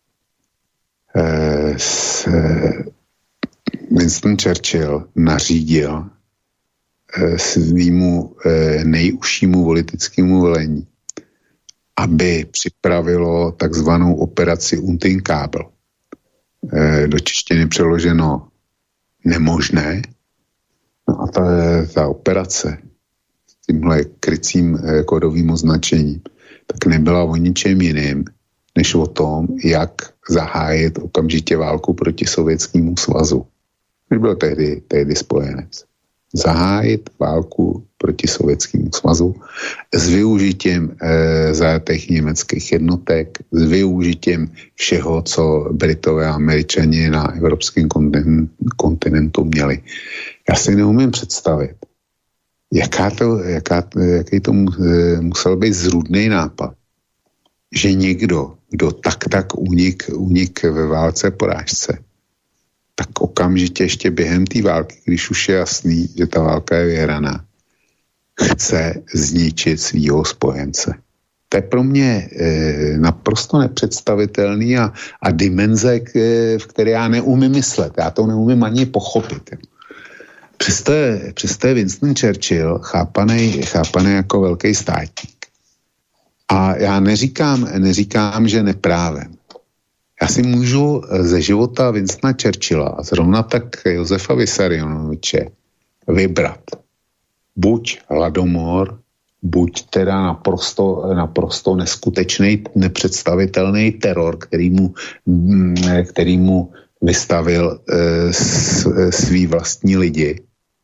eh, s, eh, Winston Churchill nařídil eh, svýmu eh, nejužšímu politickému velení, aby připravilo takzvanou operaci Untinkabel. Do češtiny přeloženo nemožné. No a ta, ta operace s tímhle krycím kódovým označením tak nebyla o ničem jiným, než o tom, jak zahájit okamžitě válku proti Sovětskému svazu. Když byl tehdy, tehdy spojenec. zahájit válku proti Sovětskému svazu s využitím e, zajatých německých jednotek, s využitím všeho, co Britové a Američani na evropském kontinentu, kontinentu měli. Já si neumím představit, jaká to, jaká, jaký to musel být zrůdný nápad, že někdo, kdo tak tak unik, unik ve válce porážce, tak okamžitě ještě během té války, když už je jasný, že ta válka je vyhraná, chce zničit svýho spojence. To je pro mě e, naprosto nepředstavitelný a, a dimenze, k, v které já neumím myslet. Já to neumím ani pochopit. Přesto je, přesto je Winston Churchill chápaný, chápaný jako velký státník. A já neříkám, neříkám, že neprávem. Já si můžu ze života Winstona Churchilla a zrovna tak Josefa Vissarionoviče vybrat buď hladomor, buď teda naprosto, naprosto neskutečný, nepředstavitelný teror, který mu, který mu vystavil e, svý vlastní lidi.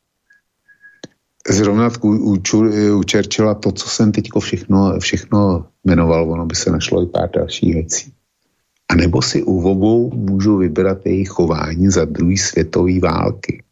Zrovna u, u, u Churchilla to, co jsem teďko všechno, všechno jmenoval, ono by se našlo i pár dalších věcí. A nebo si u obou můžu vybrat jejich chování za druhé světové války.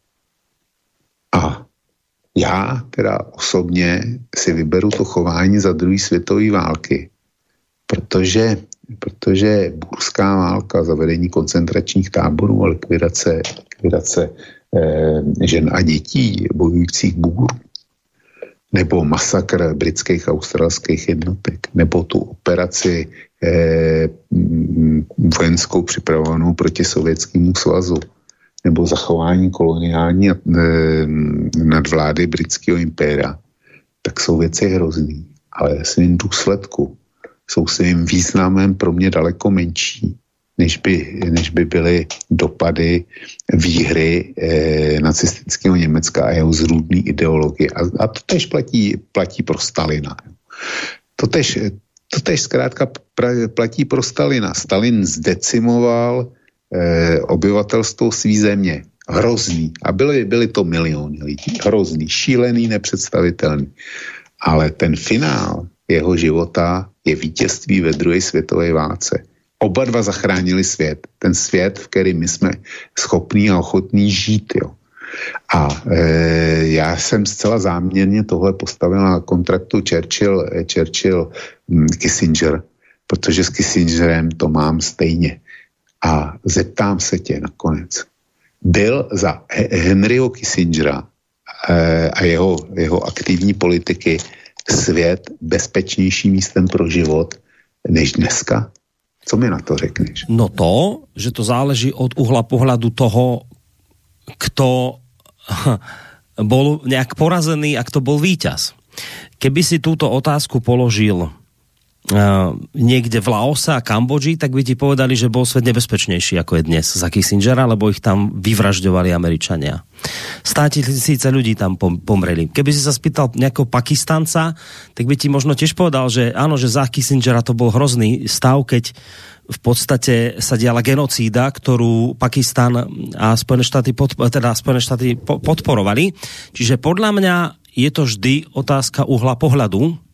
A já teda osobně si vyberu to chování za druhé světové války, protože, protože burská válka, zavedení koncentračních táborů a likvidace, likvidace eh, žen a dětí bojujících bůrů, nebo masakr britských a australských jednotek, nebo tu operaci eh, vojenskou připravovanou proti Sovětskému svazu, nebo zachování koloniální eh, nadvlády britského impéria, tak jsou věci hrozný. Ale svým důsledku jsou svým významem pro mě daleko menší, než by, než by byly dopady výhry eh, nacistického Německa a jeho zrůdné ideologie. A, a to tež platí, platí pro Stalina. To tež, to tež zkrátka pra, platí pro Stalina. Stalin zdecimoval eh, obyvatelstvo své země. Hrozný. A byly, byly to miliony lidí. Hrozný, šílený, nepředstavitelný. Ale ten finál jeho života je vítězství ve druhé světové válce. Oba dva zachránili svět. Ten svět, v kterém my jsme schopní a ochotní žít. Jo. A e, já jsem zcela záměrně tohle postavil na kontraktu Churchill, Churchill Kissinger, protože s Kissingerem to mám stejně. A zeptám se tě nakonec. Byl za Henryho Kissingera e, a jeho, jeho aktivní politiky svět bezpečnějším místem pro život než dneska? Co mi na to řekneš? No to, že to záleží od uhla pohľadu toho, kto bol nejak porazený a kto bol víťaz. Keby si túto otázku položil uh, niekde v Laose a Kambodži, tak by ti povedali, že bol svet nebezpečnejší ako je dnes za Kissingera, lebo ich tam vyvražďovali Američania. Státisíce ľudí tam pomreli. Keby si sa spýtal nejakého Pakistanca, tak by ti možno tiež povedal, že áno, že za Kissingera to bol hrozný stav, keď v podstate sa diala genocída, ktorú Pakistan a Spojené štáty, podp- teda Spojené štáty po- podporovali. Čiže podľa mňa je to vždy otázka uhla pohľadu.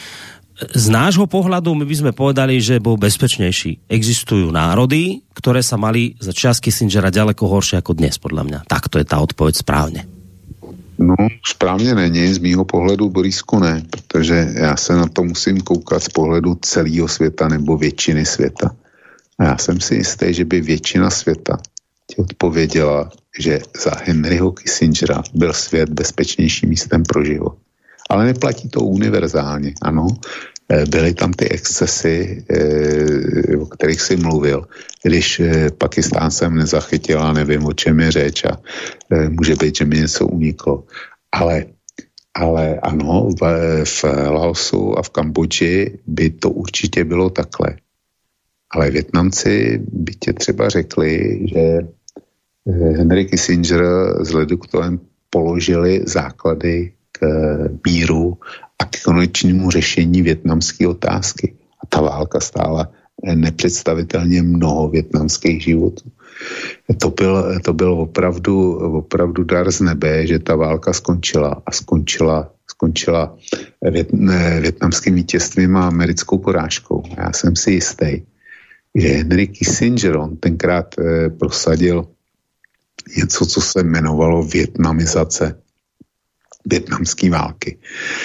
Z nášho pohľadu my by sme povedali, že bol bezpečnejší. Existujú národy, ktoré sa mali za čas Kissingera ďaleko horšie ako dnes, podľa mňa. Tak to je tá odpoveď správne. No, správně není, z mýho pohledu, Borisku, ne, protože já se na to musím koukat z pohledu celého světa nebo většiny světa. A já jsem si jistý, že by většina světa ti odpověděla, že za Henryho Kissingera byl svět bezpečnějším místem pro život. Ale neplatí to univerzálně, ano. Byly tam ty excesy, o kterých jsi mluvil, když Pakistán jsem nezachytila, nevím, o čem je řeč a může být, že mi něco uniklo. Ale, ale ano, v, v Laosu a v Kambodži by to určitě bylo takhle. Ale Vietnamci by tě třeba řekli, že Henry Kissinger s Leductovem položili základy k míru a k konečnému řešení vietnamské otázky. A ta válka stála nepředstavitelně mnoho vietnamských životů. To byl, to byl opravdu, opravdu dar z nebe, že ta válka skončila a skončila, skončila vět, větnamským vítězstvím a americkou porážkou. Já jsem si jistý, že Henry Kissinger, on tenkrát eh, prosadil něco, co se jmenovalo vietnamizace vietnamské války,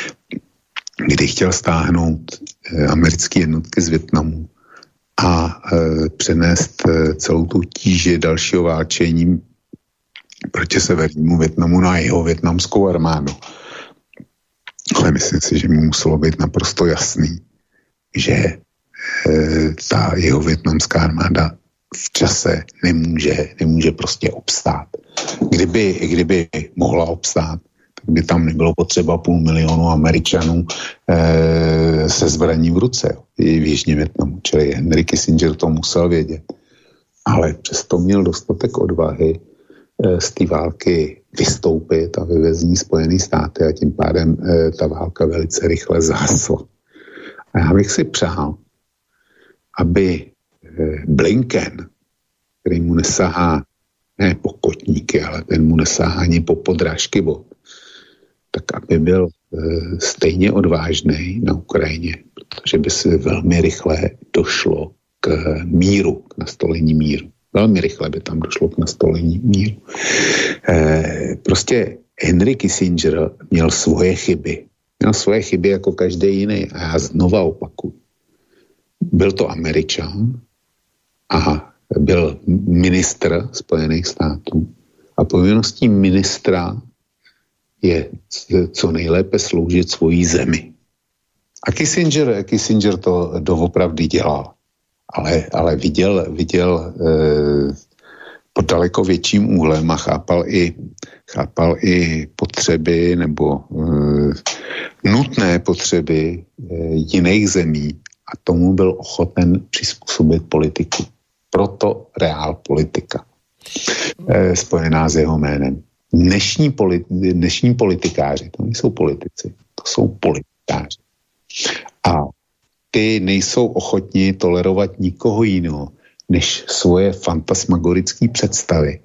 kdy chtěl stáhnout eh, americké jednotky z Vietnamu a e, přenést e, celou tu tíži dalšího válčení proti severnímu Vietnamu na jeho vietnamskou armádu. Ale myslím si, že mu muselo být naprosto jasný, že e, ta jeho vietnamská armáda v čase nemůže, nemůže prostě obstát. Kdyby, kdyby mohla obstát, tak by tam nebylo potřeba půl milionu Američanů e, se zbraní v ruce jo, i v Jižním Vietnamu. Čili Henry Kissinger to musel vědět. Ale přesto měl dostatek odvahy e, z té války vystoupit a vyvezní Spojené státy a tím pádem e, ta válka velice rychle zhasla. A já bych si přál, aby e, Blinken, který mu nesahá ne po kotníky, ale ten mu nesahá ani po podrážky bod, tak aby byl e, stejně odvážný na Ukrajině, protože by se velmi rychle došlo k míru, k nastolení míru. Velmi rychle by tam došlo k nastolení míru. E, prostě Henry Kissinger měl svoje chyby. Měl svoje chyby jako každý jiný. A já znova opakuju. Byl to Američan a byl ministr Spojených států. A povinností ministra je co nejlépe sloužit svojí zemi. A Kissinger, Kissinger to doopravdy dělal. Ale, ale viděl, viděl eh, pod daleko větším úhlem a chápal i, chápal i potřeby nebo eh, nutné potřeby eh, jiných zemí a tomu byl ochoten přizpůsobit politiku. Proto reál politika eh, spojená s jeho jménem. Dnešní, politi- dnešní politikáři, to nejsou politici, to jsou politikáři. A ty nejsou ochotní tolerovat nikoho jiného, než svoje fantasmagorické představy.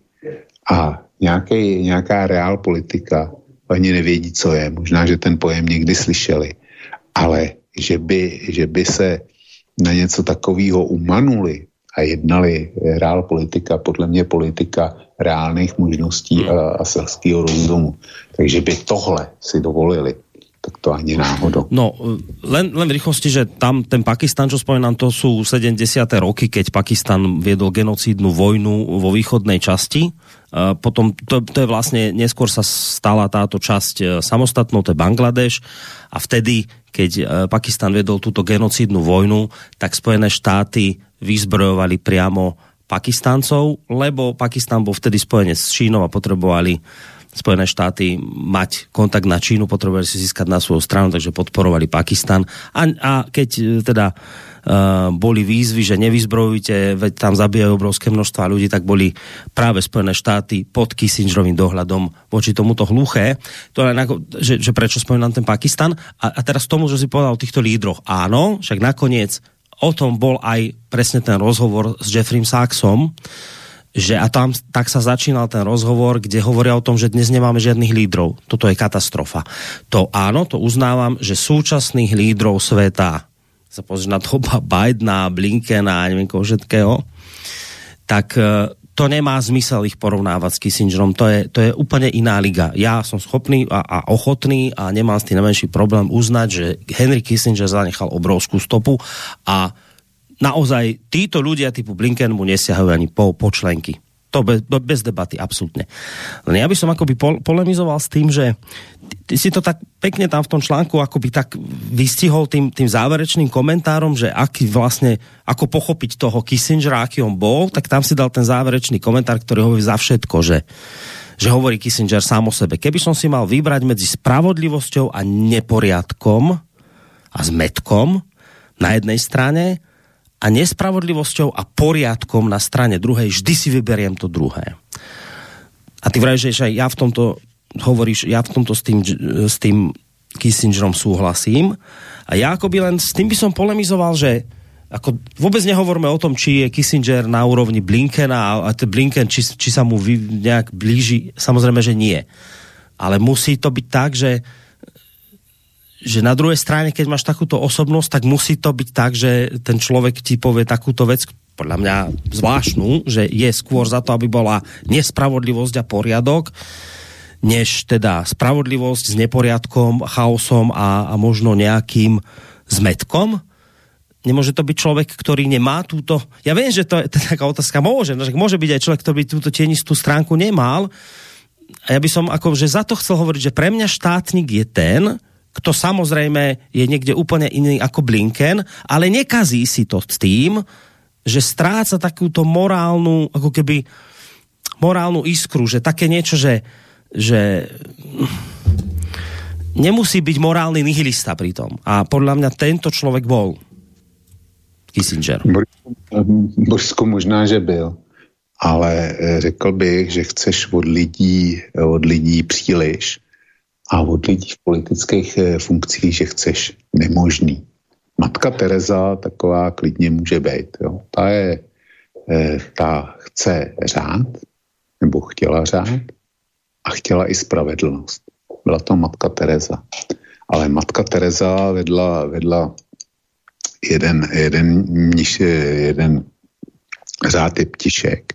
A nějaký, nějaká reál politika ani nevědí, co je. Možná, že ten pojem někdy slyšeli. Ale že by, že by se na něco takového umanuli a jednali reál politika, podle mě politika reálných možností a, a selského rozumu. Takže by tohle si dovolili, tak to ani náhodou. No, len, len v rýchlosti, že tam ten Pakistan, čo spomínam, to sú sedemdesiate roky, keď Pakistan viedol genocídnu vojnu vo východnej časti. Uh, potom, to, to je vlastne, neskôr sa stala táto časť samostatnou, to je Bangladeš. A vtedy, keď uh, Pakistan viedol túto genocídnu vojnu, tak Spojené štáty vyzbrojovali priamo Pakistancov, lebo Pakistan bol vtedy spojený s Čínou a potrebovali Spojené štáty mať kontakt na Čínu, potrebovali si získať na svoju stranu, takže podporovali Pakistan. A, a keď teda uh, boli výzvy, že nevyzbrojujte, veď tam zabíjajú obrovské množstva ľudí, tak boli práve Spojené štáty pod Kissingerovým dohľadom voči tomuto hluché. To len ako, že, že prečo spomínam ten Pakistan. A, a teraz tomu, že si povedal o týchto lídroch. Áno, však nakoniec o tom bol aj presne ten rozhovor s Jeffreyem Sachsom, že a tam tak sa začínal ten rozhovor, kde hovoria o tom, že dnes nemáme žiadnych lídrov. Toto je katastrofa. To áno, to uznávam, že súčasných lídrov sveta, sa pozrieš na toho Bidena, Blinkena a neviem koho všetkého, tak to nemá zmysel ich porovnávať s Kissingerom. To je, to je úplne iná liga. Ja som schopný a, a ochotný a nemám s tým najmenší problém uznať, že Henry Kissinger zanechal obrovskú stopu a naozaj títo ľudia typu Blinken mu nesiahajú ani po, po členky. To bez, bez debaty, absolútne. Len ja by som akoby polemizoval s tým, že ty, ty si to tak pekne tam v tom článku akoby tak vystihol tým, tým záverečným komentárom, že aký vlastne, ako pochopiť toho Kissingera, aký on bol, tak tam si dal ten záverečný komentár, ktorý hovorí za všetko, že, že hovorí Kissinger sám o sebe. Keby som si mal vybrať medzi spravodlivosťou a neporiadkom a zmetkom na jednej strane a nespravodlivosťou a poriadkom na strane druhej, vždy si vyberiem to druhé. A ty vrajš, že aj ja v tomto hovoríš, ja v tomto s tým, s tým Kissingerom súhlasím. A ja akoby len s tým by som polemizoval, že ako vôbec nehovoríme o tom, či je Kissinger na úrovni Blinkena a, a Blinken, či, či sa mu vy, nejak blíži. Samozrejme, že nie. Ale musí to byť tak, že, že na druhej strane, keď máš takúto osobnosť, tak musí to byť tak, že ten človek ti povie takúto vec, podľa mňa zvláštnu, že je skôr za to, aby bola nespravodlivosť a poriadok, než teda spravodlivosť s neporiadkom, chaosom a, a možno nejakým zmetkom. Nemôže to byť človek, ktorý nemá túto... Ja viem, že to je taká otázka, môže, že môže byť aj človek, ktorý by túto tienistú stránku nemal. A ja by som akože za to chcel hovoriť, že pre mňa štátnik je ten, kto samozrejme je niekde úplne iný ako Blinken, ale nekazí si to s tým, že stráca takúto morálnu, ako keby morálnu iskru, že také niečo, že, že nemusí byť morálny nihilista pri tom. A podľa mňa tento človek bol Kissinger. Božsko možná, že byl, ale řekl bych, že chceš od lidí, od lidí příliš a od lidí v politických funkcích, že chceš nemožný. Matka Tereza taková klidně může být. Jo. Ta, je, ta chce řád, nebo chtěla řád a chtěla i spravedlnost. Byla to matka Tereza. Ale matka Tereza vedla, vedla jeden, jeden, jeden řád je Ptišek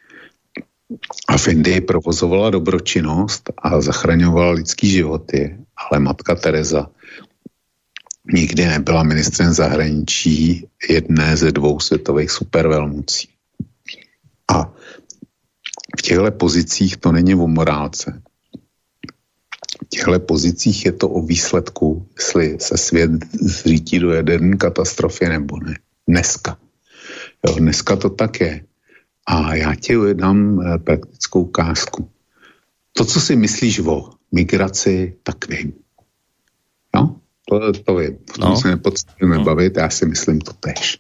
a v Indii provozovala dobročinnost a zachraňovala lidský životy, ale matka Tereza nikdy nebyla ministrem zahraničí jedné ze dvou světových supervelmocí. A v těchto pozicích to není o morálce. V těchto pozicích je to o výsledku, jestli se svět zřítí do jaderné katastrofy nebo ne. Dneska. Jo, dneska to tak je. A já ti dám praktickou ukázku. To, co si myslíš o migraci, tak vím. No, to, to vím. V tom no. se nepodstatíme no. bavit, já si myslím to tež.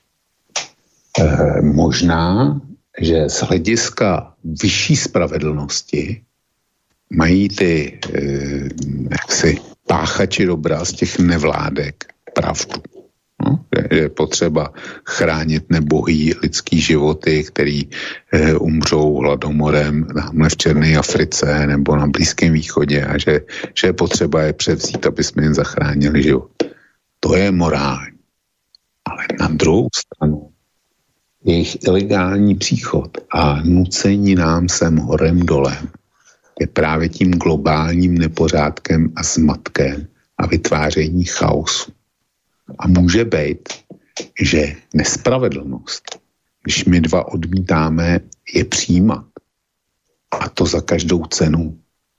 E, možná, že z hlediska vyšší spravedlnosti mají ty e, jaksi páchači dobra z těch nevládek pravdu. No, že je potřeba chránit nebohý lidský životy, který e, umřou hladomorem tamhle v Černé Africe nebo na Blízkém východě a že, že je potřeba je převzít, aby jsme jim zachránili život. To je morální. Ale na druhou stranu jejich ilegální příchod a nucení nám sem horem dolem je právě tím globálním nepořádkem a zmatkem a vytváření chaosu. A může být, že nespravedlnost, když my dva odmítáme je přijímat, a to za každou cenu,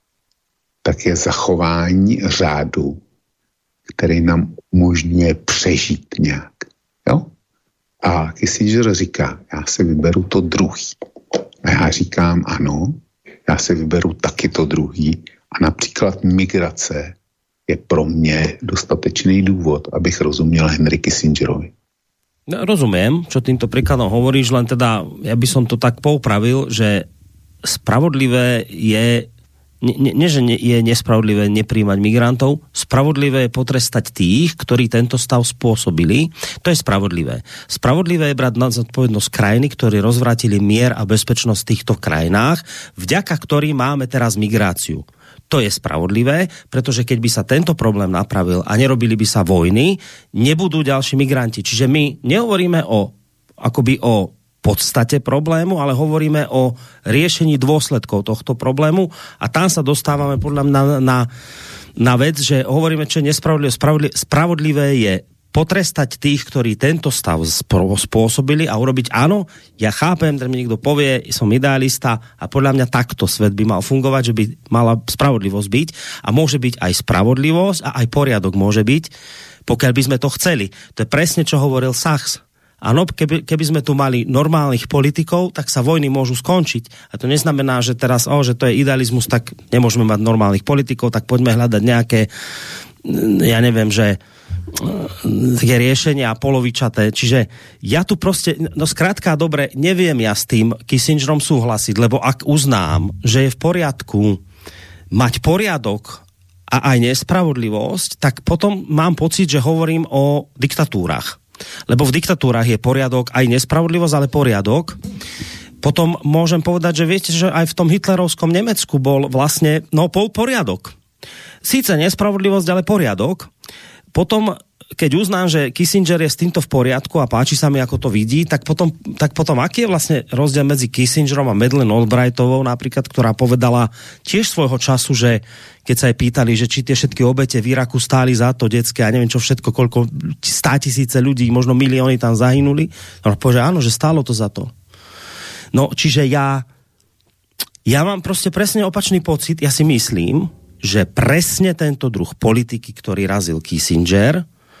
tak je zachování řádu, který nám umožňuje přežít nějak. Jo? A Kissinger říká, já si vyberu to druhý. A já říkám, ano, já si vyberu taky to druhý. A například migrace je pro mě dostatečný důvod, abych rozuměl Henry Kissingerovi. No, rozumiem, čo týmto príkladom hovoríš, len teda ja by som to tak poupravil, že spravodlivé je, nie, nie že je nespravodlivé nepríjmať migrantov, spravodlivé je potrestať tých, ktorí tento stav spôsobili. To je spravodlivé. Spravodlivé je brať na zodpovednosť krajiny, ktorí rozvrátili mier a bezpečnosť v týchto krajinách, vďaka ktorým máme teraz migráciu. To je spravodlivé, pretože keď by sa tento problém napravil a nerobili by sa vojny, nebudú ďalší migranti. Čiže my nehovoríme o, akoby o podstate problému, ale hovoríme o riešení dôsledkov tohto problému a tam sa dostávame podľa mňa na, na, na vec, že hovoríme, čo je nespravodlivé. Spravodlivé, spravodlivé je potrestať tých, ktorí tento stav spôsobili a urobiť áno, ja chápem, že mi niekto povie, som idealista a podľa mňa takto svet by mal fungovať, že by mala spravodlivosť byť a môže byť aj spravodlivosť a aj poriadok môže byť, pokiaľ by sme to chceli. To je presne, čo hovoril Sachs. Áno, keby, keby sme tu mali normálnych politikov, tak sa vojny môžu skončiť. A to neznamená, že teraz, oh, že to je idealizmus, tak nemôžeme mať normálnych politikov, tak poďme hľadať nejaké, ja neviem, že také riešenia polovičaté. Čiže ja tu proste, no skrátka dobre, neviem ja s tým Kissingerom súhlasiť, lebo ak uznám, že je v poriadku mať poriadok a aj nespravodlivosť, tak potom mám pocit, že hovorím o diktatúrach. lebo v diktatúrach je poriadok, aj nespravodlivosť, ale poriadok. Potom môžem povedať, že viete, že aj v tom hitlerovskom Nemecku bol vlastne, no, poriadok. Síce nespravodlivosť, ale poriadok. Potom, keď uznám, že Kissinger je s týmto v poriadku a páči sa mi, ako to vidí, tak potom, tak potom aký je vlastne rozdiel medzi Kissingerom a Madeleine Albrightovou napríklad, ktorá povedala tiež svojho času, že keď sa jej pýtali, že či tie všetky obete v Iraku stáli za to detské a neviem čo všetko, koľko státisíce ľudí, možno milióny tam zahynuli, ona povedala, áno, že stálo to za to. No, čiže ja ja mám proste presne opačný pocit, ja si myslím, že presne tento druh politiky, ktorý razil Kissinger,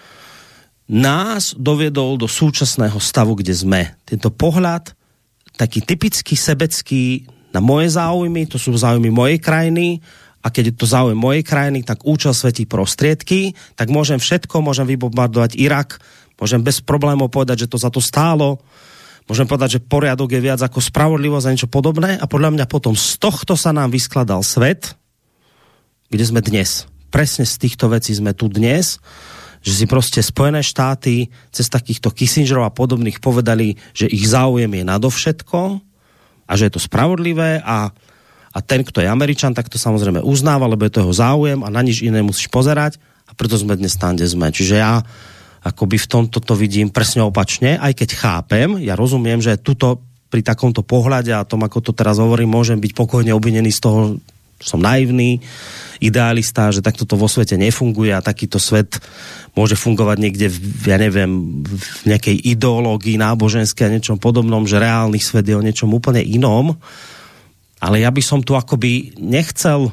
nás doviedol do súčasného stavu, kde sme. Tento pohľad, taký typický sebecký na moje záujmy, to sú záujmy mojej krajiny, a keď je to záujem mojej krajiny, tak účel svetí prostriedky, tak môžem všetko, môžem vybombardovať Irak, môžem bez problémov povedať, že to za to stálo, môžem povedať, že poriadok je viac ako spravodlivosť a niečo podobné, a podľa mňa potom z tohto sa nám vyskladal svet, kde sme dnes. Presne z týchto vecí sme tu dnes, že si proste Spojené štáty cez takýchto Kissingerov a podobných povedali, že ich záujem je nadovšetko a že je to spravodlivé, a, a ten, kto je Američan, tak to samozrejme uznáva, lebo je to jeho záujem a na nič iné musíš pozerať, a preto sme dnes tam, kde sme. Čiže ja akoby v tomto to vidím presne opačne, aj keď chápem, ja rozumiem, že tuto pri takomto pohľade a tom, ako to teraz hovorím, môžem byť pokojne obvinený z toho, že som naivný, idealista, že takto to vo svete nefunguje a takýto svet môže fungovať niekde, v, ja neviem, v nejakej ideológii náboženskej a niečom podobnom, že reálny svet je o niečom úplne inom. Ale ja by som tu akoby nechcel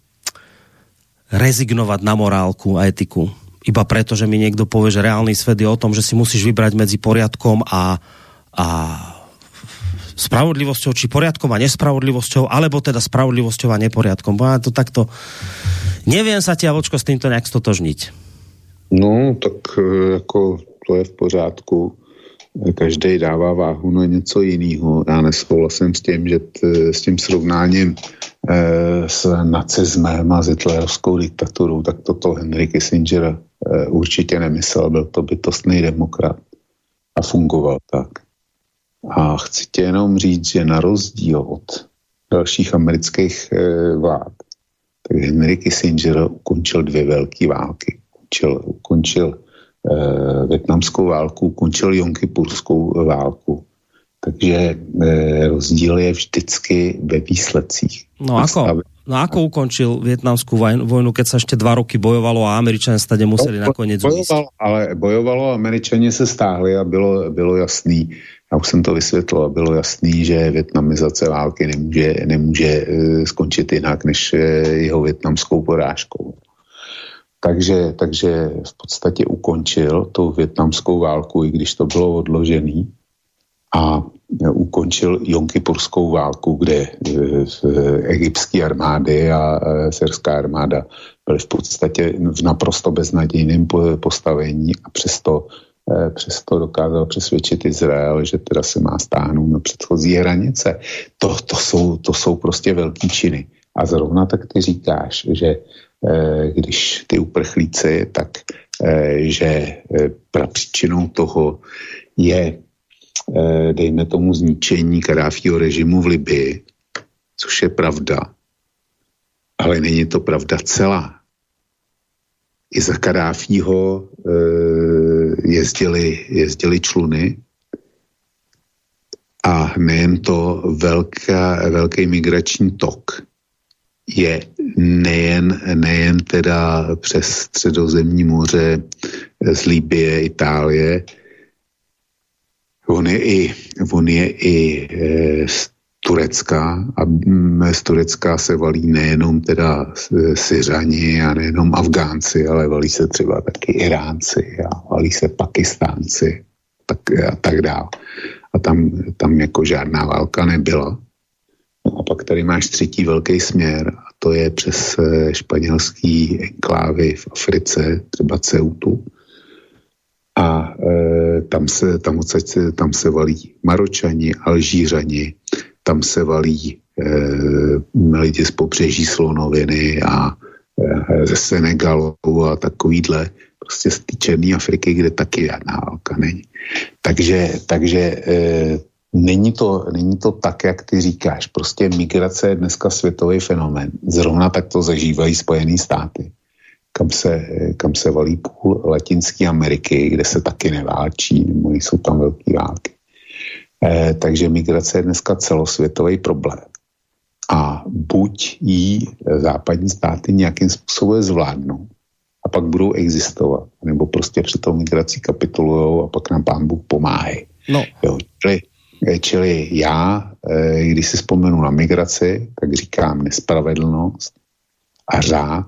rezignovať na morálku a etiku. Iba preto, že mi niekto povie, že reálny svet je o tom, že si musíš vybrať medzi poriadkom a, a spravodlivosťou, či poriadkom a nespravodlivosťou, alebo teda spravodlivosťou a neporiadkom. Bo ja to takto... Neviem sa tia, Vočko, s týmto nejak stotožniť. No, tak jako to je v pořádku. Každý dává váhu na něco jiného. Já nesouhlasím s tím, že t, s tím srovnáním e, s nacizmem a s hitlerovskou diktaturou, tak toto Henry Kissinger e, určitě nemyslel. Byl to bytostný demokrat a fungoval tak. A chci tě jenom říct, že na rozdíl od dalších amerických e, vlád, tak Henry Kissinger ukončil dvě velké války. Ukončil, ukončil e, vietnamskou válku, ukončil Jomkipurskou válku. Takže e, rozdíl je vždycky ve výsledcích. No ako, no ako ukončil vietnamskú vojnu, keď sa ešte dva roky bojovalo a Američania stade museli no, nakoniec bojovalo, ale bojovalo, Američani se stáhli a bylo, bylo jasný, já už jsem to vysvětlil, a bylo jasný, že vietnamizace války nemůže, nemůže e, skončit jinak než e, jeho vietnamskou porážkou. Takže, takže v podstatě ukončil tu vietnamskou válku, i když to bylo odložený, a ukončil Jomkipurskou válku, kde egyptské armády a syrská armáda byly v podstatě v naprosto beznadějném postavení, a přesto, přesto dokázal přesvědčit Izrael, že teda se má stáhnout na předchozí hranice. To, to, jsou, to jsou prostě velký činy. A zrovna tak ty říkáš, že když ty uprchlíci, tak že prapříčinou toho je, dejme tomu, zničení Kaddáfího režimu v Libii, což je pravda, ale není to pravda celá. I za Kaddáfího jezdili, jezdili čluny, a nejen to, velká, velký migrační tok je nejen, nejen teda přes Středozemní moře z Libye, Itálie, on je i, on je i e, z Turecka, a z Turecka se valí nejenom teda Syřani a nejenom Afgánci, ale valí se třeba taky Iránci a valí se Pakistánci tak, a tak dále. A tam, tam jako žádná válka nebyla. No a pak tady máš třetí velký směr, a to je přes španělský enklávy v Africe, třeba Ceutu. A e, tam, se, tam, odsaď, tam se valí Maročani, Alžířani, tam se valí e, lidi z pobřeží Slonoviny a e, ze Senegalu a takovýhle prostě z té černé Afriky, kde taky žádná válka není. Takže, takže e, není, to, není to tak, jak ty říkáš. Prostě migrace je dneska světový fenomén. Zrovna tak to zažívají Spojené státy, kam se, kam se valí půl Latinské Ameriky, kde se taky neválčí, nebo jsou tam velké války. E, takže migrace je dneska celosvětový problém. A buď jí západní státy nějakým způsobem zvládnou a pak budou existovat, nebo prostě před tou migrací kapitulujou a pak nám Pán Bůh pomáhají. No. Jo, čili, čili já, když si vzpomenu na migraci, tak říkám nespravedlnost a řád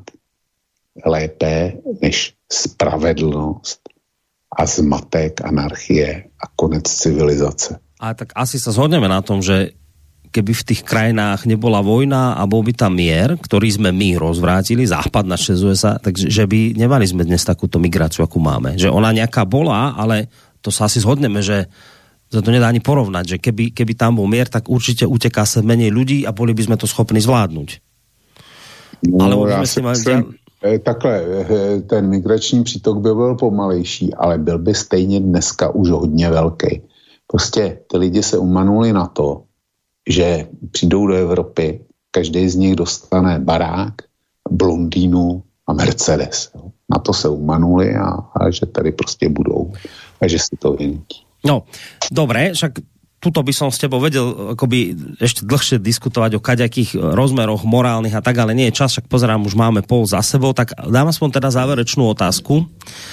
lépe než spravedlnost a zmatek, anarchie a konec civilizace. A tak asi sa zhodneme na tom, že keby v tých krajinách nebola vojna a bol by tam mier, ktorý sme my rozvrátili, západ naše z ú es á, takže že by nemali sme dnes takúto migráciu, akú máme. Že ona nejaká bola, ale to sa asi zhodneme, že sa to nedá ani porovnať, že keby, keby tam bol mier, tak určite uteká sa menej ľudí a boli by sme to schopni zvládnuť. No, ale já si myslím, takhle, ten migrační přítok by byl pomalejší, ale byl by stejně dneska už hodně velký. Prostě ty lidi se umanuli na to, že přijdou do Evropy, každý z nich dostane barák, blondýnu a Mercedes. Jo. Na to se umanuli a, a že tady prostě budou a že si to vynutí. No, dobre, však tuto by som s tebou vedel akoby ešte dlhšie diskutovať o kaďakých rozmeroch morálnych a tak, ale nie je čas, však pozerám, už máme pol za sebou, tak dám aspoň teda záverečnú otázku.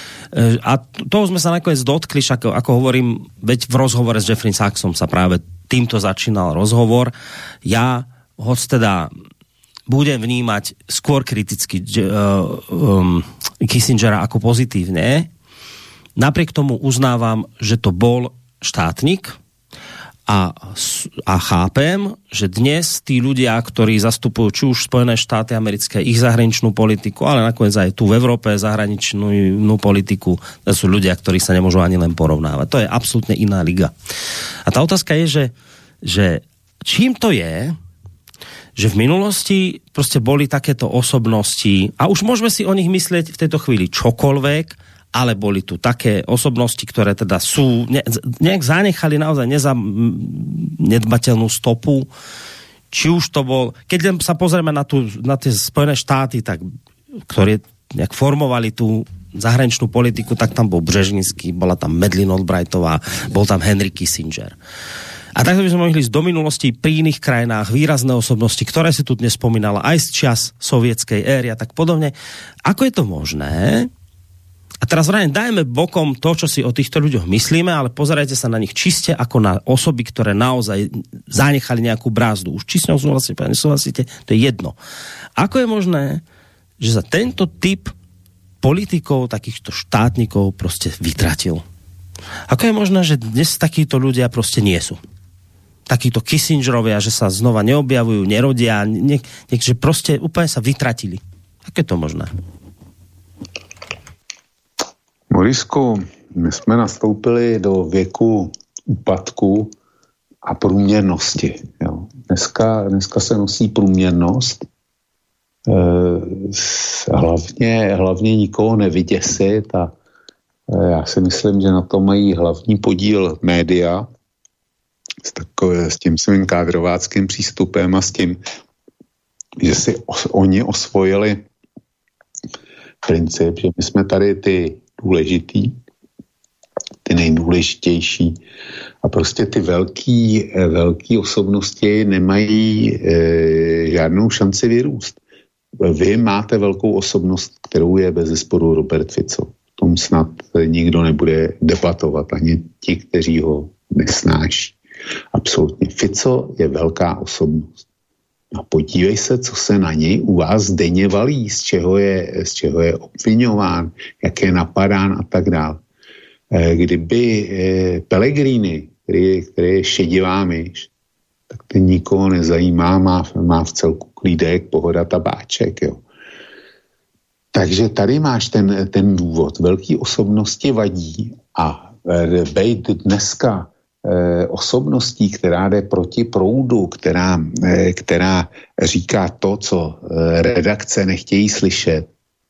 A toho sme sa nakoniec dotkli, však ako hovorím, veď v rozhovore s Jeffrey Sachsom sa práve týmto začínal rozhovor. Ja hoď teda budem vnímať skôr kriticky uh, um, Kissingera ako pozitívne. Napriek tomu uznávam, že to bol štátnik a, a chápem, že dnes tí ľudia, ktorí zastupujú či už Spojené štáty americké, ich zahraničnú politiku, ale nakoniec aj tu v Európe zahraničnú politiku, to sú ľudia, ktorí sa nemôžu ani len porovnávať. To je absolútne iná liga. A tá otázka je, že, že čím to je, že v minulosti proste boli takéto osobnosti a už môžeme si o nich myslieť v tejto chvíli čokoľvek, ale boli tu také osobnosti, ktoré teda sú, ne, nejak zanechali naozaj nezanedbateľnú stopu. Či už to bol, keď sa pozrieme na, tú, na tie Spojené štáty, tak, ktoré nejak formovali tú zahraničnú politiku, tak tam bol Břežinský, bola tam Madeleine Albrightová, bol tam Henry Kissinger. A takto by sme mohli ísť do minulosti pri iných krajinách, výrazné osobnosti, ktoré si tu dnes spomínala, aj z čas sovietskej éry a tak podobne. Ako je to možné? A teraz vrajme, dajme bokom to, čo si o týchto ľuďoch myslíme, ale pozerajte sa na nich čiste ako na osoby, ktoré naozaj zanechali nejakú brázdu. Už či s ňou súhlasíte, nesúhlasíte, to je jedno. Ako je možné, že za tento typ politikov, takýchto štátnikov proste vytratil? Ako je možné, že dnes takíto ľudia proste nie sú? Takíto Kissingerovia, že sa znova neobjavujú, nerodia, nie, nie, že proste úplne sa vytratili. Ako je to možné? Morisku, my jsme nastoupili do věku úpadku a průměrnosti. Jo. Dneska, dneska se nosí průměrnost. E, hlavně, hlavně nikoho nevyděsit a e, já si myslím, že na to mají hlavní podíl média s, takové, s tím svým kádrováckým přístupem a s tím, že si os, oni osvojili princip, že my jsme tady ty důležitý, ty nejdůležitější a prostě ty velký, velký osobnosti nemají e, žádnou šanci vyrůst. Vy máte velkou osobnost, kterou je bezesporu Robert Fico. O tom snad nikdo nebude debatovat, ani ti, kteří ho nesnáší. Absolutně. Fico je velká osobnost. A podívej se, co se na něj u vás denně valí, z čeho je, z čeho je obviňován, jak je napadán a tak dále. Kdyby Pellegrini, který, který je šedivá myš, tak ten nikoho nezajímá, má, má v celku klídek, pohoda, tabáček. Jo. Takže tady máš ten, ten důvod. Velký osobnosti vadí a bejt dneska osobností, která jde proti proudu, která, která říká to, co redakce nechtějí slyšet,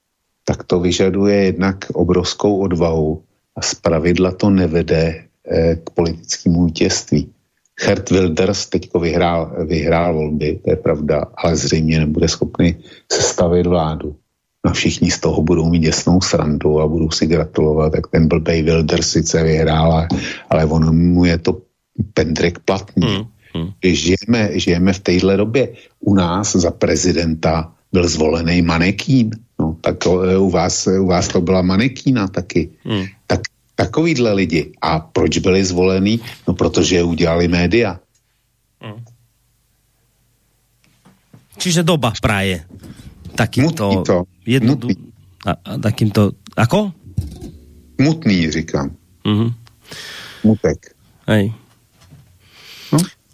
tak to vyžaduje jednak obrovskou odvahu a zpravidla to nevede k politickému vítězství. Geert Wilders teďko vyhrál, vyhrál volby, to je pravda, ale zřejmě nebude schopný sestavit vládu. No všichni z toho budou mít děsnou srandu a budou si gratulovat, tak ten blbej Wilders sice vyhrál, ale on mu je to pendrek platný. Mm, mm. Žijeme, žijeme v téhle době. U nás za prezidenta byl zvolený manekín. No, tak to, u, vás, u vás to byla manekína taky. Mm. Tak takovýhle lidi. A proč byli zvolení? No, protože je udělali média. Mm. Čiže doba praje. Takýmto... to. Jedno, a, a takýmto... Ako? Mutný, říkám. Mm-hmm. Mutek. Hej. No?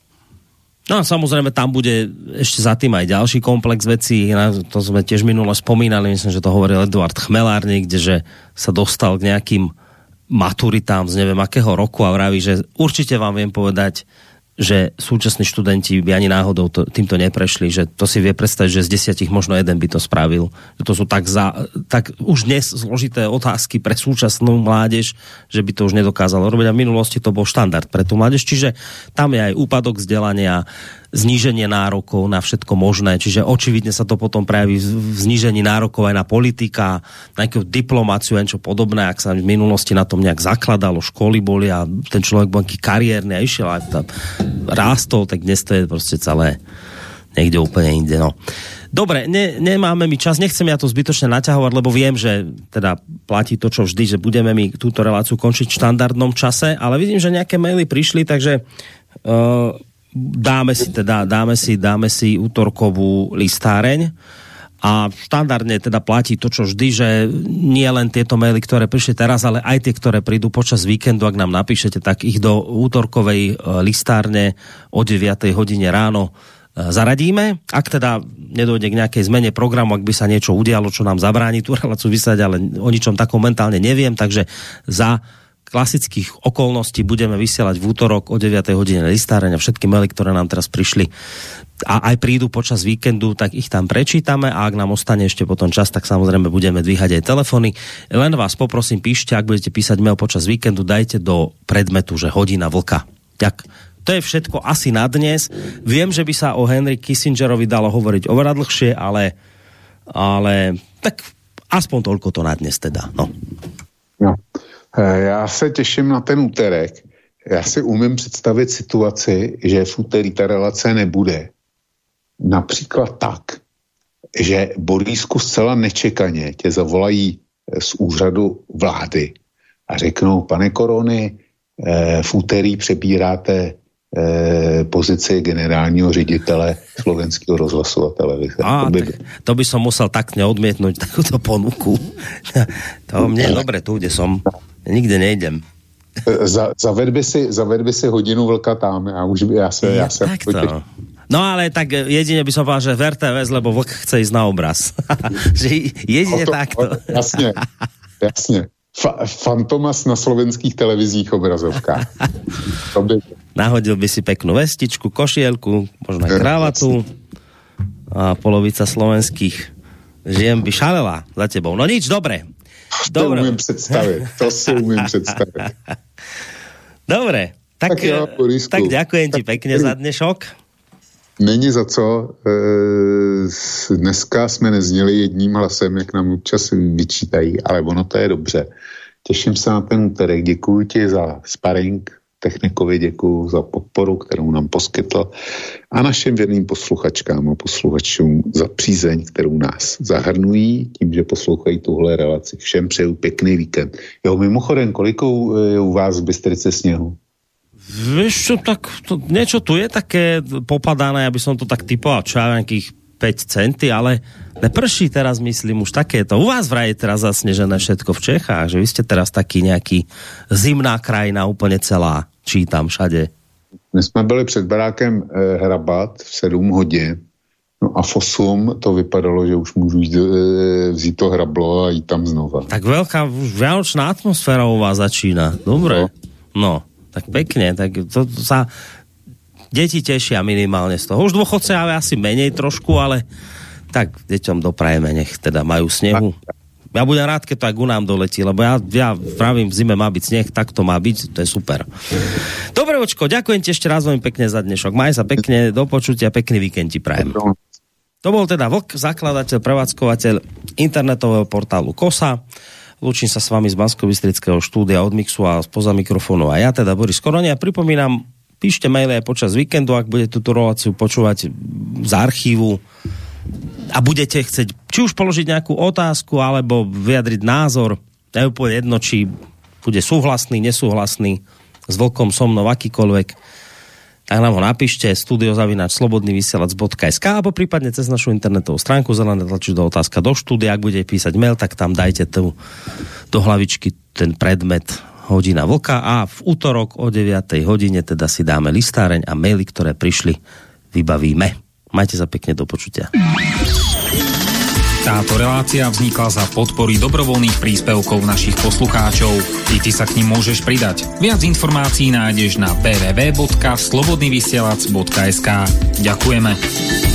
No a samozrejme tam bude ešte za tým aj ďalší komplex vecí. To sme tiež minule spomínali, myslím, že to hovoril Eduard Chmelár niekde, že sa dostal k nejakým maturitám z neviem akého roku a vraví, že určite vám viem povedať, že súčasní študenti by ani náhodou to, týmto neprešli, že to si vie predstaviť, že z desiatich možno jeden by to spravil. Že to sú tak, za, tak už dnes zložité otázky pre súčasnú mládež, že by to už nedokázalo robiť a v minulosti to bol štandard pre tú mládež. Čiže tam je aj úpadok vzdelania, zníženie nárokov na všetko možné, čiže očividne sa to potom prejaví v znížení nárokov aj na politika, na nejakú diplomáciu, niečo podobné, ak sa v minulosti na tom nejak zakladalo, školy boli a ten človek bol nejaký kariérny a išiel aj tam rástol, tak dnes to je proste celé niekde úplne inde. No. Dobre, ne, nemáme mi čas, nechcem ja to zbytočne naťahovať, lebo viem, že teda platí to, čo vždy, že budeme mi túto reláciu končiť v štandardnom čase, ale vidím, že nejaké maily prišli, takže uh, dáme si teda, dáme si, dáme si útorkovú listáreň a štandardne teda platí to, čo vždy, že nie len tieto maily, ktoré prišli teraz, ale aj tie, ktoré prídu počas víkendu, ak nám napíšete, tak ich do útorkovej listárne o deviatej hodine ráno zaradíme. Ak teda nedojde k nejakej zmene programu, ak by sa niečo udialo, čo nám zabráni tú reláciu vysať, ale o ničom takom momentálne neviem, takže za klasických okolností budeme vysielať v útorok o deviatej hodine listáreň a všetky maily, ktoré nám teraz prišli a aj prídu počas víkendu, tak ich tam prečítame a ak nám ostane ešte potom čas, tak samozrejme budeme dvíhať aj telefóny. Len vás poprosím, píšte, ak budete písať mail počas víkendu, dajte do predmetu, že hodina vlka. Tak to je všetko asi na dnes. Viem, že by sa o Henry Kissingerovi dalo hovoriť oveľa dlhšie, ale, ale tak aspoň toľko to na dnes teda. No. No. Já se těším na ten úterek. Já si umím představit situaci, že v úterý ta relace nebude. Například tak, že Borisku zcela nečekaně tě zavolají z úřadu vlády a řeknou, pane Korony, v úterý přebíráte pozici generálního ředitele Slovenského rozhlasu a televize. Á, to, by... to by som musel tak neodmietnúť takúto ponuku. To mne je dobre tu, kde som. Nikde nejdem. Za, zaved, by si, zaved by si hodinu vlka tam. Ja, už, ja, se, ja, ja sa... No ale tak jedine by som povedal, že v er té vé es, lebo vlk chce ísť na obraz. Že jedine to, takto. Jasne, jasne. Fa- Fantomas na slovenských televizích obrazovkách. By... Nahodil by si peknú vestičku, košielku, možno aj kravatu a polovica slovenských žien by šalela za tebou. No nič, dobre. To dobre. umiem predstaviť. To si umiem predstaviť. Dobre. Tak, tak, jo, tak ďakujem ti pekne za dnešok. Není za co. Dneska jsme nezněli jedním hlasem, jak nám občas vyčítají, ale ono to je dobře. Těším se na ten úterek. Děkuji ti za sparring, technikovi děkuji za podporu, kterou nám poskytl a našim věrným posluchačkám a posluchačům za přízeň, kterou nás zahrnují tím, že poslouchají tuhle relaci. Všem přeju pěkný víkend. Jo, mimochodem, koliko je u vás v Bystrici sněhu? Vieš čo, tak to, niečo tu je také popadané, aby som to tak typoval, čo ja nejakých päť centy, ale neprší teraz, myslím, už takéto. U vás vraj je teraz zasnežené všetko v Čechách, že vy ste teraz taký nejaký zimná krajina úplne celá, čítam všade. My jsme byli před barákem eh, hrabat v sedm hodin, no a v osm to vypadalo, že už můžu jít, eh, vzít to hrablo a jít tam znova. Tak veľká už vianočná atmosféra u vás začína. Dobre. No. no. Tak pekne, tak to, to sa deti tešia minimálne z toho. Už dôchodcovia asi menej trošku, ale tak deťom doprajeme, nech teda majú snehu Ja budem rád, keď to aj ku nám doletí, lebo ja, ja pravím, v zime má byť sneh, tak to má byť, to je super. Dobre, Vočko, ďakujem ti ešte raz veľmi pekne za dnešok. Maj sa pekne, do počutia, pekný víkend ti prajem. To bol teda Vlk, zakladateľ, prevádzkovateľ internetového portálu Kosa. Lúčim sa s vami z Banskobystrického štúdia od mixu a spoza mikrofónu a ja teda Boris Koroni. A pripomínam, píšte maily aj počas víkendu, ak budete túto reláciu počúvať z archívu a budete chcieť či už položiť nejakú otázku alebo vyjadriť názor, je úplne jedno, či bude súhlasný, nesúhlasný s Vlkom, so mnou, akýkoľvek, tak nám ho napíšte studio zavináč slobodný vysielač bodka es ká alebo prípadne cez našu internetovú stránku zelené tlačidlo otázka do štúdia. Ak budete písať mail, tak tam dajte tu do hlavičky ten predmet Hodina Vlka a v útorok o deviatej hodine teda si dáme listáreň a maily, ktoré prišli, vybavíme. Majte sa pekne, do počutia. Táto relácia vznikla za podpory dobrovoľných príspevkov našich poslucháčov. I ty sa k nim môžeš pridať. Viac informácií nájdeš na w w w bodka slobodnyvysielac bodka es ká. Ďakujeme.